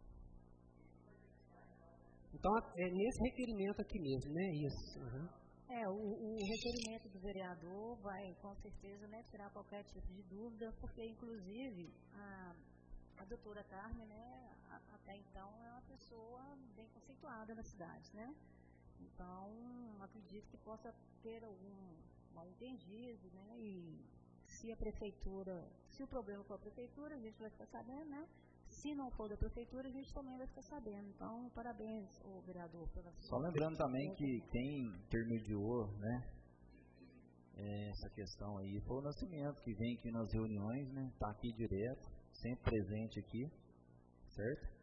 Então, é nesse requerimento aqui mesmo, né? Isso. Uhum. O requerimento do vereador vai, com certeza, né, tirar qualquer tipo de dúvida, porque, inclusive, a doutora Carmen, né, até então, é uma pessoa bem conceituada na cidade, né? Então, acredito que possa ter algum mal-entendido, né? E se a prefeitura, se o problema for a prefeitura, a gente vai ficar sabendo, né? Se não for da prefeitura, a gente também vai ficar sabendo. Então, parabéns, vereador, pela sua... Só lembrando também que quem intermediou, né, essa questão aí foi o Nascimento, que vem aqui nas reuniões, né, tá aqui direto, sempre presente aqui, certo?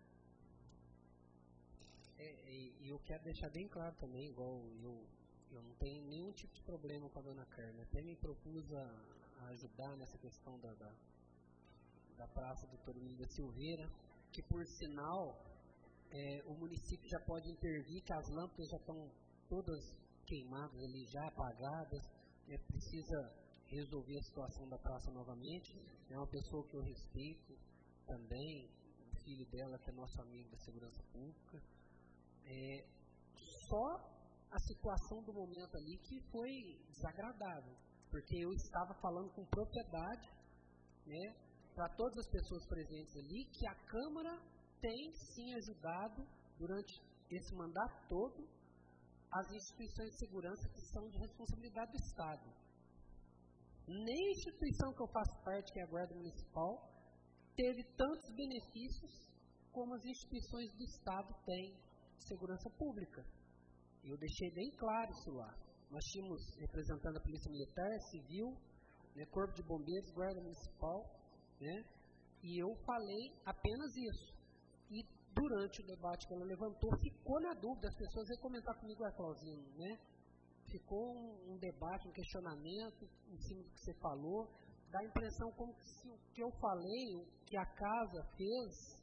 E eu quero deixar bem claro também, igual eu não tenho nenhum tipo de problema com a dona Carmen. Até me propus a ajudar nessa questão da Praça Doutor Emílio da Silveira, que por sinal o município já pode intervir, que as lâmpadas já estão todas queimadas ali, já apagadas, precisa resolver a situação da praça novamente. É uma pessoa que eu respeito também, o filho dela que é nosso amigo da segurança pública. Só a situação do momento ali que foi desagradável, porque eu estava falando com propriedade, né, para todas as pessoas presentes ali, que a Câmara tem sim ajudado durante esse mandato todo as instituições de segurança que são de responsabilidade do Estado. Nem a instituição que eu faço parte, que é a Guarda Municipal, teve tantos benefícios como as instituições do Estado têm de segurança pública. Eu deixei bem claro isso lá. Nós tínhamos representando a Polícia Militar, Civil, né, Corpo de Bombeiros, Guarda Municipal, né, e eu falei apenas isso. E durante o debate que ela levantou, ficou na dúvida, as pessoas iam comentar comigo, Clauzinho, né? Ficou um debate, um questionamento em cima do que você falou, dá a impressão como se o que eu falei, o que a casa fez,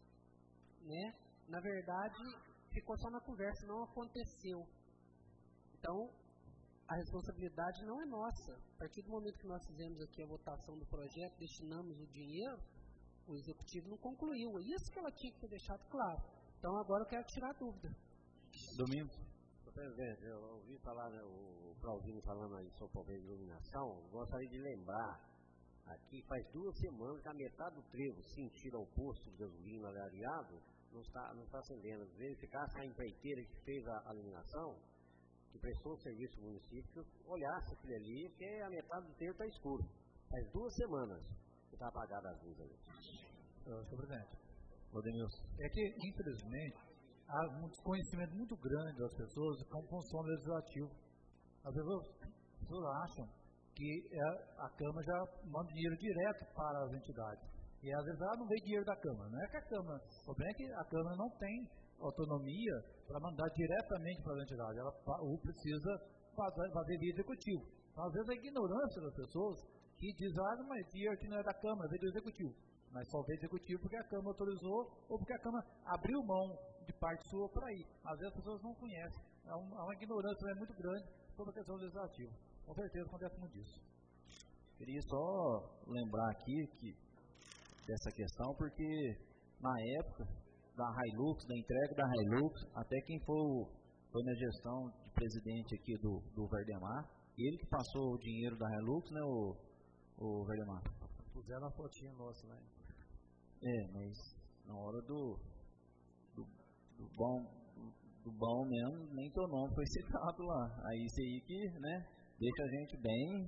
né, na verdade, ficou só na conversa, não aconteceu. Então, a responsabilidade não é nossa. A partir do momento que nós fizemos aqui a votação do projeto, destinamos o dinheiro, o executivo não concluiu. É isso que ela tinha que ter deixado claro. Então, agora eu quero tirar a dúvida. Domingos. Senhor presidente, eu ouvi falar, né, o Claudinho falando aí sobre o problema de iluminação. Gostaria de lembrar, aqui faz 2 semanas que a metade do trevo, sentido ao posto de gasolina areado, não está acendendo. Verificasse a empreiteira que fez a iluminação, que prestou o serviço do município, olhasse aquilo ali, que a metade do trevo está escuro. Faz 2 semanas que está apagada as luzes ali. Senhor presidente, Rodemilson. É que, infelizmente, há um desconhecimento muito grande das pessoas de como funciona o legislativo. As pessoas acham que a Câmara já manda dinheiro direto para as entidades. E às vezes ela não vê dinheiro da Câmara. Não é que a Câmara, o problema é que a Câmara não tem autonomia para mandar diretamente para as entidades. Ela precisa fazer via executivo. Então, às vezes, a ignorância das pessoas que dizem, mas dinheiro que não é da Câmara, é do executivo. Mas só veio executivo porque a Câmara autorizou ou porque a Câmara abriu mão de parte sua para ir. Às vezes as pessoas não conhecem. Há uma ignorância muito grande sobre a questão legislativa. Com certeza acontece muito disso. Queria só lembrar aqui dessa questão, porque na época da Hilux, da entrega da Hilux, até quem foi foi na gestão de presidente aqui do Verdemar, ele que passou o dinheiro da Hilux, né, o Verdemar? Puseram a fotinha nossa, né? Mas na hora do bom mesmo, nem teu nome foi citado lá. Aí isso aí que, né, deixa a gente bem...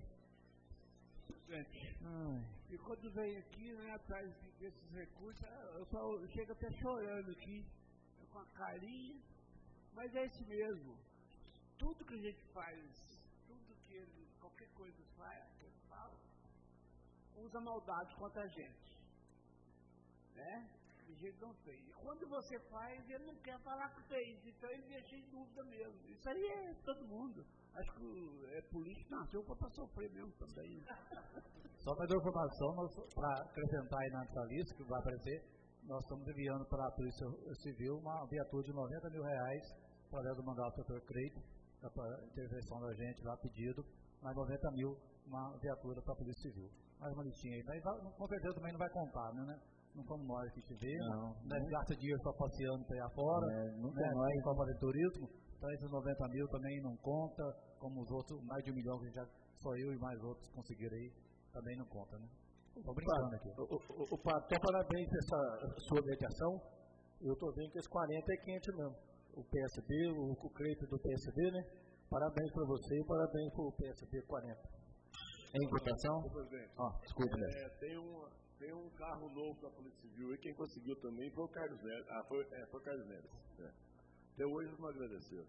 E quando vem aqui, né, atrás desses recursos, eu chego até chorando aqui, com a carinha, mas é isso mesmo. Tudo que a gente faz, qualquer coisa que ele fala, usa maldade contra a gente. Né? De jeito não fez. E quando você faz, ele não quer falar que fez, então ele deixa em dúvida mesmo. Isso aí é todo mundo. Acho que político nasceu para sofrer mesmo também. Só para dar informação, para acrescentar aí na nossa lista, que vai aparecer, nós estamos enviando para a Polícia Civil uma viatura de R$90 mil, através do mandato do Dr. Creito, para intervenção da gente lá, pedido, mais 90 mil, uma viatura para a Polícia Civil. Mais uma listinha aí, mas com certeza também não vai contar, né? Não somos nós que tivemos, gasta dinheiro só passeando para aí afora, nós só fazer turismo, então esses 90 mil também não conta, como os outros, mais de 1 milhão que só eu e mais outros conseguiram aí, também não conta, né? Estou brincando aqui. O Pato, parabéns por essa sua dedicação. Eu estou vendo que esse 40 é quente mesmo. O PSB, o Creito do PSB, né? Parabéns para você e parabéns para o PSB 40. Em votação? Desculpa. Tem um carro novo da Polícia Civil e quem conseguiu também foi o Carlos Neves. Foi o Carlos Neves. Até hoje não agradeceu.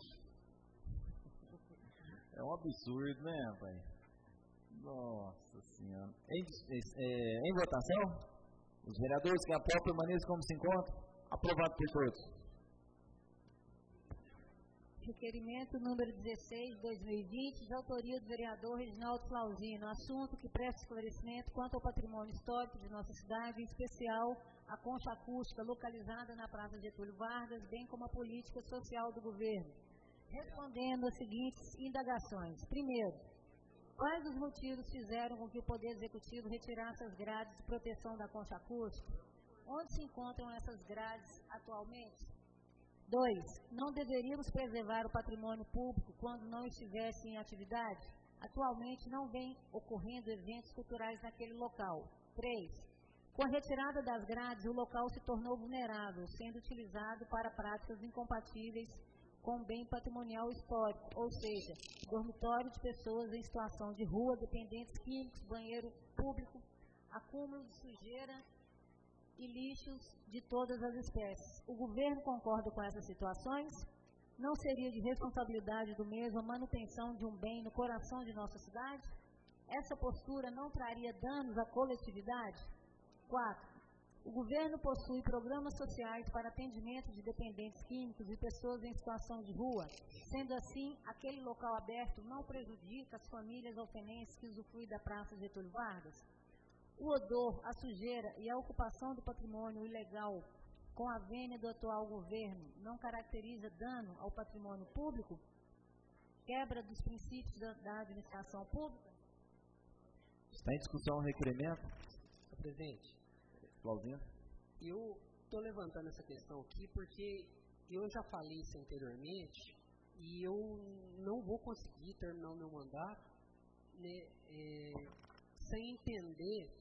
É um absurdo, né, rapaz? Nossa Senhora. Em votação? Os vereadores que aprovam permaneçam como se encontram. Aprovado por todos. Requerimento número 16/2020, de autoria do vereador Reginaldo Flauzino. Assunto que presta esclarecimento quanto ao patrimônio histórico de nossa cidade, em especial a concha acústica localizada na Praça Getúlio Vargas, bem como a política social do governo. Respondendo às seguintes indagações. Primeiro, quais os motivos fizeram com que o Poder Executivo retirasse as grades de proteção da concha acústica? Onde se encontram essas grades atualmente? 2. Não deveríamos preservar o patrimônio público quando não estivesse em atividade? Atualmente não vem ocorrendo eventos culturais naquele local. 3. Com a retirada das grades, o local se tornou vulnerável, sendo utilizado para práticas incompatíveis com o bem patrimonial histórico, ou seja, dormitório de pessoas em situação de rua, dependentes químicos, banheiro público, acúmulo de sujeira e lixos de todas as espécies. O governo concorda com essas situações? Não seria de responsabilidade do mesmo a manutenção de um bem no coração de nossa cidade? Essa postura não traria danos à coletividade? 4. O governo possui programas sociais para atendimento de dependentes químicos e pessoas em situação de rua. Sendo assim, aquele local aberto não prejudica as famílias alfenenses que usufruem da Praça Getúlio Vargas? O odor, a sujeira e a ocupação do patrimônio ilegal com a vênia do atual governo não caracteriza dano ao patrimônio público? Quebra dos princípios da administração pública? Está em discussão o requerimento? Senhor presidente, Flauzino? eu estou levantando essa questão aqui porque eu já falei isso anteriormente e eu não vou conseguir terminar o meu mandato, né, sem entender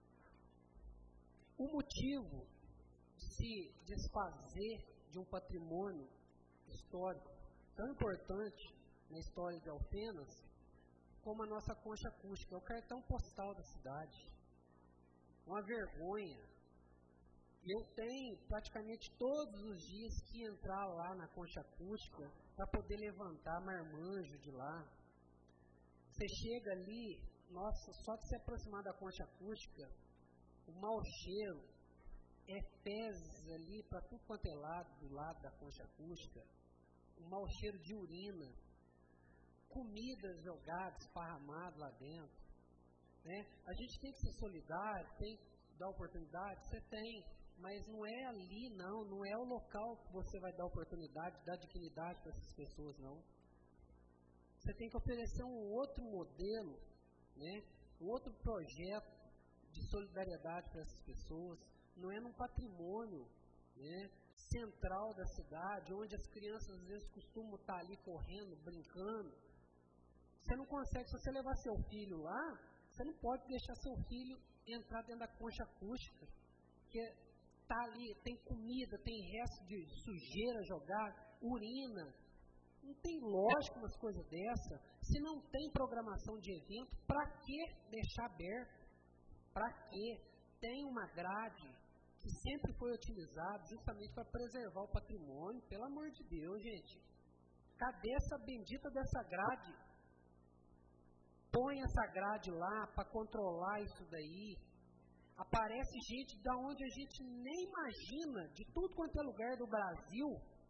o motivo de se desfazer de um patrimônio histórico tão importante na história de Alfenas como a nossa concha acústica, é o cartão postal da cidade. Uma vergonha. Eu tenho praticamente todos os dias que entrar lá na concha acústica para poder levantar marmanjo de lá. Você chega ali, nossa, só de se aproximar da concha acústica, o mau cheiro é fezes ali para tudo quanto é lado, do lado da concha acústica, o mau cheiro de urina, comidas jogadas, esparramadas lá dentro, né? A gente tem que ser solidário, tem que dar oportunidade, você tem, mas não é ali não é o local que você vai dar oportunidade, dar dignidade para essas pessoas, não. Você tem que oferecer um outro modelo, né? Um outro projeto de solidariedade para essas pessoas, não é num patrimônio, né, central da cidade, onde as crianças às vezes costumam estar ali correndo, brincando. Você não consegue, se você levar seu filho lá, você não pode deixar seu filho entrar dentro da concha acústica, porque está ali, tem comida, tem resto de sujeira jogada, urina. Não tem lógica umas coisas dessa. Se não tem programação de evento, para que deixar aberto? Para que? Tem uma grade que sempre foi utilizada justamente para preservar o patrimônio. Pelo amor de Deus, gente. Cadê essa bendita dessa grade? Põe essa grade lá para controlar isso daí. Aparece gente da onde a gente nem imagina, de tudo quanto é lugar do Brasil,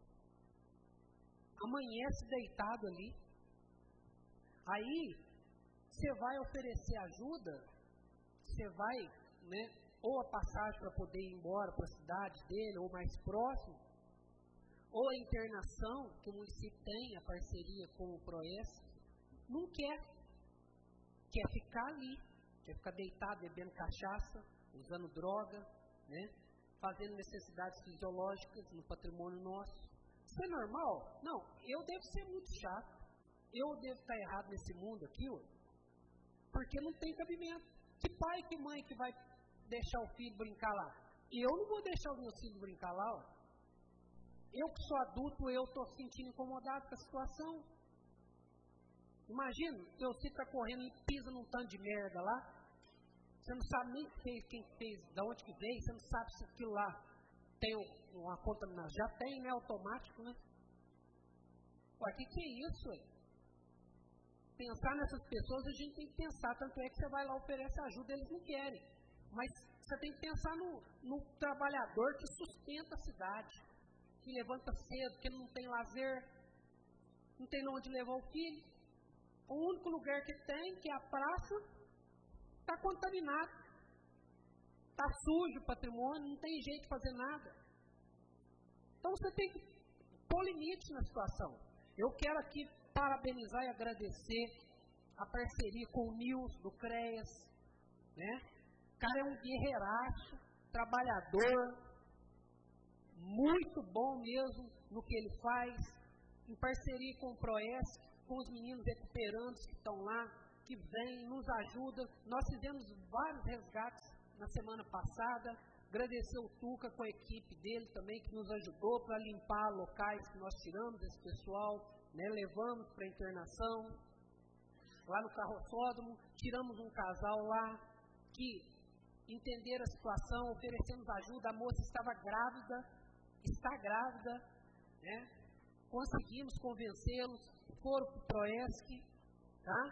amanhece deitado ali. Aí, você vai oferecer ajuda, você vai, né, ou a passagem para poder ir embora para a cidade dele, ou mais próximo, ou a internação, que o município tem, a parceria com o PROES, não quer. Quer ficar ali, quer ficar deitado, bebendo cachaça, usando droga, né, fazendo necessidades fisiológicas no patrimônio nosso. Isso é normal? Não, eu devo ser muito chato. Eu devo estar errado nesse mundo aqui, porque não tem cabimento. Que pai, que mãe que vai deixar o filho brincar lá? Eu não vou deixar os meus filhos brincar lá, ó. Eu que sou adulto, eu estou se sentindo incomodado com a situação. Imagina, seu filho está correndo e pisa num tanto de merda lá. Você não sabe nem quem fez, de onde que veio, você não sabe se aquilo lá tem uma contaminação. Já tem, né, automático, né? Ué, que é isso, ué? Pensar nessas pessoas, a gente tem que pensar, tanto é que você vai lá, oferece ajuda, eles não querem. Mas você tem que pensar no trabalhador que sustenta a cidade, que levanta cedo, que não tem lazer, não tem onde levar o filho. O único lugar que tem, que é a praça, está contaminado. Está sujo o patrimônio, não tem jeito de fazer nada. Então você tem que pôr limite na situação. Eu quero aqui parabenizar e agradecer a parceria com o Nils, do CREAS, né? O cara é um guerreiraço, trabalhador, muito bom mesmo no que ele faz, em parceria com o PROES, com os meninos recuperantes que estão lá, que vêm, nos ajudam. Nós fizemos vários resgates na semana passada. Agradecer o Tuca com a equipe dele também, que nos ajudou para limpar locais que nós tiramos esse pessoal, né, levamos para a internação. Lá no carroçódromo, tiramos um casal lá que entenderam a situação, oferecemos ajuda. A moça estava grávida, está grávida, né? Conseguimos convencê-los, foram para o PROESC, tá?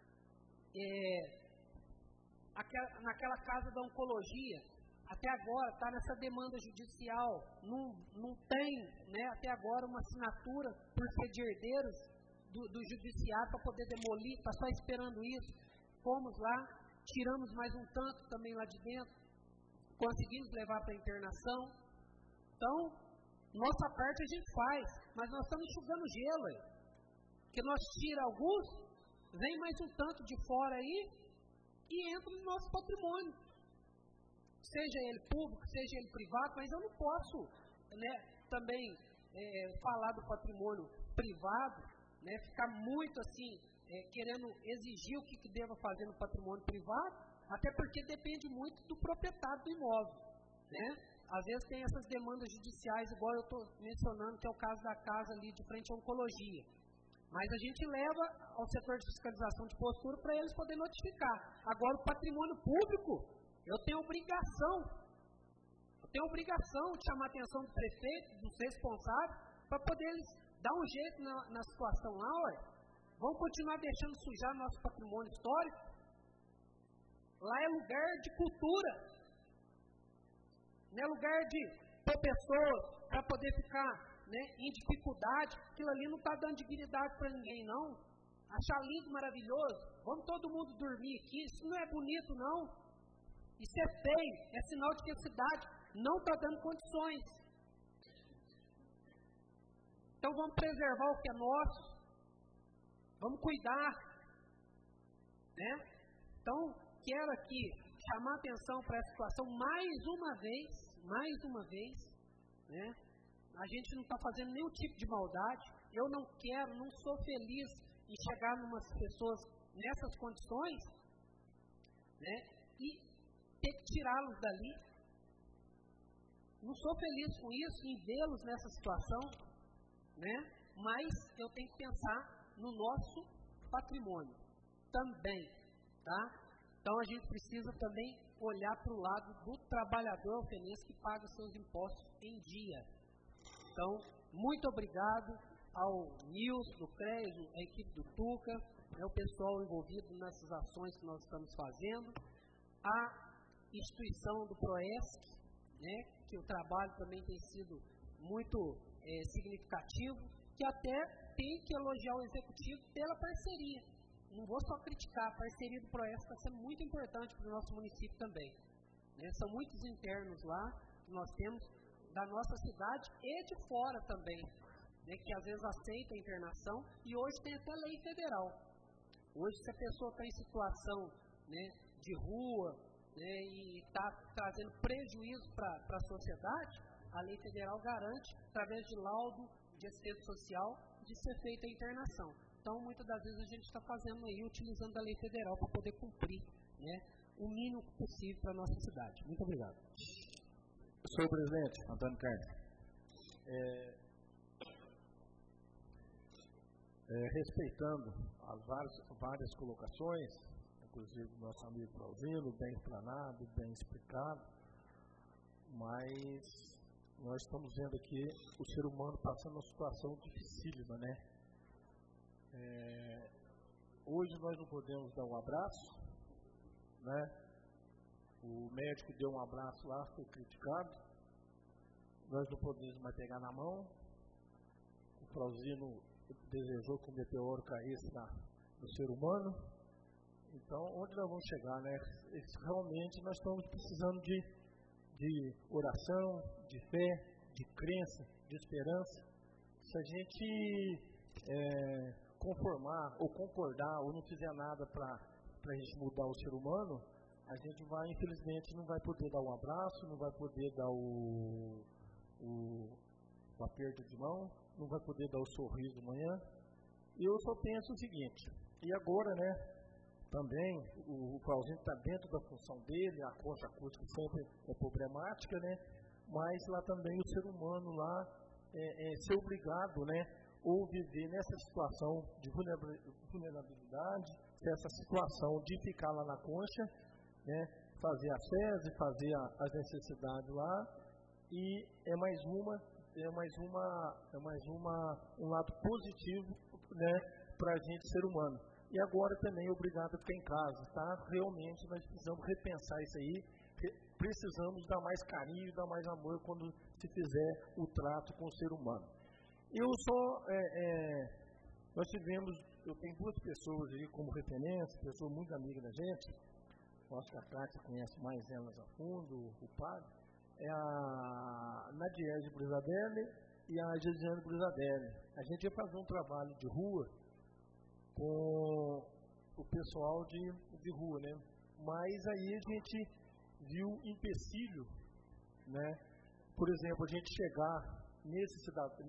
Naquela casa da oncologia, até agora está nessa demanda judicial, não tem, né, até agora uma assinatura por ser de herdeiros do judiciário para poder demolir, está só esperando isso. Fomos lá, tiramos mais um tanto também lá de dentro, conseguimos levar para a internação. Então, nossa parte a gente faz, mas nós estamos enxugando gelo aí, porque nós tira alguns, vem mais um tanto de fora aí e entra no nosso patrimônio, seja ele público, seja ele privado. Mas eu não posso, né, também falar do patrimônio privado, né, ficar muito assim, querendo exigir o que deva fazer no patrimônio privado, até porque depende muito do proprietário do imóvel, né? Às vezes tem essas demandas judiciais, igual eu estou mencionando, que é o caso da casa ali de frente à oncologia. Mas a gente leva ao setor de fiscalização de postura para eles poderem notificar. Agora, o patrimônio público, eu tenho obrigação de chamar a atenção do prefeito, dos responsáveis, para poder eles dar um jeito na situação lá. Olha, vamos continuar deixando sujar nosso patrimônio histórico? Lá é lugar de cultura, não é lugar de pôr pessoas para poder ficar, né, em dificuldade. Aquilo ali não está dando dignidade para ninguém, não. Achar lindo, maravilhoso, vamos todo mundo dormir aqui. Isso não é bonito, não. Isso é feio, é sinal de que a cidade não está dando condições. Então vamos preservar o que é nosso, vamos cuidar, né? Então, quero aqui chamar atenção para essa situação mais uma vez, né? a gente não está fazendo nenhum tipo de maldade. Eu não quero, não sou feliz em chegar numas pessoas nessas condições, né, e ter que tirá-los dali. Não sou feliz com isso, em vê-los nessa situação, né, mas eu tenho que pensar no nosso patrimônio também, tá? Então a gente precisa também olhar para o lado do trabalhador alfenense que paga os seus impostos em dia. Então, muito obrigado ao Nilson, do CREAS, a equipe do Tuca, o pessoal envolvido nessas ações que nós estamos fazendo, a instituição do PROESC, né, que o trabalho também tem sido muito significativo, que até tem que elogiar o executivo pela parceria. Não vou só criticar, a parceria do PROESC está sendo muito importante para o nosso município também. Né? São muitos internos lá que nós temos da nossa cidade e de fora também, né, que às vezes aceita a internação, e hoje tem até lei federal. Hoje, se a pessoa está em situação, né, de rua, né, e está trazendo prejuízo para a sociedade, a lei federal garante, através de laudo de assistência social, de ser feita a internação. Então, muitas das vezes a gente está fazendo aí, utilizando a lei federal para poder cumprir, né, o mínimo possível para a nossa cidade. Muito obrigado. Senhor presidente, Antônio Carlos, respeitando as várias colocações, inclusive do nosso amigo Flauzino, bem explanado, bem explicado, mas nós estamos vendo aqui o ser humano passando uma situação dificílima, né? Hoje nós não podemos dar um abraço, né? O médico deu um abraço lá, foi criticado. Nós não podemos mais pegar na mão. O Flauzino desejou que o meteoro caísse no ser humano. Então, onde nós vamos chegar, né? Realmente nós estamos precisando de oração, de fé, de crença, de esperança. Se a gente conformar ou concordar ou não fizer nada para a gente mudar o ser humano, a gente vai, infelizmente, não vai poder dar um abraço, não vai poder dar o aperto de mão, não vai poder dar o sorriso amanhã. E eu só penso o seguinte, e agora, né, também, o Flauzino está dentro da função dele, a concha acústica sempre é problemática, né, mas lá também o ser humano lá ser obrigado, né, ou viver nessa situação de vulnerabilidade, essa situação de ficar lá na concha, né, fazer a SESI, fazer as necessidades lá, e é mais um lado positivo, né, para a gente ser humano. E agora também obrigado a ficar em casa, tá? Realmente nós precisamos repensar isso aí, precisamos dar mais carinho, dar mais amor quando se fizer o trato com o ser humano. Eu tenho duas pessoas aí como referência, pessoas muito amigas da gente. Acho que a Cátia conhece mais elas a fundo, o padre. É a Nadiege Brisadelli e a Gesiane Brisadelli. A gente ia fazer um trabalho de rua com o pessoal de rua, né? Mas aí a gente viu empecilho, né? Por exemplo, a gente chegar nesses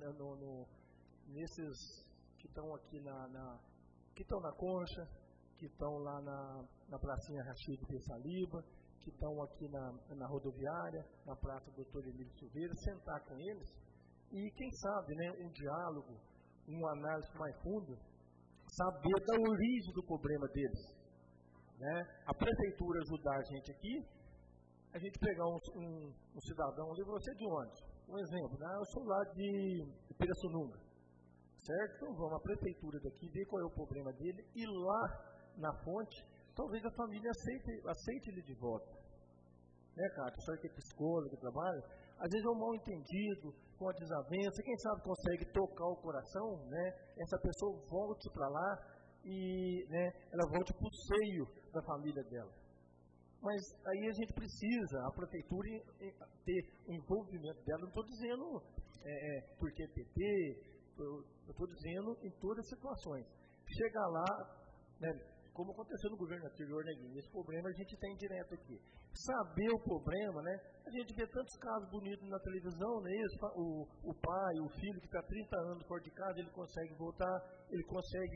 que estão aqui que estão na Concha, que estão lá na pracinha Rachid de Saliba, que estão aqui na rodoviária, na praça Dr. Emílio Silveira, sentar com eles e, quem sabe, né, um diálogo, uma análise mais funda, saber da origem do problema deles. Né? A prefeitura ajudar a gente aqui, a gente pegar um cidadão ali, você é de onde? Um exemplo, né? Eu sou lá de Pirassununga, certo? Então vamos, a prefeitura daqui, ver qual é o problema dele, e lá na fonte, talvez a família aceite ele de volta. Né, Cátia? Só que é psicólogo, que trabalha, às vezes é um mal entendido, com a desavença, quem sabe consegue tocar o coração, né? Essa pessoa volte para lá e, né, ela volte para o seio da família dela. Mas aí a gente precisa, a prefeitura, ter o envolvimento dela. Não estou dizendo porque é PT, eu estou dizendo em todas as situações. Chegar lá, né, como aconteceu no governo anterior, né, Guilherme? Esse problema a gente tem direto aqui. Saber o problema, né? A gente vê tantos casos bonitos na televisão, né? O pai, o filho que está 30 anos fora de casa, ele consegue voltar, ele consegue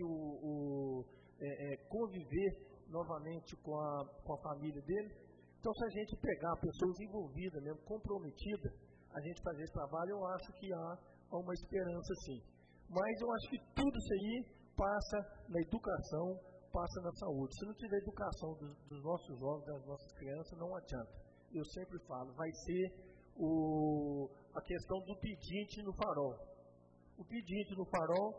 conviver novamente com a família dele. Então, se a gente pegar pessoas envolvidas, mesmo comprometidas, a gente fazer esse trabalho, eu acho que há uma esperança, sim. Mas eu acho que tudo isso aí passa na educação, passa na saúde. Se não tiver educação dos nossos jovens, das nossas crianças, não adianta. Eu sempre falo, vai ser a questão do pedinte no farol. O pedinte no farol,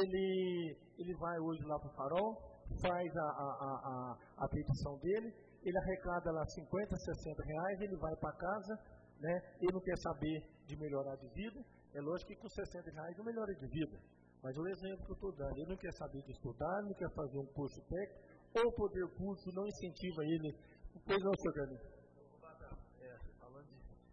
ele vai hoje lá para o farol, faz a petição dele, ele arrecada lá 50, 60 reais, ele vai para casa, né? Ele não quer saber de melhorar de vida. É lógico que com 60 reais não melhora de vida. Mas o exemplo que eu estou dando, ele não quer saber de estudar, não quer fazer um curso técnico, ou o poder público não incentiva ele. Pois não, senhor Carlinhos? Falando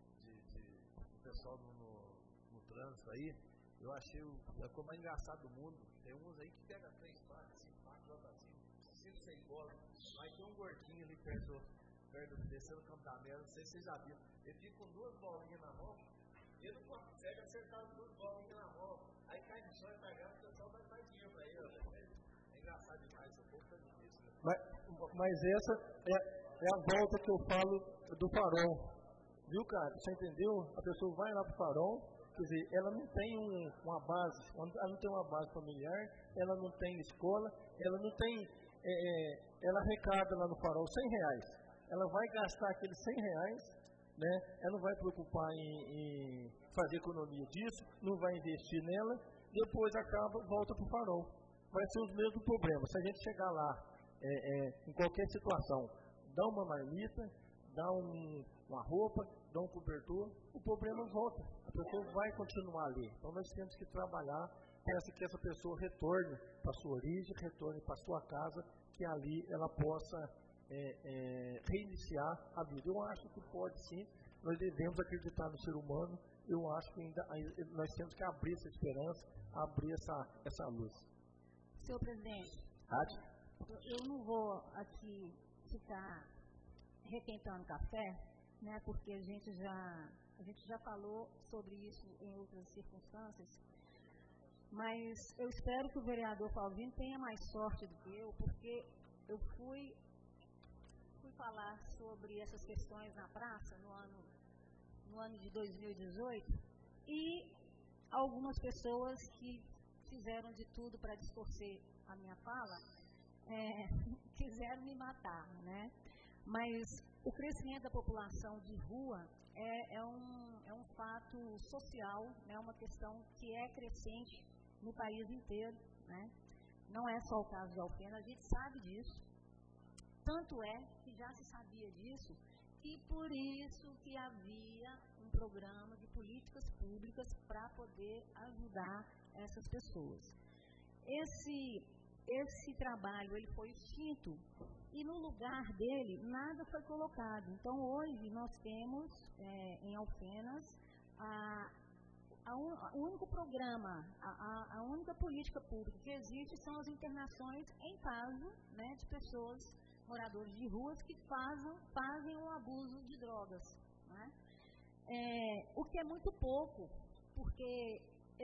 do pessoal no trânsito aí, eu achei a coisa mais engraçada do mundo. Tem uns aí que pega 3 partes, 5 partes, joga assim, 5, 6 bolas. Aí tem um gordinho ali perto descendo o campo da merda, não sei se vocês já viram. Ele fica com 2 bolinhas na mão, ele não consegue acertar as 2 bolinhas na mão. Aí cai no chão e tá grave, o pessoal dá mais dinheiro pra ele. É engraçado demais, o povo tá difícil. Né? Mas essa é a volta que eu falo do farol. Viu, cara? Você entendeu? A pessoa vai lá pro farol, quer dizer, ela não tem uma base, ela não tem uma base familiar, ela não tem escola, ela não tem. Ela arrecada lá no farol 100 reais. Ela vai gastar aqueles 100 reais, né? Ela não vai preocupar em fazer economia disso, não vai investir nela, depois volta para o farol. Vai ser os mesmos problemas. Se a gente chegar lá, em qualquer situação, dá uma marmita, dá uma roupa, dá um cobertor, o problema volta. A pessoa vai continuar ali. Então nós temos que trabalhar para que essa pessoa retorne para a sua origem, retorne para a sua casa, que ali ela possa reiniciar a vida. Eu acho que pode sim, nós devemos acreditar no ser humano. Eu acho que nós temos que abrir essa esperança, abrir essa luz. Senhor presidente, eu não vou aqui ficar requentando café, né, porque a gente já falou sobre isso em outras circunstâncias, mas eu espero que o vereador Flauzino tenha mais sorte do que eu, porque eu fui falar sobre essas questões na praça no ano de 2018 e algumas pessoas que fizeram de tudo para distorcer a minha fala quiseram me matar, né? Mas o crescimento da população de rua é um fato social, é uma questão que é crescente no país inteiro, né? Não é só o caso de Alfena, a gente sabe disso. Tanto é que já se sabia disso e por isso que havia um programa de políticas públicas para poder ajudar essas pessoas. Esse trabalho ele foi extinto e no lugar dele nada foi colocado. Então hoje nós temos em Alfenas o único programa, a única política pública que existe são as internações em caso, né, de pessoas moradores de ruas que fazem o abuso de drogas, né? O que é muito pouco, porque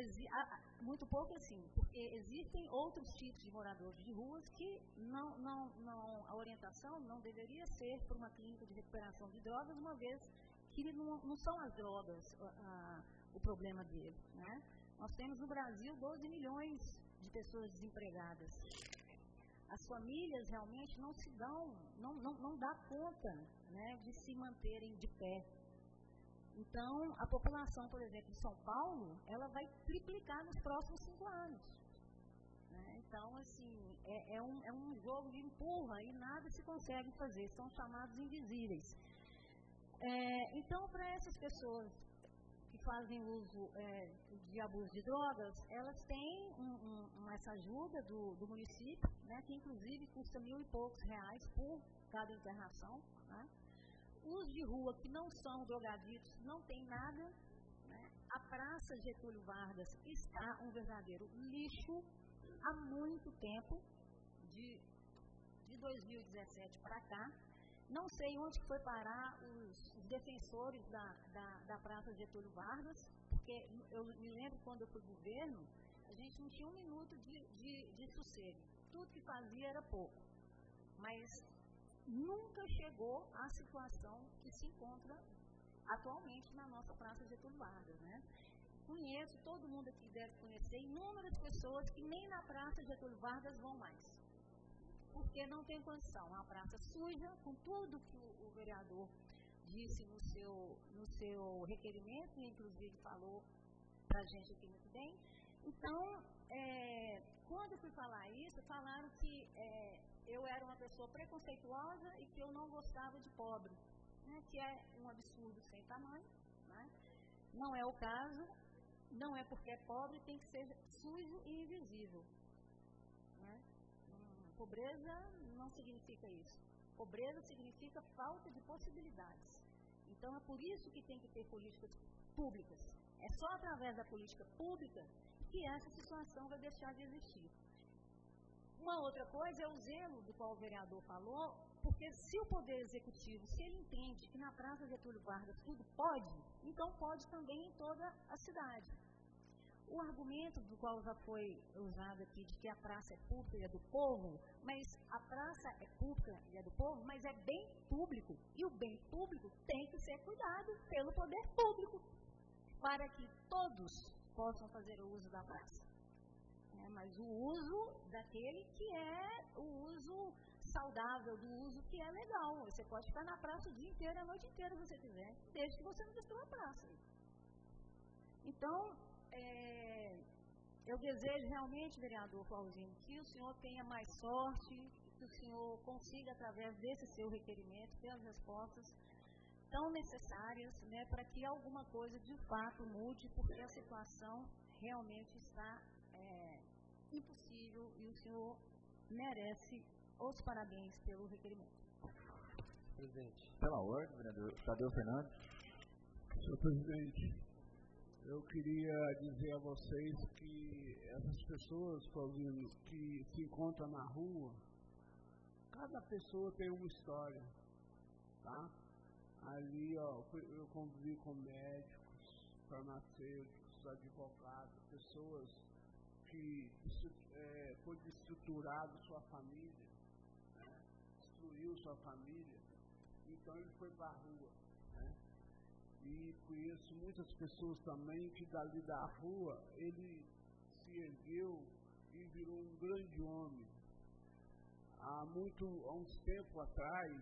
existem outros tipos de moradores de ruas que a orientação não deveria ser por uma clínica de recuperação de drogas, uma vez que não são as drogas o problema dele, né? Nós temos no Brasil 12 milhões de pessoas desempregadas. As famílias realmente não dá conta, né, de se manterem de pé. Então, a população, por exemplo, de São Paulo, ela vai triplicar nos próximos 5 anos. Né? Então, assim, é um jogo de empurra e nada se consegue fazer, são chamados invisíveis. Então, para essas pessoas que fazem uso de abuso de drogas, elas têm essa ajuda do município, né, que inclusive custa R$1.000 e poucos por cada internação. Né? Os de rua que não são drogaditos não tem nada. Né? A Praça Getúlio Vargas está um verdadeiro lixo há muito tempo, de de 2017 para cá. Não sei onde foi parar os defensores da Praça Getúlio Vargas, porque eu me lembro quando eu fui governo, a gente não tinha um minuto de sossego. Tudo que fazia era pouco. Mas nunca chegou à situação que se encontra atualmente na nossa Praça Getúlio Vargas, né? Conheço, todo mundo aqui deve conhecer, inúmeras pessoas que nem na Praça Getúlio Vargas vão mais. Porque não tem condição. Uma praça suja, com tudo que o vereador disse no seu requerimento, e inclusive falou para a gente aqui muito bem. Então, quando eu fui falar isso, falaram que eu era uma pessoa preconceituosa e que eu não gostava de pobre, né, que é um absurdo sem tamanho, né? Não é o caso, não é porque é pobre, tem que ser sujo e invisível, né? Pobreza não significa isso. Pobreza significa falta de possibilidades. Então, é por isso que tem que ter políticas públicas. É só através da política pública que essa situação vai deixar de existir. Uma outra coisa é o zelo do qual o vereador falou, porque se o Poder Executivo, se ele entende que na Praça Getúlio Vargas tudo pode, então pode também em toda a cidade. O argumento do qual já foi usado aqui, de que a praça é pública e é do povo, mas a praça é pública e é do povo, mas é bem público, e o bem público tem que ser cuidado pelo poder público, para que todos possam fazer o uso da praça. Mas o uso daquele que é o uso saudável, do uso que é legal. Você pode ficar na praça o dia inteiro, a noite inteira, se você quiser, desde que você não destrua a praça. Então, eu desejo realmente, vereador Flauzino, que o senhor tenha mais sorte, que o senhor consiga, através desse seu requerimento, ter as respostas tão necessárias, né, para que alguma coisa de fato mude, porque a situação realmente está impossível e o senhor merece os parabéns pelo requerimento. Presidente. Pela ordem, vereador Tadeu Fernandes. Senhor presidente, eu queria dizer a vocês que essas pessoas, Flauzino, que se encontram na rua, cada pessoa tem uma história, tá? Ali, ó, eu convivi com médicos, farmacêuticos, advogados, pessoas que foi destruturado sua família, né? Destruiu sua família, então ele foi para a rua, né? E conheço muitas pessoas também que dali da rua ele se ergueu e virou um grande homem. Há uns tempos atrás,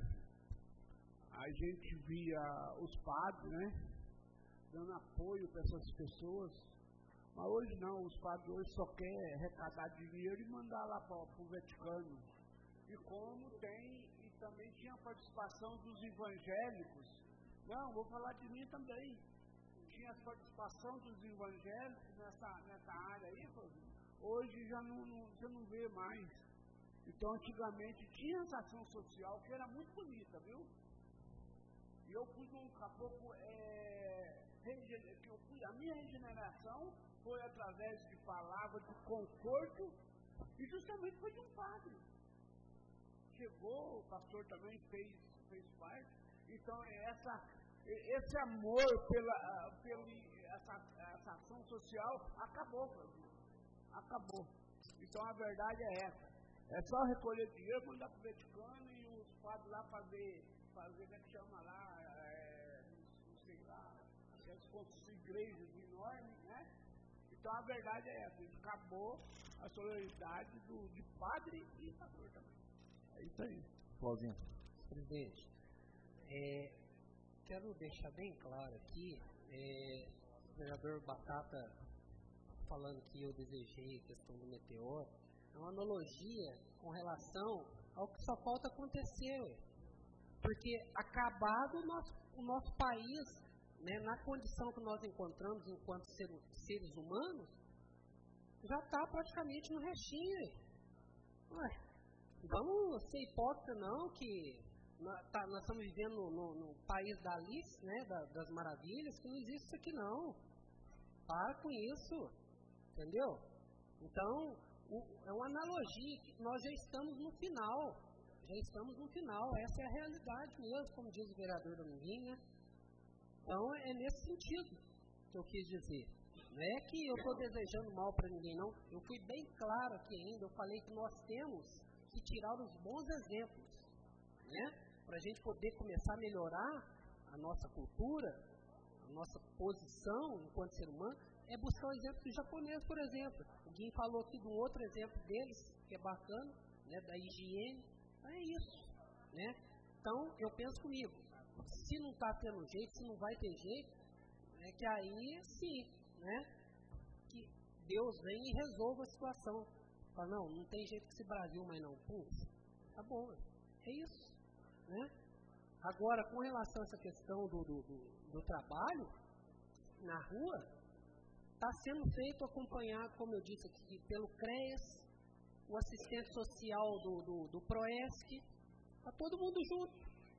a gente via os padres, né, dando apoio para essas pessoas, mas hoje não, os padres hoje só querem arrecadar dinheiro e mandar lá para o Vaticano. E como tem, e também tinha a participação dos evangélicos, não, vou falar de mim também, tinha a participação dos evangélicos nessa área aí, hoje já você não vê mais. Então, antigamente tinha essa ação social que era muito bonita, viu? E eu fui um caboclo, a minha regeneração foi através de palavras de conforto e justamente foi de um padre. Chegou, o pastor também fez parte. Então, esse amor pela essa ação social acabou. Então, a verdade é essa. É só recolher dinheiro, mandar para o Vaticano e os padres lá fazer como é que chama lá, não sei lá, aquelas igrejas enormes, né? Então a verdade é essa, acabou a solidariedade de padre e pastor também. É isso aí. Flauzinho. Presidente, quero deixar bem claro aqui, o vereador Batata falando que eu desejei a questão do meteoro, é uma analogia com relação ao que só falta acontecer. Porque acabado o nosso país, né, na condição que nós encontramos enquanto seres humanos, já está praticamente no restinho. Vamos ser hipócritas não, que nós estamos vivendo no país da Alice, né, das maravilhas, que não existe isso aqui não. Para com isso, entendeu? Então, é uma analogia que nós já estamos no final. Já estamos no final, essa é a realidade mesmo, como diz o vereador Dominguinho, né? Então, é nesse sentido que eu quis dizer. Não é que eu estou desejando mal para ninguém, não. Eu fui bem claro aqui ainda, eu falei que nós temos que tirar os bons exemplos, né? Para a gente poder começar a melhorar a nossa cultura, a nossa posição enquanto ser humano, é buscar o exemplo do japonês, por exemplo. O Guim falou aqui de um outro exemplo deles, que é bacana, né, da higiene. É isso, né? Então, eu penso comigo, se não está tendo jeito, se não vai ter jeito, é que aí sim, né, que Deus vem e resolva a situação. Fala, não tem jeito que esse Brasil mais não pulsa. Tá bom, é isso, né? Agora, com relação a essa questão do trabalho na rua, está sendo feito acompanhado, como eu disse aqui, pelo CREAS, o assistente social do PROESC, está todo mundo junto,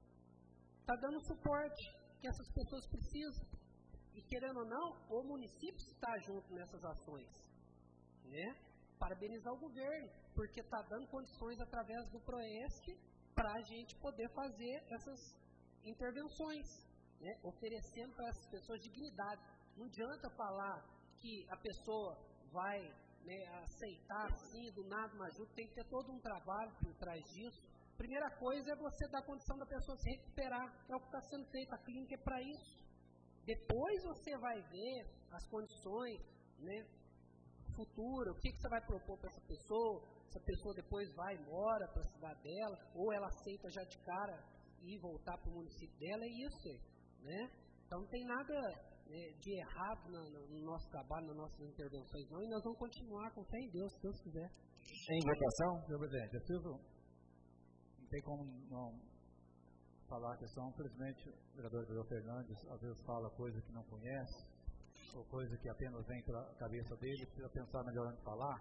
está dando suporte que essas pessoas precisam. E querendo ou não, o município está junto nessas ações, né? Parabenizar o governo, porque está dando condições através do PROESC para a gente poder fazer essas intervenções, né? Oferecendo para essas pessoas dignidade. Não adianta falar que a pessoa vai, né, aceitar assim, do nada uma ajuda, tem que ter todo um trabalho por trás disso. Primeira coisa é você dar condição da pessoa se recuperar, que é o que está sendo feito, a clínica é para isso. Depois você vai ver as condições, né, futuras, o que você vai propor para essa pessoa, se a pessoa depois vai embora para a cidade dela, ou ela aceita já de cara e voltar para o município dela, é isso, né? Então não tem nada, né, de errado no nosso trabalho, nas nossas intervenções, não, e nós vamos continuar com fé em Deus, se Deus quiser. Em votação? Senhor presidente, eu preciso, não tem como não falar a questão, infelizmente, o vereador Gabriel Fernandes às vezes fala coisa que não conhece, ou coisa que apenas vem pela cabeça dele, precisa pensar melhor antes de falar.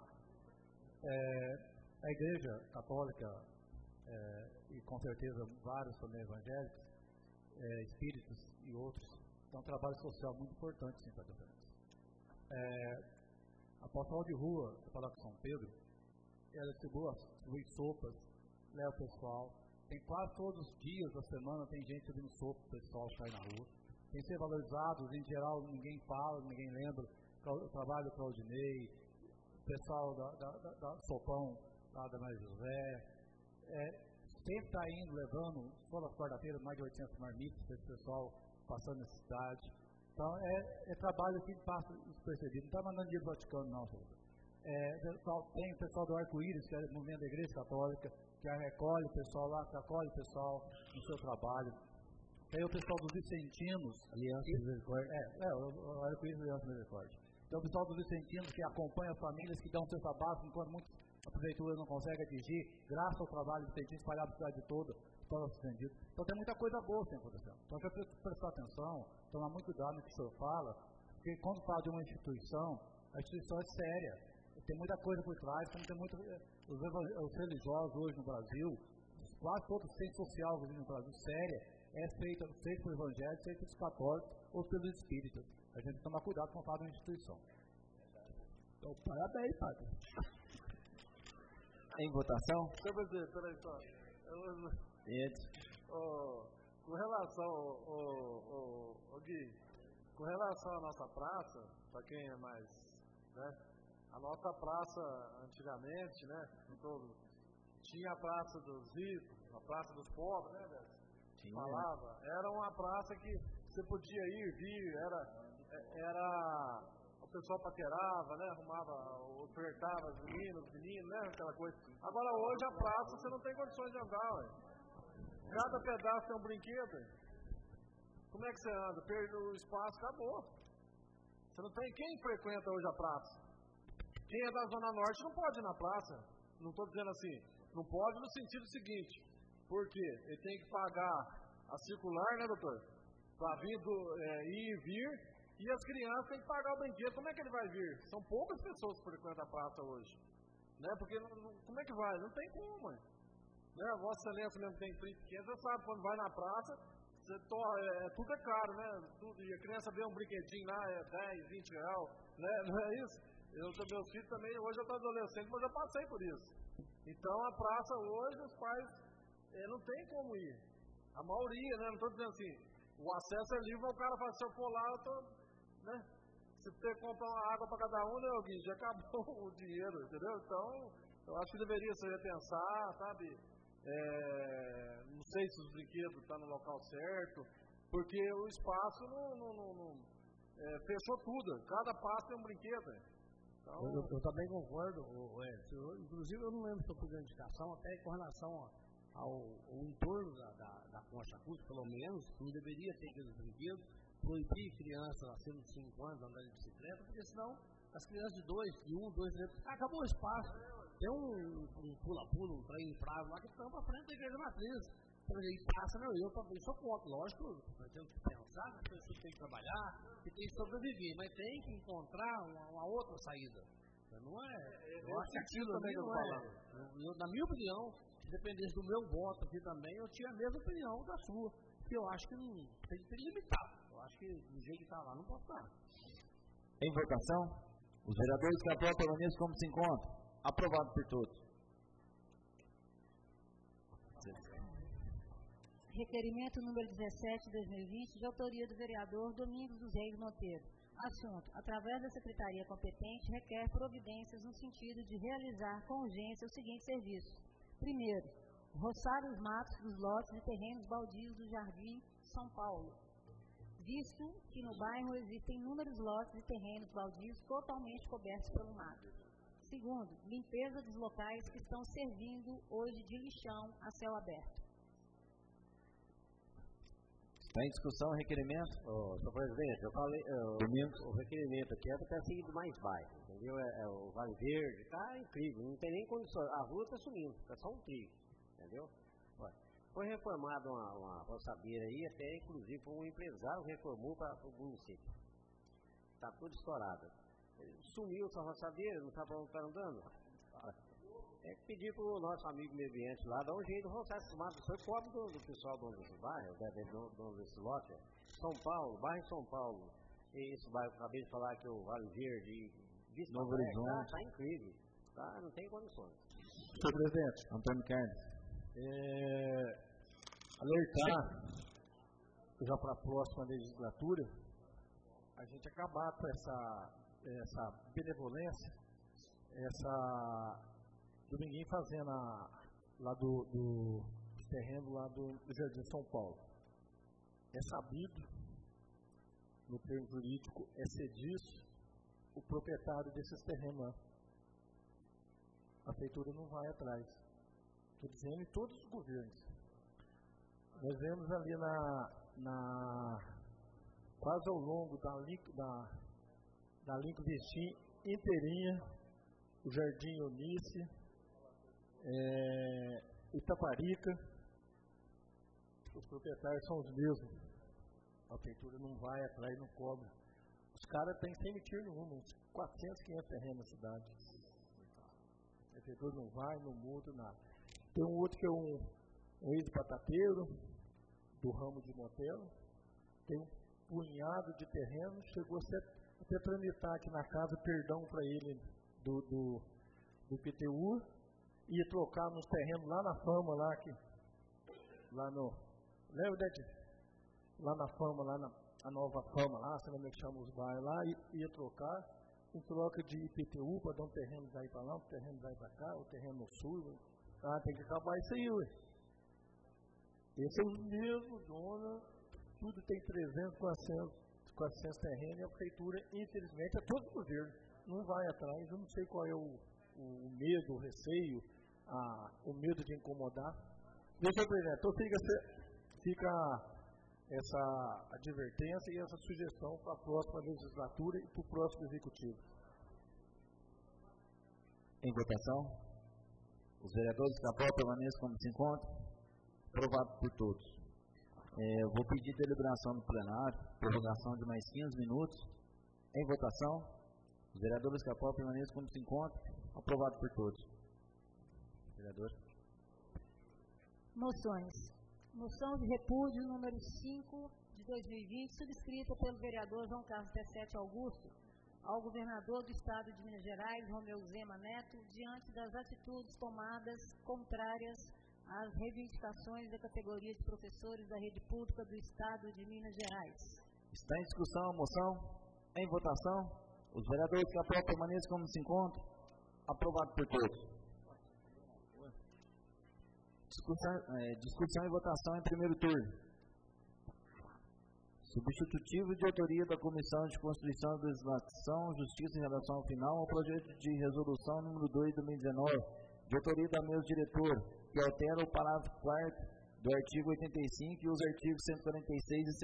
A Igreja Católica, e com certeza vários também evangélicos, espíritos e outros, tem um trabalho social muito importante, sim, para a a pastoral de rua, que fala com São Pedro, ela distribui sopas, leva o pessoal, tem quase todos os dias da semana tem gente servindo sopa para o pessoal sair na rua. Tem que ser valorizados, em geral ninguém fala, ninguém lembra, o trabalho do Claudinei, o pessoal da Sopão, lá da Maria José, sempre está indo, levando, toda quarta-feira, mais de 800 marmitas para esse pessoal passando necessidade. Então, é trabalho que passa despercebido. Não está mandando dinheiro para o Vaticano, não, senhor. Tem o pessoal do Arco-Íris, que é o movimento da Igreja Católica, que recolhe o pessoal lá, que acolhe o pessoal no seu trabalho. Tem o pessoal dos Vicentinos. Aliança Misericórdia. O Arco-Íris e Aliança Misericórdia. Tem o pessoal dos Vicentinos, que acompanha as famílias, que dão cesta básica, enquanto a prefeitura não consegue atingir, graças ao trabalho do Vicentino espalhado pela cidade toda, todos atendidos. Então tem muita coisa boa sem acontecendo. Então eu preciso prestar atenção, tomar muito cuidado no que o senhor fala, porque quando fala de uma instituição, a instituição é séria. Tem muita coisa por trás, como tem muito. Os religiosos hoje no Brasil, quase todo o centro social no Brasil, séria, é feito pelo Evangelho, feito pelos católicos ou pelos espíritas. A gente tem que tomar cuidado quando fala de uma instituição. Então, parabéns, padre. Em votação? Senhor presidente, peraí só. Com relação, Gui, com relação à nossa praça, para quem é mais, né? A nossa praça, antigamente, né? Tinha a Praça dos Ricos, a Praça dos Pobres, né, velho? Falava. Era uma praça que você podia ir, vir, era o pessoal paquerava, né? Arrumava, ofertava os meninos, né? Aquela coisa. Agora hoje a praça você não tem condições de andar, ué. Cada pedaço tem um brinquedo, ué. Como é que você anda? Perde o espaço, acabou. Você não tem. Quem frequenta hoje a praça? Quem é da Zona Norte não pode ir na praça. Não estou dizendo assim, não pode no sentido seguinte. Por quê? Ele tem que pagar a circular, né, doutor? Para vir ir e vir. E as crianças têm que pagar o brinquedo. Como é que ele vai vir? São poucas pessoas que frequentam a praça hoje. Né? Porque como é que vai? Não tem como, mãe. Né? A Vossa Excelência mesmo tem 30, 500, você sabe, quando vai na praça, tudo é caro, né? Tudo, e a criança vê um brinquedinho lá, 10, 20 reais, né? Não é isso? Meus filhos também, hoje eu estou adolescente, mas eu passei por isso. Então a praça hoje, os pais não tem como ir. A maioria, né? Não estou dizendo assim, o acesso é livre, o cara fala, se eu for lá, eu tô, né? Se você comprar uma água para cada um, né, Gui, já acabou o dinheiro, entendeu? Então, eu acho que deveria ser repensar, sabe? Não sei se os brinquedos estão no local certo, porque o espaço não fechou tudo, cada passo tem um brinquedo. Então, eu também concordo, inclusive eu não lembro se eu fiz a indicação, até com relação ao entorno da concha acústica, pelo menos, não deveria ter aqueles brinquedos, proibir crianças acima de 5 anos andar de bicicleta, porque senão as crianças de 1, 2, 3, acabou o espaço. Tem um pula-pula, um trem infrável lá que tampa a frente da igreja matriz. E passa, não, eu também sou contra, lógico, nós temos que pensar, as pessoas têm que trabalhar, que tem que sobreviver, mas tem que encontrar uma outra saída. Não eu acho que aquilo também que eu estou falando. Na minha opinião, se dependesse do meu voto aqui também, eu tinha a mesma opinião da sua, que eu acho que não tem que ser limitado. Eu acho que do jeito que está lá, não pode estar. Em votação, os vereadores que aprovam permaneçam como se encontram. Aprovado por todos. Requerimento número 17 de 2020, de autoria do vereador Domingos dos Reis Monteiro. Assunto: através da secretaria competente, requer providências no sentido de realizar com urgência os seguintes serviços. Primeiro, roçar os matos dos lotes de terrenos baldios do Jardim São Paulo, visto que no bairro existem inúmeros lotes de terrenos baldios totalmente cobertos pelo mato. Segundo, limpeza dos locais que estão servindo hoje de lixão a céu aberto. Está em discussão o requerimento? Senhor presidente, eu falei, o requerimento aqui é para ter seguido mais baixo, entendeu? O Vale Verde, está incrível, não tem nem condições, a rua está sumindo, está só um trilho, entendeu? Foi reformada uma roçadeira aí, até inclusive foi um empresário que reformou para o município. Está tudo estourado. Sumiu essa roçadeira, não sabe para onde está andando? É que pedir para o nosso amigo meio ambiente lá, dar um jeito de roçar esse mato. Foi pobre do pessoal do bairro, do desse lote. São Paulo, bairro São Paulo. E esse bairro, acabei de falar que é o Vale Verde, Novo Horizonte. Está incrível, tá? Não tem condições. Senhor presidente, Antônio Carlos. Alertar, já para a próxima legislatura, a gente acabar com essa benevolência, do ninguém fazendo lá do terreno lá do Jardim São Paulo. É sabido, no termo jurídico, é sediço o proprietário desses terrenos lá. A prefeitura não vai atrás. Estou dizendo em todos os governos. Nós vemos ali quase ao longo da Lincoln Vestim inteirinha, o Jardim Eunice, Itaparica, os proprietários são os mesmos. A prefeitura não vai atrás, não cobra. Os caras têm sem mentir nenhuma, uns 400, 500 terrenos na cidade. A prefeitura não vai, não muda, nada. Tem um outro que é um ex-batateiro, do ramo de motel, tem um punhado de terreno, chegou até tramitar aqui na casa perdão para ele do PTU, ia trocar nos terrenos lá na Fama, lá na Fama, a Nova Fama, lá, sei lá como é que chama os bairros lá, ia trocar, em troca de IPTU para dar um terreno daí para lá, um terreno daí para cá, um terreno no sul. Tem que acabar isso aí, ué. Esse é o mesmo dono, tudo tem 300, 400 terrenos, e a prefeitura, infelizmente, é todo o governo, não vai atrás. Eu não sei qual é o medo, o receio, o medo de incomodar. Deixa eu ver, então fica essa advertência e essa sugestão para a próxima legislatura e para o próximo executivo. Em votação, os vereadores que aprovam permaneçam como se encontram. Aprovado por todos. Eu vou pedir deliberação no plenário, prorrogação de mais 15 minutos. Em votação, os vereadores que aprovam permaneçam como se encontram. Aprovado por todos. Vereador. Moções. Moção de repúdio número 5 de 2020, subscrita pelo vereador João Carlos Tessete Augusto, ao governador do Estado de Minas Gerais, Romeu Zema Neto, diante das atitudes tomadas contrárias as reivindicações da categoria de professores da rede pública do Estado de Minas Gerais. Está em discussão a moção? Em votação? Os vereadores que aprovam permaneçam como se encontram. Aprovado por todos. Discussão e votação em primeiro turno. Substitutivo de autoria da Comissão de Constituição e Legislação, Justiça e Redação Final ao projeto de resolução número 2 de 2019, de autoria da mesa diretora, que altera o parágrafo 4º do artigo 85 e os artigos 146 e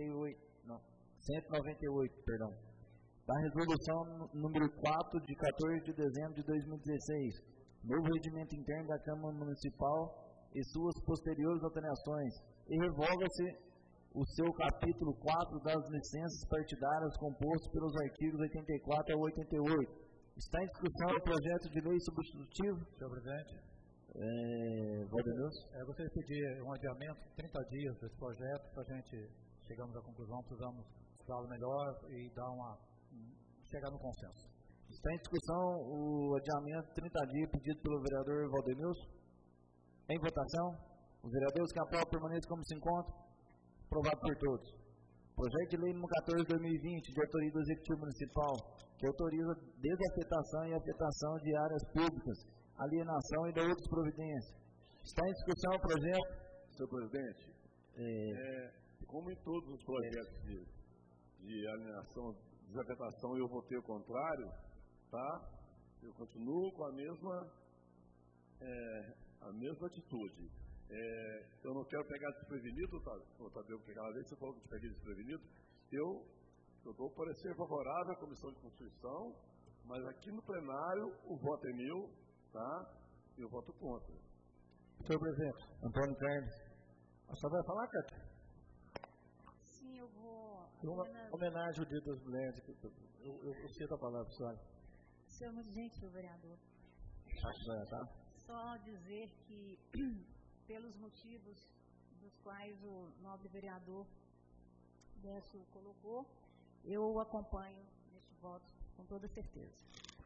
198, da resolução número 4 de 14 de dezembro de 2016, novo regimento interno da Câmara Municipal e suas posteriores alterações, e revoga-se o seu capítulo 4 das licenças partidárias composto pelos artigos 84 a 88. Está em discussão o projeto de lei substitutivo. Senhor presidente. Valdeneus. Eu gostaria de pedir um adiamento de 30 dias desse projeto, para a gente chegarmos à conclusão, precisamos estudá-lo melhor e chegar no consenso. Está em discussão o adiamento de 30 dias pedido pelo vereador Valdeneus. Em votação, os vereadores que aprovam permaneçam como se encontram. Aprovado por todos. Projeto de lei número 14 de 2020, de autoria do Executivo Municipal, que autoriza desafetação e afetação de áreas públicas, alienação e de outras providências. Está em discussão o projeto. Senhor presidente, como em todos os projetos de alienação, desafetação, eu votei o contrário, tá? Eu continuo com a mesma atitude. Eu não quero pegar desprevenido, Tadeu, porque cada vez que você falou que te peguei desprevenido, eu dou parecer favorável à Comissão de Constituição, mas aqui no plenário o voto é meu, tá? E eu voto contra. Senhor presidente. Antônio Carlos. A senhora vai falar, Cátia? Sim, eu vou... Homenagem ao Dia das Mulheres, eu cedo a palavra, senhora. Senhor muito gentil, vereador. Tá? Só dizer que, pelos motivos dos quais o nobre vereador Décio colocou, eu acompanho neste voto com toda certeza.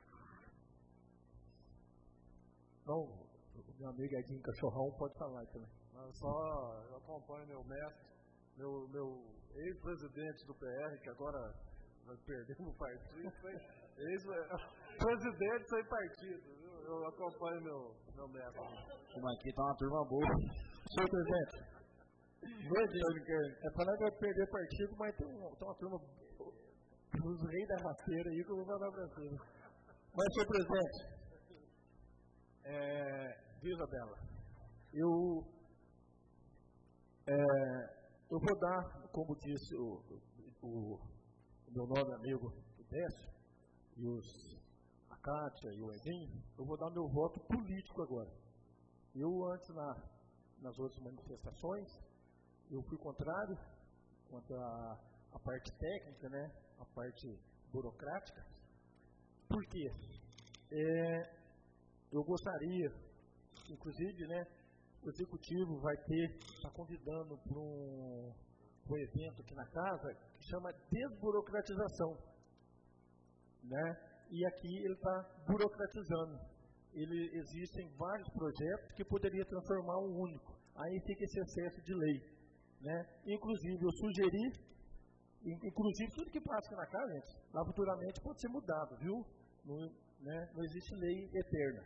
Bom, meu amigo Edinho Cachorrão pode falar também. Eu acompanho meu mestre, meu ex-presidente do PR, que agora nós perdemos o partido, ex-presidente sem partido, viu? Eu acompanho meu mestre. Aqui está uma turma boa. Senhor presidente, é para nós perder partido, mas tem uma turma, os reis da rasteira aí que eu vou mandar para cima. Mas, senhor presidente, viva Bela, eu vou dar, como disse o meu nobre amigo Décio, e a Cátia e o Edinho, eu vou dar meu voto político agora. Eu antes, nas outras manifestações, eu fui contrário quanto à parte técnica, né, a parte burocrática. Por quê? Eu gostaria, inclusive, né, o Executivo vai está convidando para um evento aqui na casa que chama desburocratização, né? E aqui ele está burocratizando. Existem vários projetos que poderia transformar um único. Aí fica esse excesso de lei, né? Inclusive, eu sugeri, tudo que passa na casa, gente, lá futuramente pode ser mudado, viu? Não existe lei eterna.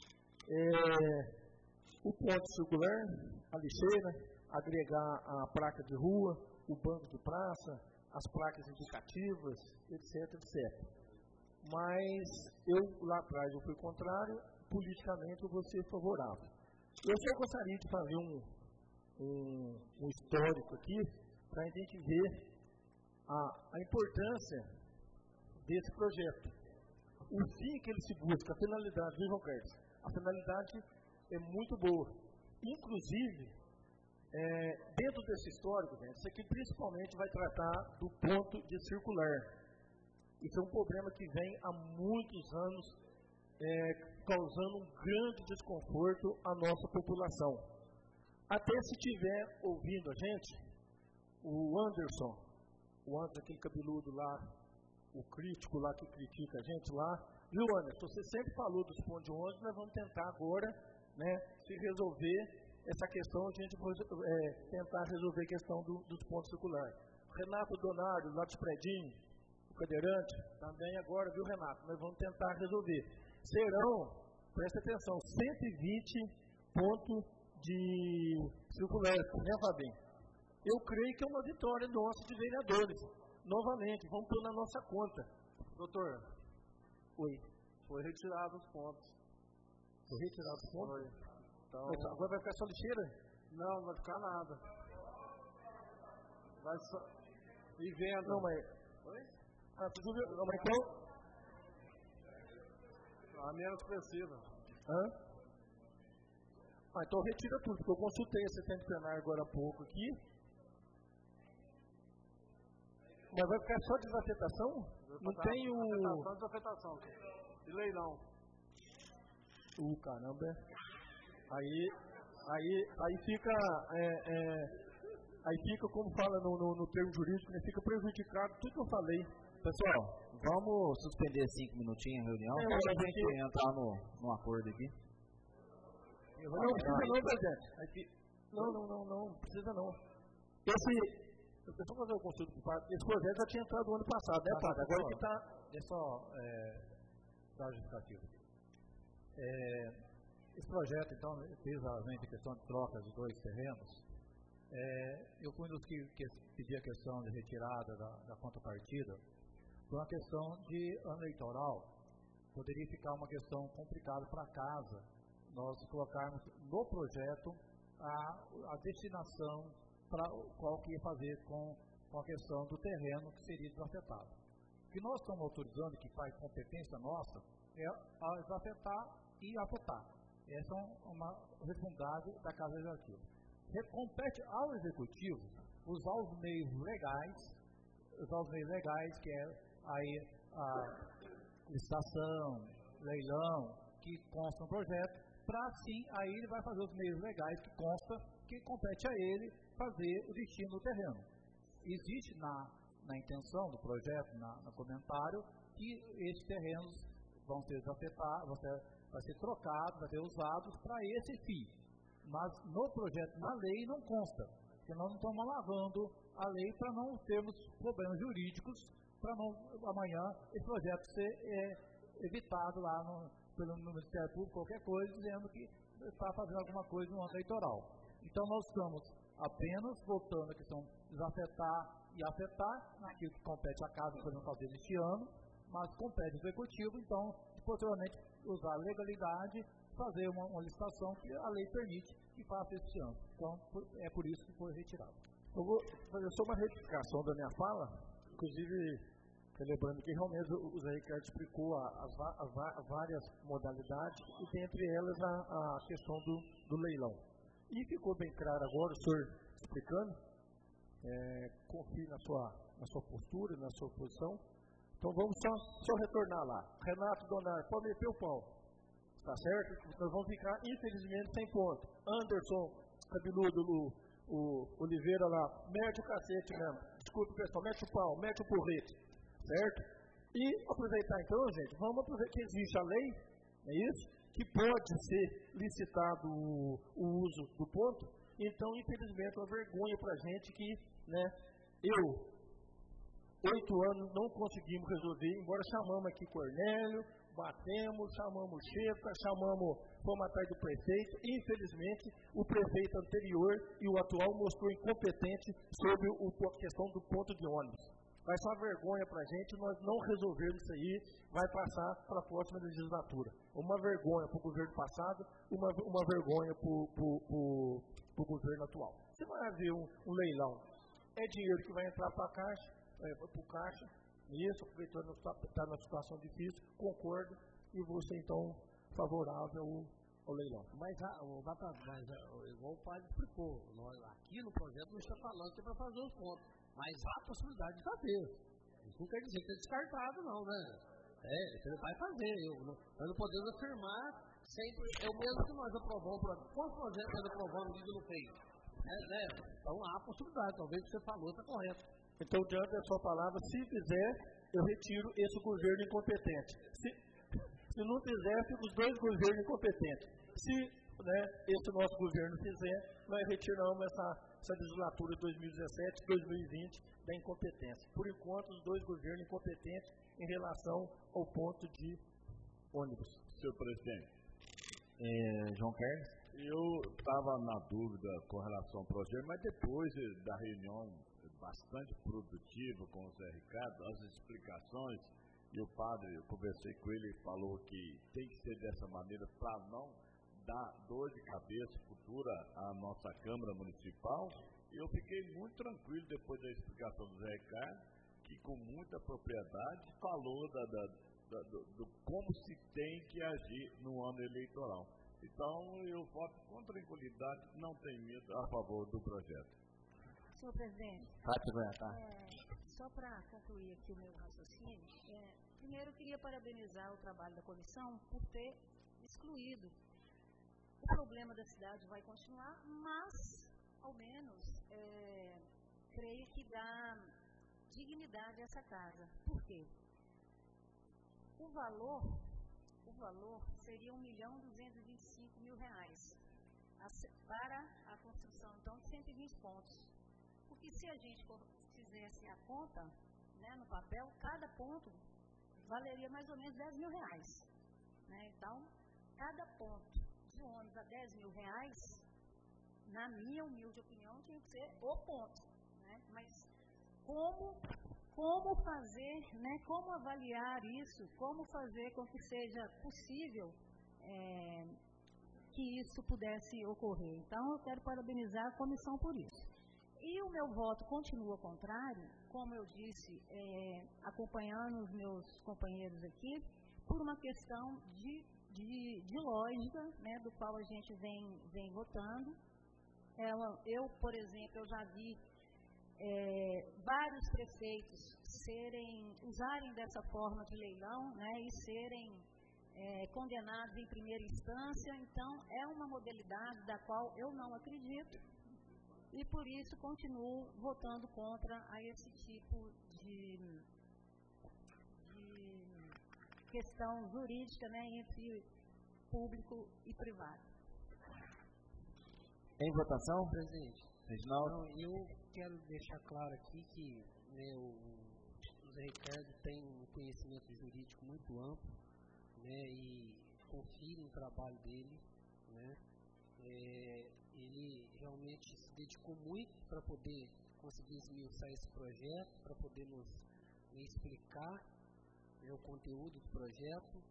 O ponto circular, a lixeira, agregar a placa de rua, o banco de praça, as placas indicativas, etc, etc. Mas lá atrás eu fui contrário, politicamente eu vou ser favorável. Eu só gostaria de fazer um histórico aqui, para a gente ver a importância desse projeto. O fim que ele se busca, a finalidade, viu, João Carlos? A finalidade é muito boa. Inclusive, dentro desse histórico, gente, isso aqui principalmente vai tratar do ponto de circular. Isso é um problema que vem há muitos anos causando um grande desconforto à nossa população. Até se estiver ouvindo a gente, o Anderson, aquele cabeludo lá, o crítico lá que critica a gente lá, viu, Anderson, você sempre falou dos pontos de ônibus, nós vamos tentar agora, né, se resolver essa questão, a gente vai tentar resolver a questão dos pontos circulares. Renato Donário, lá dos Predinho, o cadeirante, também agora, viu, Renato? Nós vamos tentar resolver. Serão, presta atenção, 120 pontos de circulares, né, Fabinho? Eu creio que é uma vitória nossa de vereadores. Novamente, vamos pôr na nossa conta. Doutor, Oi. foi retirado os pontos. Foi retirado os pontos? Foi. Então, agora vai ficar só lixeira? não, não vai ficar nada. Vai só... E venda. Não, mas... Oi? Não, mas então... A menos precisa. Hã? Então retira tudo, porque eu consultei esse tempo plenário agora há pouco aqui. Mas vai ficar só desafetação? Não tem o... Desafetação. De leilão. Caramba. Aí fica... Aí fica, como fala no termo jurídico, né, fica prejudicado tudo que eu falei. Pessoal, vamos suspender 5 minutinhos a reunião para a gente entrar no acordo aqui. Não precisa não, presidente. Não precisa não. Eu vou fazer o conselho do Padre. Esse projeto já tinha entrado no ano passado, né, Padre? Agora que está... É só dar justificativo. Esse projeto, então, fez a questão de troca de 2 terrenos. Eu fui um dos que pedi a questão de retirada da contrapartida. Por uma questão de ano eleitoral, poderia ficar uma questão complicada para casa, nós colocarmos no projeto a destinação para qual que ia fazer com a questão do terreno que seria desafetado. O que nós estamos autorizando, que faz competência nossa, é a desafetar e afetar. Essa é uma responsabilidade da Casa Legislativa. Compete ao Executivo usar os meios legais, que é aí a licitação, leilão, que consta no projeto, para assim, aí ele vai fazer os meios legais que compete a ele fazer o destino do terreno. Existe na intenção do projeto, no comentário, que esses terrenos vão ser desafetados, vai ser trocados, vai ser usados para esse fim. Mas no projeto, na lei, não consta, porque nós não estamos lavando a lei para não termos problemas jurídicos, para não amanhã esse projeto ser evitado lá pelo Ministério Público, qualquer coisa, dizendo que está fazendo alguma coisa no ano eleitoral. Então nós estamos apenas voltando a questão de desafetar e afetar, naquilo que compete à Casa, que podemos fazer este ano, mas compete ao Executivo, então, posteriormente, usar a legalidade, fazer uma licitação que a lei permite que faça este ano. Então, é por isso que foi retirado. Eu vou fazer só uma retificação da minha fala, inclusive, lembrando que realmente o Zé Ricardo explicou as várias modalidades, e dentre elas a questão do leilão. E ficou bem claro agora, o senhor explicando, confie na sua postura, na sua posição. Então vamos só retornar lá. Renato Donário, pode meter o pau. Tá certo? Nós vamos ficar, infelizmente, sem ponto. Anderson, cabeludo, o Oliveira lá, mete o cacete mesmo. Desculpa, pessoal, mete o pau, mete o porrete. Certo? E aproveitar então, gente, vamos aproveitar que existe a lei, é isso? Que pode ser licitado o uso do ponto. Então, infelizmente, é uma vergonha para a gente que, 8 anos não conseguimos resolver, embora chamamos aqui Cornélio, batemos, chamamos Cheta, fomos atrás do prefeito. Infelizmente, o prefeito anterior e o atual mostrou incompetente sobre a questão do ponto de ônibus. Vai ser uma vergonha para a gente, nós não resolvermos isso aí, vai passar para a próxima legislatura. Uma vergonha para o governo passado, uma vergonha para o governo atual. Você vai haver um leilão, é dinheiro que vai entrar para a Caixa, para o Caixa, isso, aproveitando está na situação difícil, concordo, e você então favorável ao leilão. Mas igual o padre explicou, aqui no projeto não está falando que é para fazer os pontos, mas há a possibilidade de fazer. Isso não quer dizer que é descartado, não, né? Você vai fazer. Nós não podemos afirmar sempre. É o mesmo que nós aprovamos. Quantos projetos nós aprovamos e não fez? Então há a possibilidade. Talvez o que você falou está correto. Então, diante da sua palavra, se fizer, eu retiro esse governo incompetente. Se não fizer, fica os 2 governos incompetentes. Se né, esse nosso governo fizer, nós retiramos essa legislatura de 2017, 2020 da incompetência. Por enquanto, os dois governos incompetentes em relação ao ponto de ônibus. Senhor presidente, João Carlos? eu estava na dúvida com relação ao projeto, mas depois da reunião bastante produtiva com o Zé Ricardo, as explicações, e o padre, eu conversei com ele e falou que tem que ser dessa maneira para não dar dor de cabeça futura à nossa Câmara Municipal. E eu fiquei muito tranquilo depois da explicação do Zé Ricardo, que com muita propriedade falou do como se tem que agir no ano eleitoral. Então, eu voto com tranquilidade, não tenho medo, a favor do projeto. Senhor presidente, só para concluir aqui o meu raciocínio, primeiro eu queria parabenizar o trabalho da comissão por ter excluído. O problema da cidade vai continuar, mas, ao menos, creio que dá dignidade a essa casa. Por quê? O valor seria R$1.225.000 para a construção, então, de 120 pontos. Porque se a gente fizesse a conta, né, no papel, cada ponto valeria mais ou menos R$10.000. Né? Então, cada ponto de ônibus a R$10.000, na minha humilde opinião, tinha que ser o ponto. Né? Mas como fazer, né, como avaliar isso, como fazer com que seja possível que isso pudesse ocorrer. Então, eu quero parabenizar a comissão por isso. E o meu voto continua contrário, como eu disse, acompanhando os meus companheiros aqui, por uma questão de lógica, né, do qual a gente vem votando. Eu, por exemplo, eu já vi vários prefeitos usarem dessa forma de leilão, né, e serem condenados em primeira instância. Então, é uma modalidade da qual eu não acredito e, por isso, continuo votando contra a esse tipo de questão jurídica, né, entre público e privado. Em votação? Presidente, Reginaldo? eu quero deixar claro aqui que, né, o Zé Ricardo tem um conhecimento jurídico muito amplo, né, e confio no trabalho dele, né. Ele realmente se dedicou muito para poder conseguir esmiuçar esse projeto, para poder nos explicar, né, o conteúdo do projeto.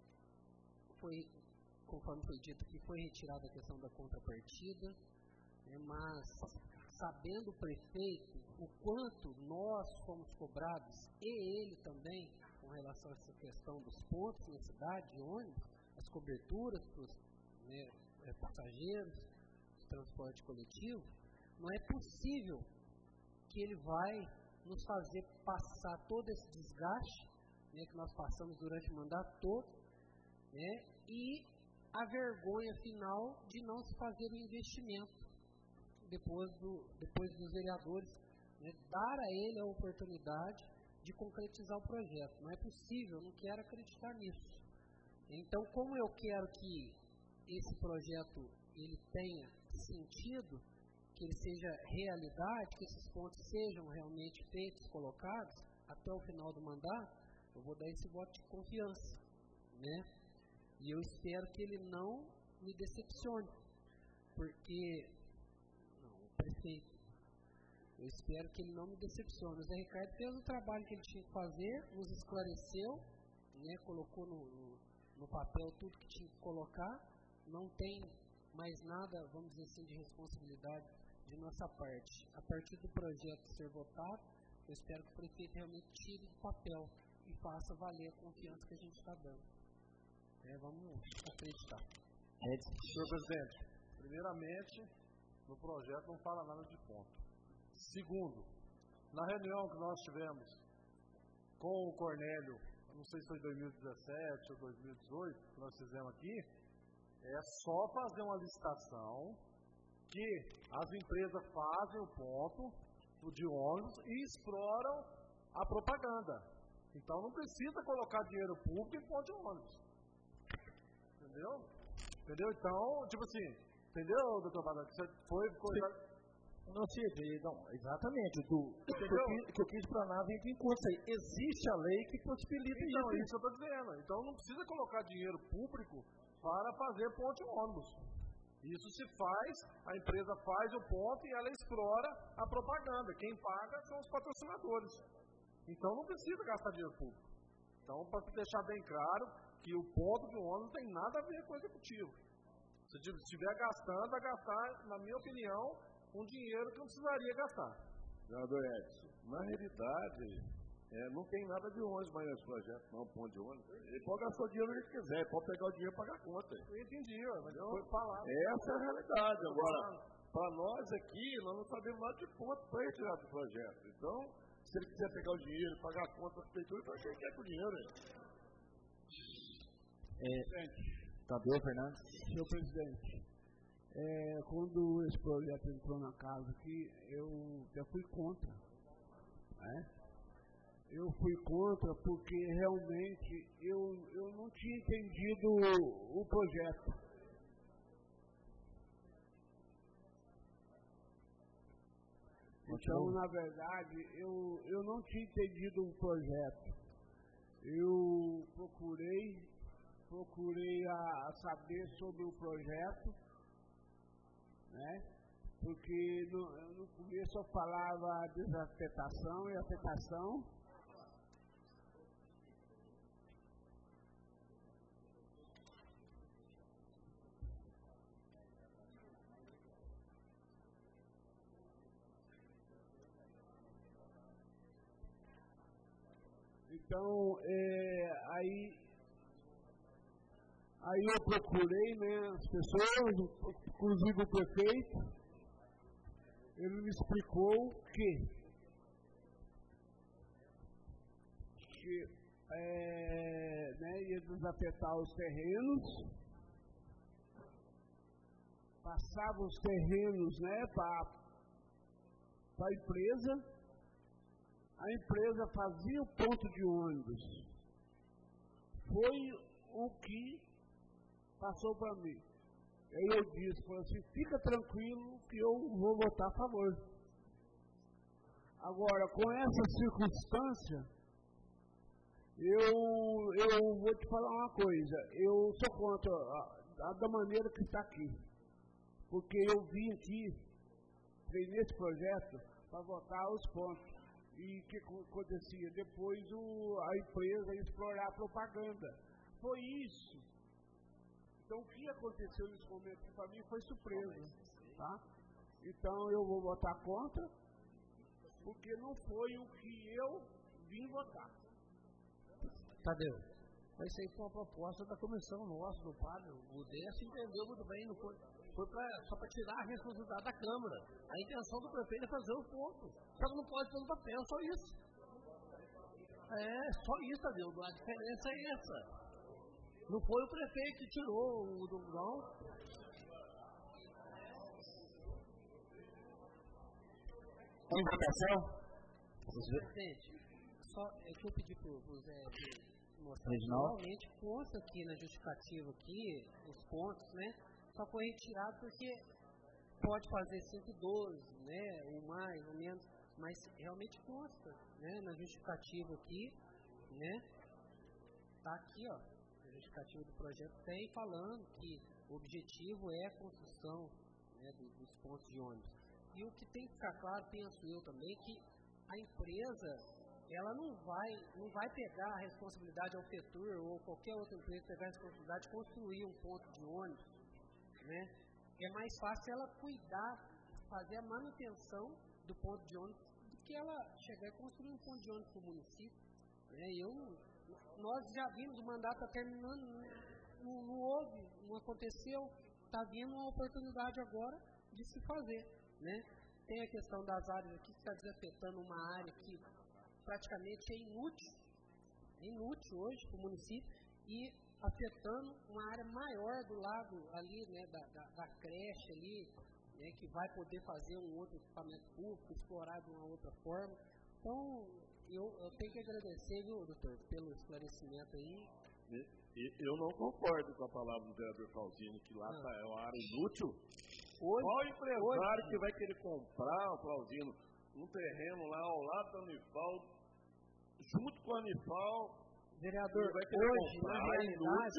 Conforme foi dito, que foi retirada a questão da contrapartida, né, mas sabendo o prefeito o quanto nós fomos cobrados, e ele também, com relação a essa questão dos pontos na cidade, de ônibus, as coberturas para os, né, passageiros, de transporte coletivo, não é possível que ele vai nos fazer passar todo esse desgaste, né, que nós passamos durante o mandato todo, né, e a vergonha final de não se fazer o investimento depois dos vereadores, né, dar a ele a oportunidade de concretizar o projeto. Não é possível, eu não quero acreditar nisso. Então, como eu quero que esse projeto ele tenha sentido, que ele seja realidade, que esses pontos sejam realmente feitos, colocados até o final do mandato, eu vou dar esse voto de confiança, né? E eu espero que ele não me decepcione, porque o prefeito, eu espero que ele não me decepcione. O Zé Ricardo fez o trabalho que ele tinha que fazer, nos esclareceu, né, colocou no papel tudo que tinha que colocar, não tem mais nada, vamos dizer assim, de responsabilidade de nossa parte. A partir do projeto ser votado, eu espero que o prefeito realmente tire do papel e faça valer a confiança que a gente está dando. Vamos acreditar. Senhor presidente, primeiramente, no projeto não fala nada de ponto. Segundo, na reunião que nós tivemos com o Cornélio, não sei se foi 2017 ou 2018, que nós fizemos aqui, é só fazer uma licitação que as empresas fazem o ponto de ônibus e exploram a propaganda. Então não precisa colocar dinheiro público em ponto de ônibus. Entendeu? Então, tipo assim, Entendeu, doutor Badani? Você foi coisa... Não, Cid, não, exatamente. O que eu quis explanar vem de encontro aí. Existe a lei que possibilita então, isso. Isso eu estou dizendo. Então não precisa colocar dinheiro público para fazer ponte ônibus. Isso se faz, a empresa faz o ponto e ela explora a propaganda. Quem paga são os patrocinadores. Então não precisa gastar dinheiro público. Então, para deixar bem claro que o ponto de ônibus não tem nada a ver com o executivo. Se estiver gastando, vai gastar, na minha opinião, um dinheiro que não precisaria gastar. Senador Edson, na realidade, não tem nada de ônibus mais nesse projeto, não, ponto de ônibus. Ele pode gastar o dinheiro que ele quiser, ele pode pegar o dinheiro e pagar a conta. Eu entendi, mas foi falar. Essa é a realidade. Agora, para nós aqui, nós não sabemos nada de ponto para retirar do projeto. Então, se ele quiser pegar o dinheiro e pagar a conta da prefeitura, então ele quer com o dinheiro. Tadeu Fernandes. Senhor presidente, quando esse projeto entrou na casa aqui, eu já fui contra. Eu fui contra porque realmente eu não tinha entendido o projeto. Então, na verdade, eu não tinha entendido o projeto. Eu procurei a saber sobre o projeto, né? Porque no começo eu falava desafetação e afetação. Então, aí eu procurei, né, as pessoas, inclusive o prefeito, ele me explicou que ia desafetar os terrenos, passava os terrenos, né, para a empresa. A empresa fazia o ponto de ônibus. Foi o que passou para mim. Aí eu disse, falei assim, fica tranquilo que eu vou votar a favor. Agora, com essa circunstância, eu vou te falar uma coisa, eu sou contra da maneira que está aqui. Porque eu vim aqui, nesse projeto, para votar os pontos. E o que acontecia? Depois a empresa ia explorar a propaganda. Foi isso. Então, o que aconteceu nesse momento para mim foi surpresa. Tá? Então, eu vou votar contra, porque não foi o que eu vim votar. Tadeu, mas isso aí foi uma proposta da comissão nossa, do padre. O Décio entendeu muito bem, não foi só para tirar a responsabilidade da Câmara. A intenção do prefeito é fazer o ponto. Só que não pode pôr no papel, só isso. Só isso, Tadeu. A diferença é essa. Não foi o prefeito que tirou o não. Em votação? Presidente, só é que eu pedi para o Zé mostrar. Realmente consta aqui na justificativa aqui, os pontos, né? Só foi retirado porque pode fazer 512, né? Ou mais, ou menos, mas realmente consta, né? Na justificativa aqui, né? Tá aqui, ó, a justificativa do projeto tem falando que o objetivo é a construção, né, dos pontos de ônibus. E o que tem que ficar claro, penso eu também, que a empresa, ela não vai pegar a responsabilidade ao FETUR ou qualquer outra empresa pegar a responsabilidade de construir um ponto de ônibus, né? É mais fácil ela cuidar, fazer a manutenção do ponto de ônibus do que ela chegar e construir um ponto de ônibus para o município, né? Nós já vimos, o mandato está terminando, não houve, não aconteceu, está vindo uma oportunidade agora de se fazer, né? Tem a questão das áreas aqui que está desafetando uma área que praticamente é inútil hoje para o município e afetando uma área maior do lado ali, né, da creche ali, né, que vai poder fazer um outro equipamento público, explorar de uma outra forma. Então, eu tenho que agradecer, viu, doutor, pelo esclarecimento aí. Eu não concordo com a palavra do vereador Flauzino, que lá é uma área inútil. Qual empresário que vai querer comprar, Flauzino, um terreno lá ao lado da Unifal, junto com a Unifal? Vereador, vai querer hoje, comprar, na realidade,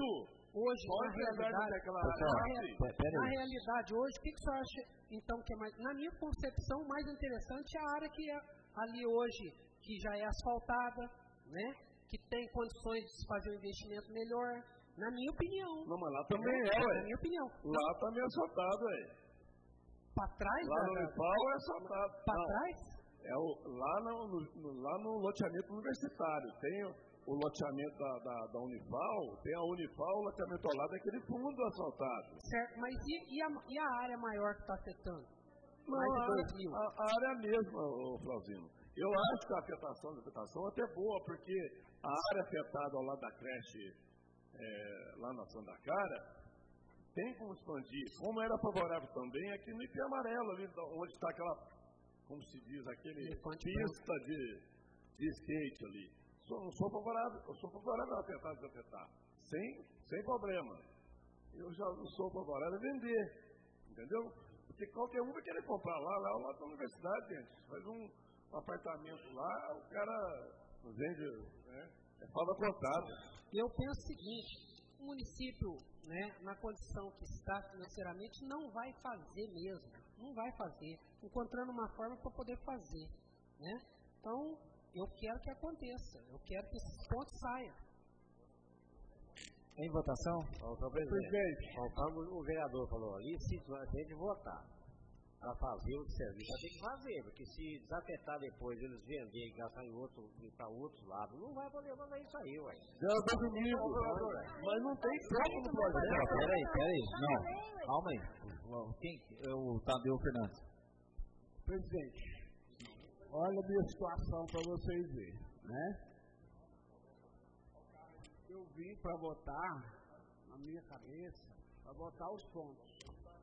na realidade, hoje, o que você acha, então, que é mais, na minha concepção, mais interessante é a área que é ali hoje, que já é asfaltada, né? Que tem condições de fazer um investimento melhor, na minha opinião. Não, mas lá também é, ué. Na minha opinião. Lá também é asfaltado, ué. Para trás? Lá no Unifal é asfaltado. Para trás? Lá no loteamento universitário, tem o loteamento da Unifal, tem a Unifal, o loteamento ao lado é aquele fundo asfaltado. Certo, mas e a área maior que está afetando? Não, a área é a mesma, Flauzino. Eu acho que a afetação é até boa, porque a área afetada ao lado da creche, lá na Santa Cara, tem como expandir. Como era favorável também aqui no IP Amarelo, ali onde está aquela, como se diz, aquele pista de skate ali. Eu sou favorável a afetar e desafetar, sem problema. Eu já não sou favorável a vender, entendeu? Porque qualquer um vai querer comprar lá ao lado da universidade, gente. Faz um apartamento lá, o cara vende, né? É falta contada. Eu penso o seguinte, o município, né, na condição que está financeiramente, não vai fazer mesmo, não vai fazer, encontrando uma forma para poder fazer, né? Então, eu quero que aconteça, eu quero que esses pontos saiam. Em votação? Presidente, conforme o vereador falou ali, se tem de votar para fazer o serviço, tem que fazer, porque se desafetar depois, eles venderem e gastar para outros lados, não vai poder fazer isso aí, ué. Mas não tem foco no projeto. Peraí, não, calma aí. Quem? O Tadeu Fernandes. Presidente, olha a minha situação para vocês verem, né? Eu vim para votar, na minha cabeça, para votar os pontos.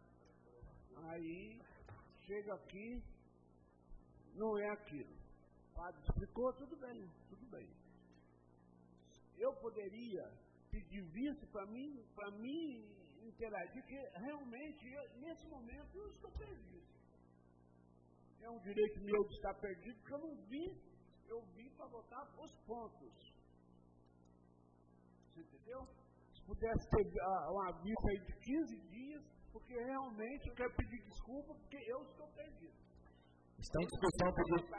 Aí, chega aqui, não é aquilo. O padre explicou, tudo bem. Eu poderia pedir visto para mim interagir, porque realmente, nesse momento, eu estou perdido. É um direito meu de estar perdido, porque eu vim para votar os pontos. Você entendeu? Se pudesse ter uma vista aí de 15 dias, porque realmente eu quero pedir desculpa, porque eu estou perdido. Está em discussão o pedido.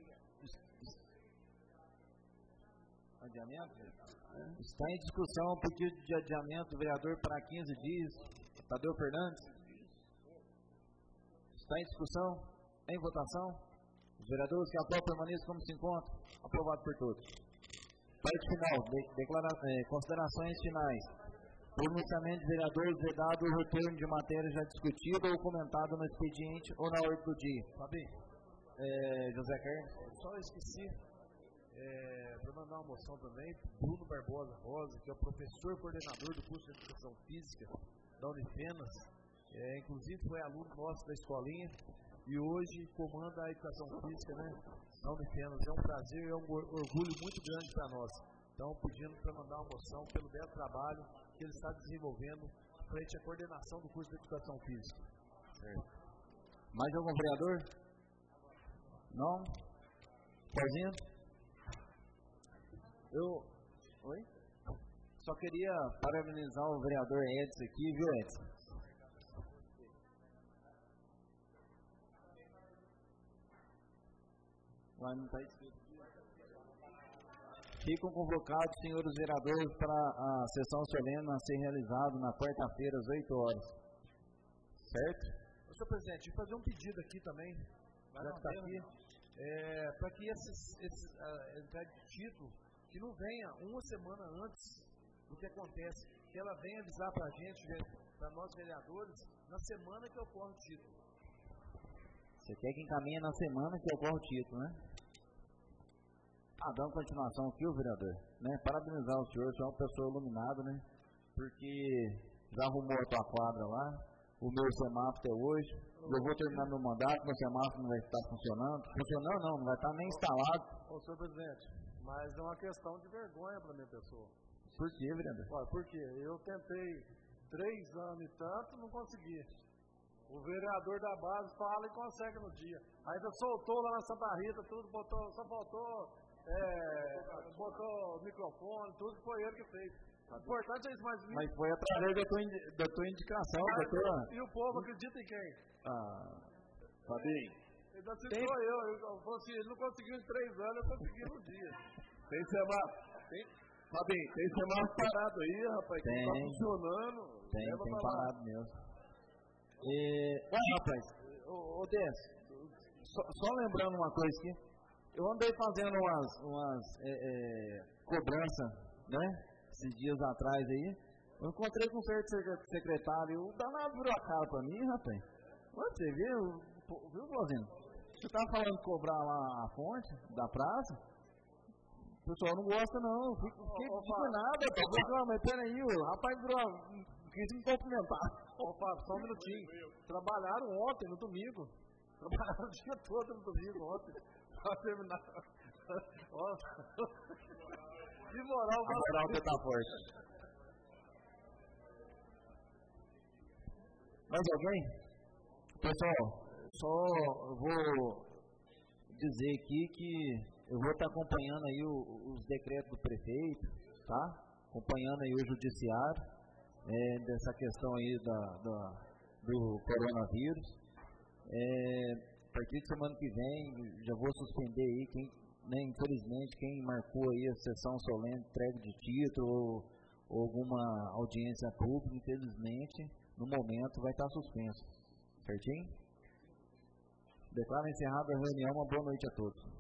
Adiamento? Está em discussão o pedido de adiamento do vereador para 15 dias. Tadeu Fernandes. Está em discussão? Em votação? Os vereadores que aprovam permaneçam como se encontram. Aprovado por todos. Parte final. Considerações finais. Pronunciamento de vereadores vedado o retorno de matéria já discutida ou comentada no expediente ou na ordem do dia. Fabinho. José Carlos. Só esqueci para mandar uma moção também para Bruno Barbosa Rosa, que é o professor coordenador do curso de Educação Física da Unifenas. Inclusive foi aluno nosso da escolinha e hoje comanda a Educação Física, né, da Unifenas. É um prazer, é um orgulho muito grande para nós. Então, pedindo para mandar uma moção pelo belo trabalho que ele está desenvolvendo frente à coordenação do curso de Educação Física. Mais algum vereador? Não? Sozinho? Oi? Só queria parabenizar o vereador Edson aqui, viu, Edson? Lá não está escrito. Ficam convocados, senhores vereadores, para a sessão solene a ser realizada na quarta-feira, às 8 horas. Certo? Senhor presidente, fazer um pedido aqui também, já que está aqui, para que entrada de título, que não venha uma semana antes do que acontece, que ela venha avisar para a gente, para nós vereadores, na semana que ocorre o título. Você quer que encaminhe na semana que ocorre o título, né? Dando continuação aqui, o vereador, né? Parabenizar o senhor é uma pessoa iluminada, né? Porque já arrumou a tua quadra lá, o meu semáforo até hoje, eu vou terminar meu mandato, meu semáforo não vai estar funcionando. Funcionando não vai estar nem instalado. Senhor presidente, mas é uma questão de vergonha para a minha pessoa. Por quê, vereador? Olha, por quê? Eu tentei 3 anos e tanto, não consegui. O vereador da base fala e consegue no dia. Ainda soltou lá na Santa Rita, tudo, só faltou botou o microfone, tudo foi ele que fez. O importante é isso, mas foi através da tua indicação, doutora. E o povo acredita em quem? Fabinho. Ele citou eu falei assim, ele não conseguiu em 3 anos, eu consegui no dia. Tem Fabinho, tem semáforo parado aí, rapaz, que não tá funcionando. Tem parado mesmo. Rapaz, ô Décio, só lembrando uma coisa aqui, eu andei fazendo umas cobranças, né, esses dias atrás aí, eu encontrei com um certo secretário, o danado virou a cara pra mim, rapaz. Você viu, Flauzinho? Você tá falando de cobrar lá a fonte da praça? O pessoal não gosta não, eu fiquei nada, mas peraí, o rapaz quis me cumprimentar. Ô Fábio, só um minutinho. Trabalharam ontem, no domingo. Trabalharam o dia todo no domingo, ontem. Pra terminar. Que moral, a moral que tá forte. Mais alguém? Pessoal, só vou dizer aqui que eu vou estar acompanhando aí os decretos do prefeito, tá? Acompanhando aí o judiciário. Dessa questão aí do coronavírus. A partir de semana que vem, já vou suspender aí, infelizmente, quem marcou aí a sessão solene, entrega de título ou alguma audiência pública, infelizmente, no momento vai estar suspenso. Certinho? Declaro encerrada a reunião, uma boa noite a todos.